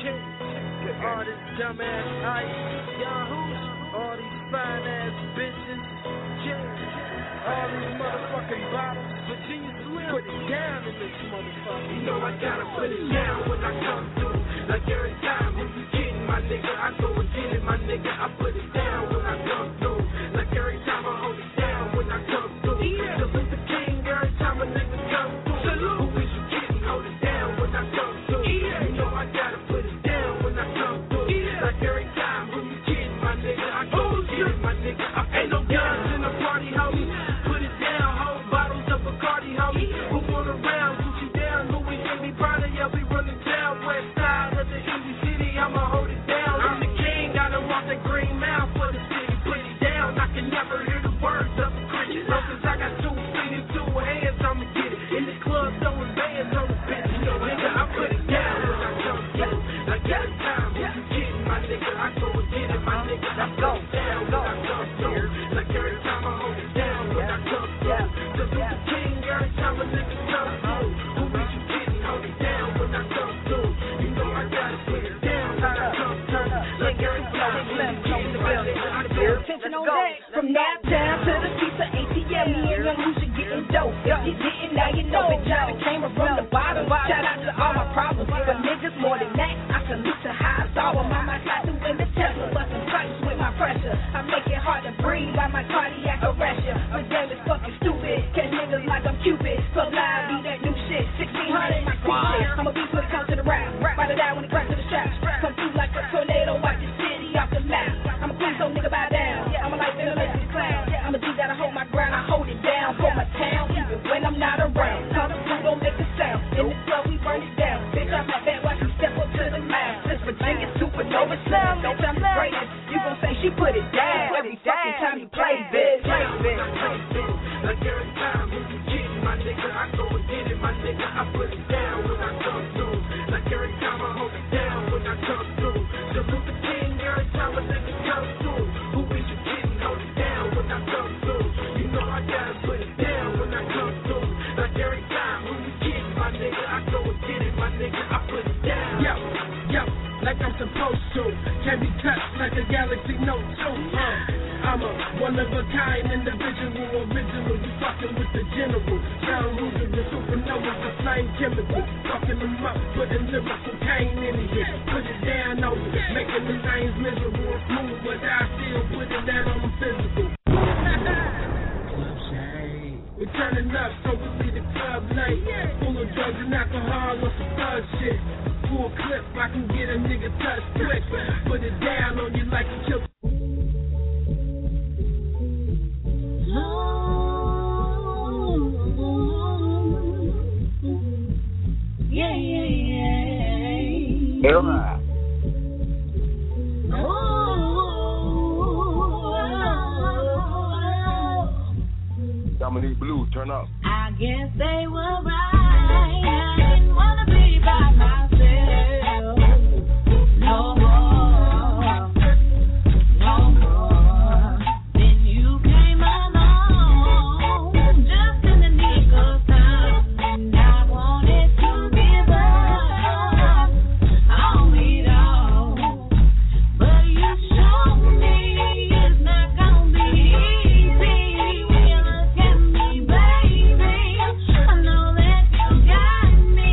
chick, all this dumb ass ice, yahoos, all these fine ass bitches, chick, all these motherfucking bottles, Virginia Slim, put it down in this motherfucker.
You know I gotta put it down when I come through. Like every time when you kidding my nigga, I go and get it, my nigga. I put it down when I come through. Like every time I hold it down when I come through. Yeah. Salute the king every time a nigga come through. Salute. Who is you kidding? Hold it down when I come through. Yeah. You know I gotta put it down when I come through. Yeah. Like every time when you kidding my nigga, I go and get it, my nigga. I ain't no guns in the party, homie. Put it down, whole bottles of Bacardi, homie. Who want around? Gucci down, Louis and me, Prada, yeah, we running down west side of the Indy City. I'ma hold it down. I'm the king, gotta walk that green mouth for the city. Put it down, I can never hear the words of a Christian. So since I got two feet and two hands, I'ma get it. In the club, throwing bands on the bitch. You know, nigga, I put it down when I come through. Like every time when you kidding my nigga, I go and get it, my nigga. I go down when I come through. Like every time I hold it down when I come through. Salute the king every time a nigga come through. Who is you kidding? Hold it down when I come through. You know I gotta put it down when I come through. Like every time when you kidding my nigga, I go.
Attention on deck. From Naptown to the pizza A T M, me and Young Lucia getting dope. If you didn't, now you know it. Johnny came from the bottom. Shout out to all my problems, but niggas more than that. I salute to how I saw them. I might slide through in the Tesla, busting pipes with my pressure. I make it hard to breathe by my cardiac arrest ya. My game is fucking stupid. Catch niggas like I'm Cupid. So live, be that new shit. sixteen hundred, my shit. I'm a beast when it comes to the rap. Ride it out when it comes to the straps. Come through like a tornado, wipe the city off the map. I'm a queen, so nigga bow down. I'm a life in a legend clown. I'm a G that I hold my ground. I hold it down for my town, even when I'm not around. Come through, don't make a sound. In the club, we burn it down. Bitch, I'm at that, watch me step up to the mouth. This Virginia supernova sound. Bitch, I'm the greatest. You gon' say she put it down every fucking time you play this. Play this.
Like every time when you kidding my nigga, I go and get it, my nigga. I put it down when I come through. Like every time I hold it down when I come through. Salute the king every time a nigga come through. Who is you kidding? Hold it down when I come through. You know I gotta put it down when I come through. Like every time when you kidding my nigga, I go and get it, my nigga. I put it down.
Yo, yo, like I'm supposed to. Can't be touched like a Galaxy Note two. Uh. I'm a one-of-a-kind individual, original. You fucking with the general. John Ruger, the supernova, the flame chemical. Fucking them up, putting lyrical pain in it. Put it down on you, making the things miserable and smooth, but I still put it down on the physical. Club shade. We're turning up, so we leave the club late. Full of drugs and alcohol or some thug shit. Full clip, I can get a nigga touch quick. Put it down on you like a killer.
Yeah, yeah, yeah.
Yeah. Dominique Blue, turn up.
I guess they were right. I didn't wanna be by myself. No more. No more. Then you came along, just in the nick of time, and I wanted to give up on it all, but you showed me it's not gonna be easy. When you look at me, baby, I know that you got me.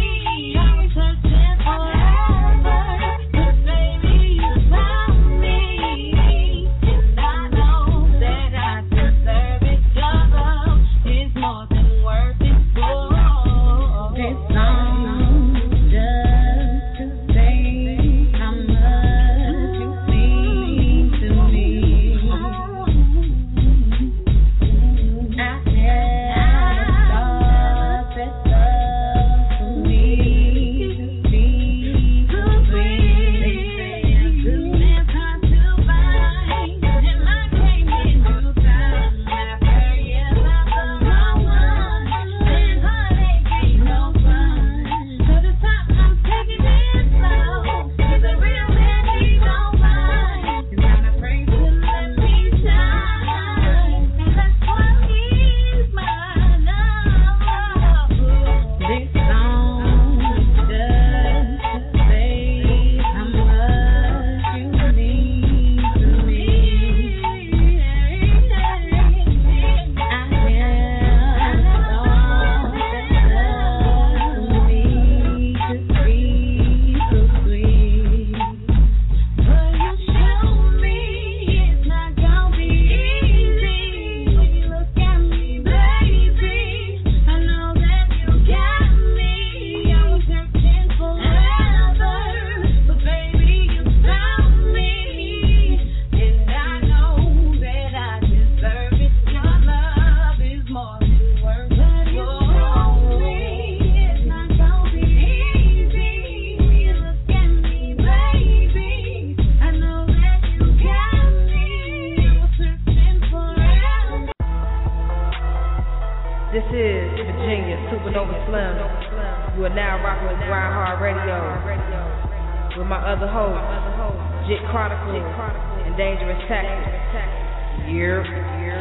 This is Virginia Supernova Slim. You are now rocking with Grind Hard Radio with my other host, Jit Chronicles and Dangerous Tactics. Year, year.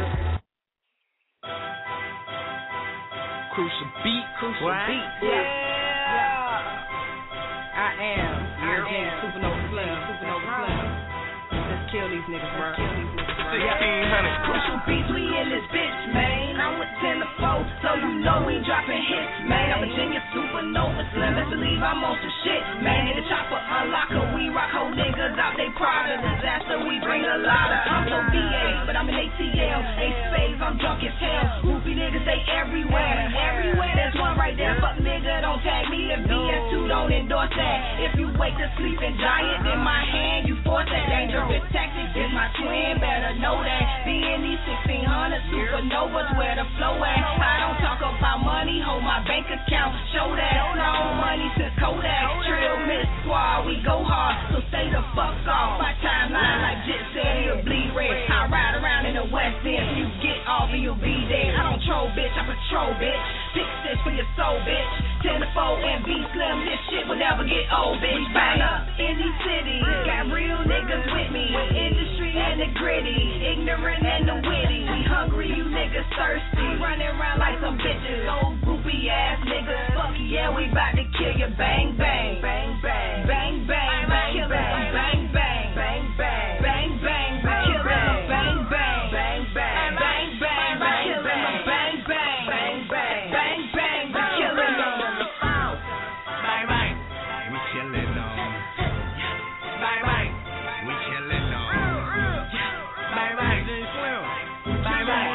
Crucial beat, crucial
What?
beat.
Yeah. I am. I am Supernova Slim. Supernova Slim. Let's kill these niggas, bro. Let's kill these niggas, bro.
sixteen hundred.
Crucial beats, we in this bitch, man. I'm with ten to four, so you know we dropping hits, man. I'm Virginia Supernova Slim. Let's believe I'm on some shit, man. In the chopper unlocker, we rock whole niggas out they Prada. Disaster, we bring a lot of. I'm so V A, but I'm an A T L. Ace spades, I'm drunk as hell. Goofy niggas, they everywhere. Everywhere, there's one right there. Fuck nigga, don't tag me. If B S two don't endorse that. If you wake the sleeping giant in my hand, you force that. Dangerous tactics is my twin, better know that. Being these sixteen hundred supernovas where the flow at. I don't talk about money, hold my bank account, show that. No money since Kodak. Trill Miss Squad, we go hard, so stay the fuck off. My timeline, like Jit said, he'll bleed red. I ride around in the West End, you get off and you'll be dead. I don't troll, bitch, I patrol, bitch. Six six for your soul, bitch. Ten to four and B Slim, this shit will never get old, bitch. Bang up in these cities, got real niggas with me. Industry and the gritty, ignorant and the witty. We hungry, you niggas thirsty. Running around like some bitches, old goopy ass niggas. Fuck yeah, we bout to kill you. Bang bang, bang bang, bang bang, bang bang, bang bang, bang bang, bang bang, kill them, bang bang, bang bang, bang bang, kill them, bang bang, bang bang, bang bang, kill them. Bang bang,
We chillin' on.
bang bang,
We chillin' on.
bang bang, bang bang.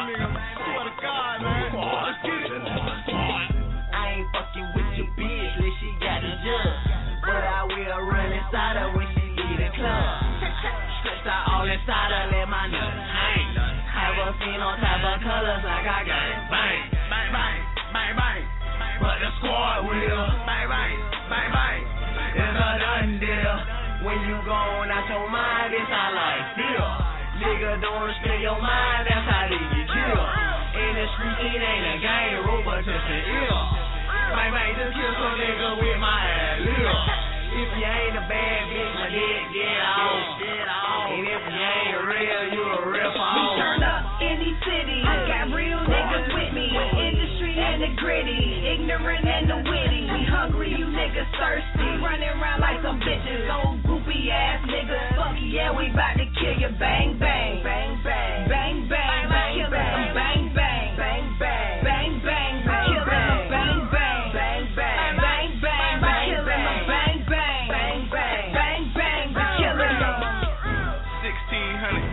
I ain't fucking with your bitch unless she got the jug. But I will run inside her when she leave the club. Stretched out all inside her, let my nuts hang. Have her seen all type of colors like I got it. Bang, bang, bang, bang, bang. But the squad will. Bang, bang, bang, bang. It's a done deal. When you gone out your mind, it's how life feel. Nigga, don't respect your mind, that's how they get killed. In the street, it ain't a game, robot just an ill. Bang, bang, just kill some nigga with my ass lil. If you ain't a bad bitch, my dick get off. And if you ain't real, you a rip off. We turn up in these cities, got real niggas with me. Industry and the gritty, ignorant and the witty. We hungry, you niggas thirsty. Running around like some bitches, old goopy ass niggas. Fuck yeah, we bout to kill you. Bang bang, bang bang, bang bang, kill them. Bang bang, bang bang, bang bang, kill them. Bang bang, bang bang, bang bang, kill them. Bang bang, bang bang, bang bang, kill them.
sixteen hundred.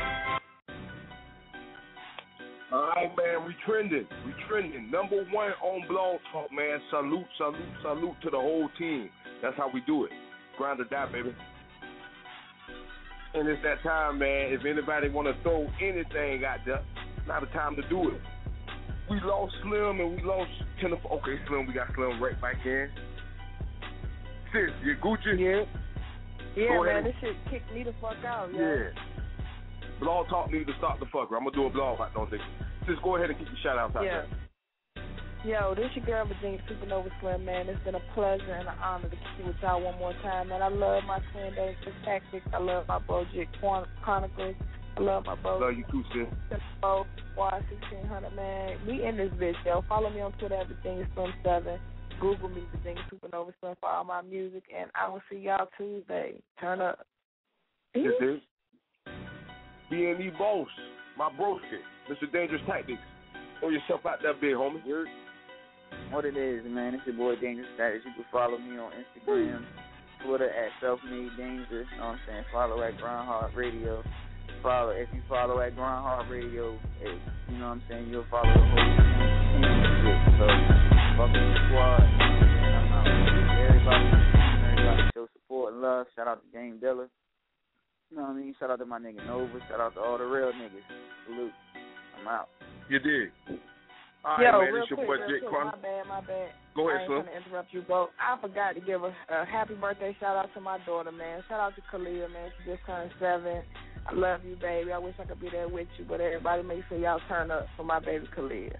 All right, man, we trending. We trending. Number one on Blog Talk, man. Salute, salute, salute to the whole team. That's how we do it. Grind or die, baby. And it's that time, man. If anybody want to throw anything out there, now the time to do it. We lost Slim and we lost ten. Okay, Slim, we got Slim right back in. Sis, you Gucci here?
Yeah,
Go
man,
ahead.
this shit kicked me the fuck out, yo.
Yeah. Blog Talk need to stop the fucker. I'm going to do a blog out don't think. Just go ahead and keep your shout outs out
Yeah.
there.
Yo, this your girl Virginia Supernova Slim, man. It's been a pleasure and an honor to kick it with y'all one more time, man. I love my twin Dangerous Tactics. I love my bro Jit Chronicles. I love my bro.
Love you too, sis.
Y sixteen hundred, man. We in this bitch, yo. Follow me on Twitter at Virginia Slim seven. Google me, Virginia Supernova Slim, for all my music, and I will see y'all Tuesday. Turn up.
This is B and E Boss, my broski, Mister Dangerous Tactics. Throw yourself out there, big homie.
You're, what it is, man, it's your boy Dangerous Tactics. You can follow me on Instagram, Twitter at Self-Made Dangerous. You know what I'm saying? Follow at Grind Hard Radio. Follow if you follow at Grind Hard Radio, it, you know what I'm saying, you'll follow the whole team and shit. So fuck with the squad. I'm out. Everybody, everybody show support and love. Shout out to Game Dilla. You know what I mean? Shout out to my nigga Nova. Shout out to all the real niggas. Salute. I'm out.
You did. All
Yo,
right, man,
real
it's your
quick,
boy
real
Jit
quick,
Chronicles.
my bad, my bad.
Go
I
ahead,
ain't
son.
trying to interrupt you, bro. I forgot to give a, a happy birthday shout out to my daughter, man. Shout out to Kalia, man. She just turned seven. I love you, baby. I wish I could be there with you, but everybody make sure y'all turn up for my baby Kalia.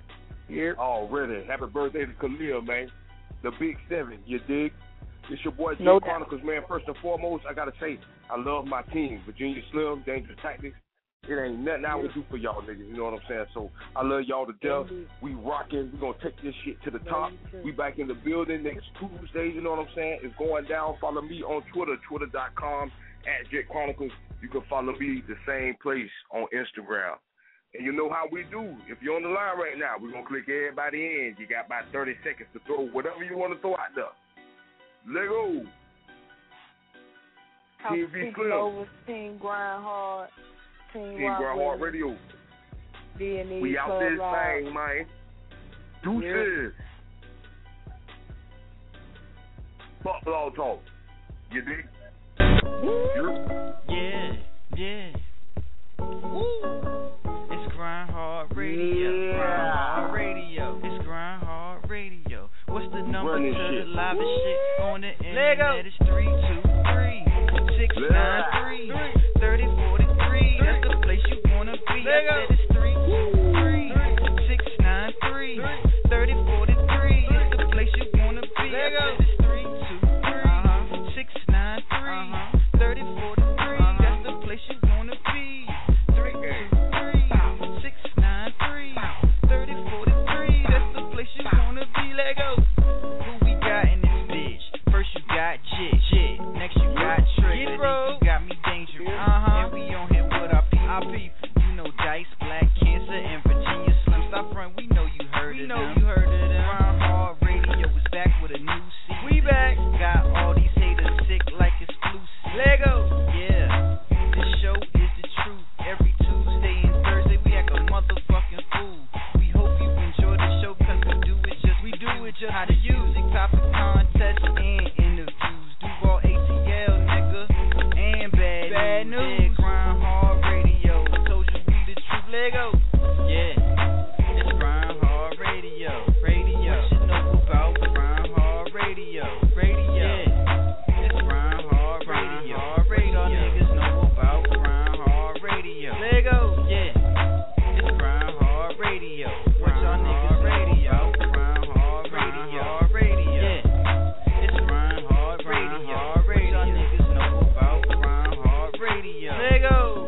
Yeah. Already. Happy birthday to Khalil, man. The Big Seven, you dig? It's your boy, J
No
Chronicles, man. First and foremost, I got to say, I love my team. Virginia Slim, Dangerous Tactics. It ain't nothing I would do for y'all niggas, you know what I'm saying? So I love y'all to death. We rocking. We going to take this shit to the top. We back in the building next Tuesday, you know what I'm saying? It's going down. Follow me on Twitter, twitter.com at Jet Chronicles. You can follow me the same place on Instagram. And you know how we do. If you're on the line right now, we're going to click everybody in. You got about thirty seconds to throw whatever you want to throw out there. Let go. Team V Slim.
Over, Team Grind Hard. Team,
Team Grind Hard Radio.
D and E
we out this thing, man. Deuces. Fuck law talk. You dig?
Yeah, yeah. Woo. It's Grind Hard Radio.
Yeah.
Grind Hard Radio. It's Grind Hard Radio. What's the number
Running
to
shit.
the live shit on the internet? It's three two three six nine three thirty forty-three. That's the place you wanna be. I said it's three two three six nine three thirty forty-three. It's the place you wanna be. I said it's three two three six nine three thirty forty-three. That's the place you wanna be. three two three six nine three thirty forty-three. That's the place you wanna be. Let go. Who we got in this bitch? First you got Jit, Jit. Next you got Trick. Then you got me Dangerous. Uh-huh. And we on here with our people. Our people. You know Dice, Black Cancer, and Virginia Slim. Stop front. We know you heard we of know them. You heard of them. Grind Hard Radio is back with a new season. We back. Got all these haters sick like exclusive. Lego. Yeah. This show is the truth. Every Tuesday and Thursday we act a motherfucking fool. We hope you enjoy the show cause we do it just we do it just how to use music, topic contests, and interviews. Duval A T L, nigga, and bad, bad news. news. Yeah, Grind Hard Radio. Told you we the truth. Lego. Yeah. It's Grind Hard Radio. Radio. What you know about Grind Hard Radio? Radio. Yeah. It's Grind Hard Radio. Hard Radio. Y'all niggas know about Grind Hard Radio. Lego. Yeah. It's Grind Hard Radio. What y'all niggas radio? Grind Hard Radio. Radio. Yeah. It's Grind Hard Radio. What y'all niggas know about Grind Hard Radio? Lego.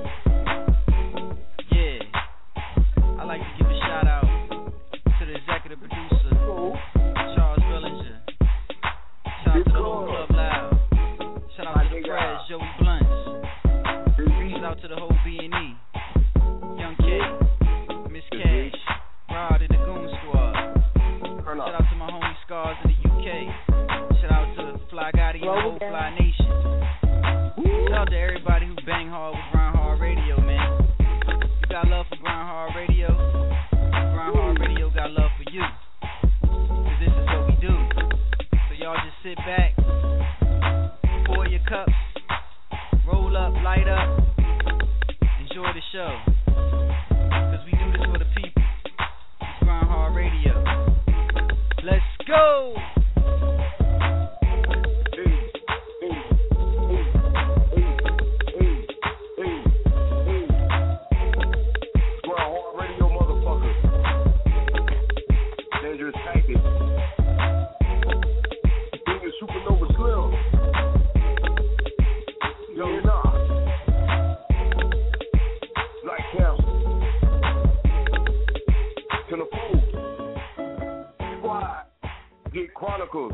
Yeah. I like to give a shout out to the executive producer, Charles Bellinger. Shout out to the whole Club Loud. Shout out to the Prez, Joey Blunts. Shout out to the whole B and E. Young K, Miss Cash, Rod and the Goon Squad. Shout out to my homie Scars in the U K. Shout out to Fly Gotti and the whole Fly Nation. Shout out to everybody who bang hard with Grind Hard Radio, man. You got love for Grind Hard Radio. Grind Hard Radio got love for you. Cause this is what we do. So y'all just sit back, pour your cups, roll up, light up, enjoy the show. Cause we do this for the people. It's Grind Hard Radio. Let's go!
Dangerous Tactics. Being a Supernova Slim. Yo, nah. Black Council. To the Fool. Squad. Get Chronicles.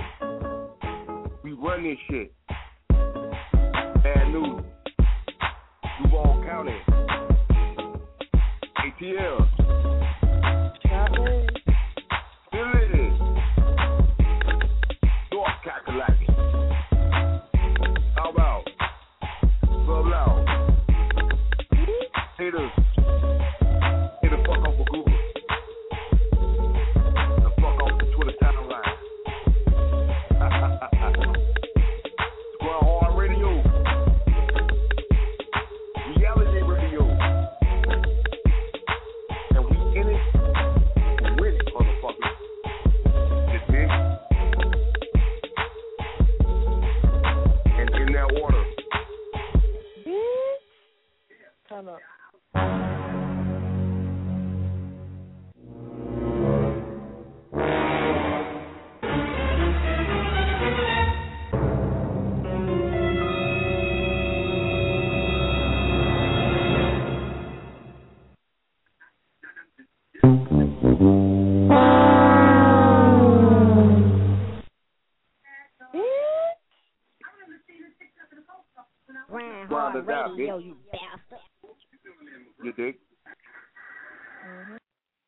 We run this shit. Bad news. Duval County. A T L. Still is. North Kakalaki. How about? Club Loud. Haters. Hit the fuck off of Google. The fuck off the Twitter timeline. Grind Hard Radio. Reality Radio.
Grind Hard Radio, you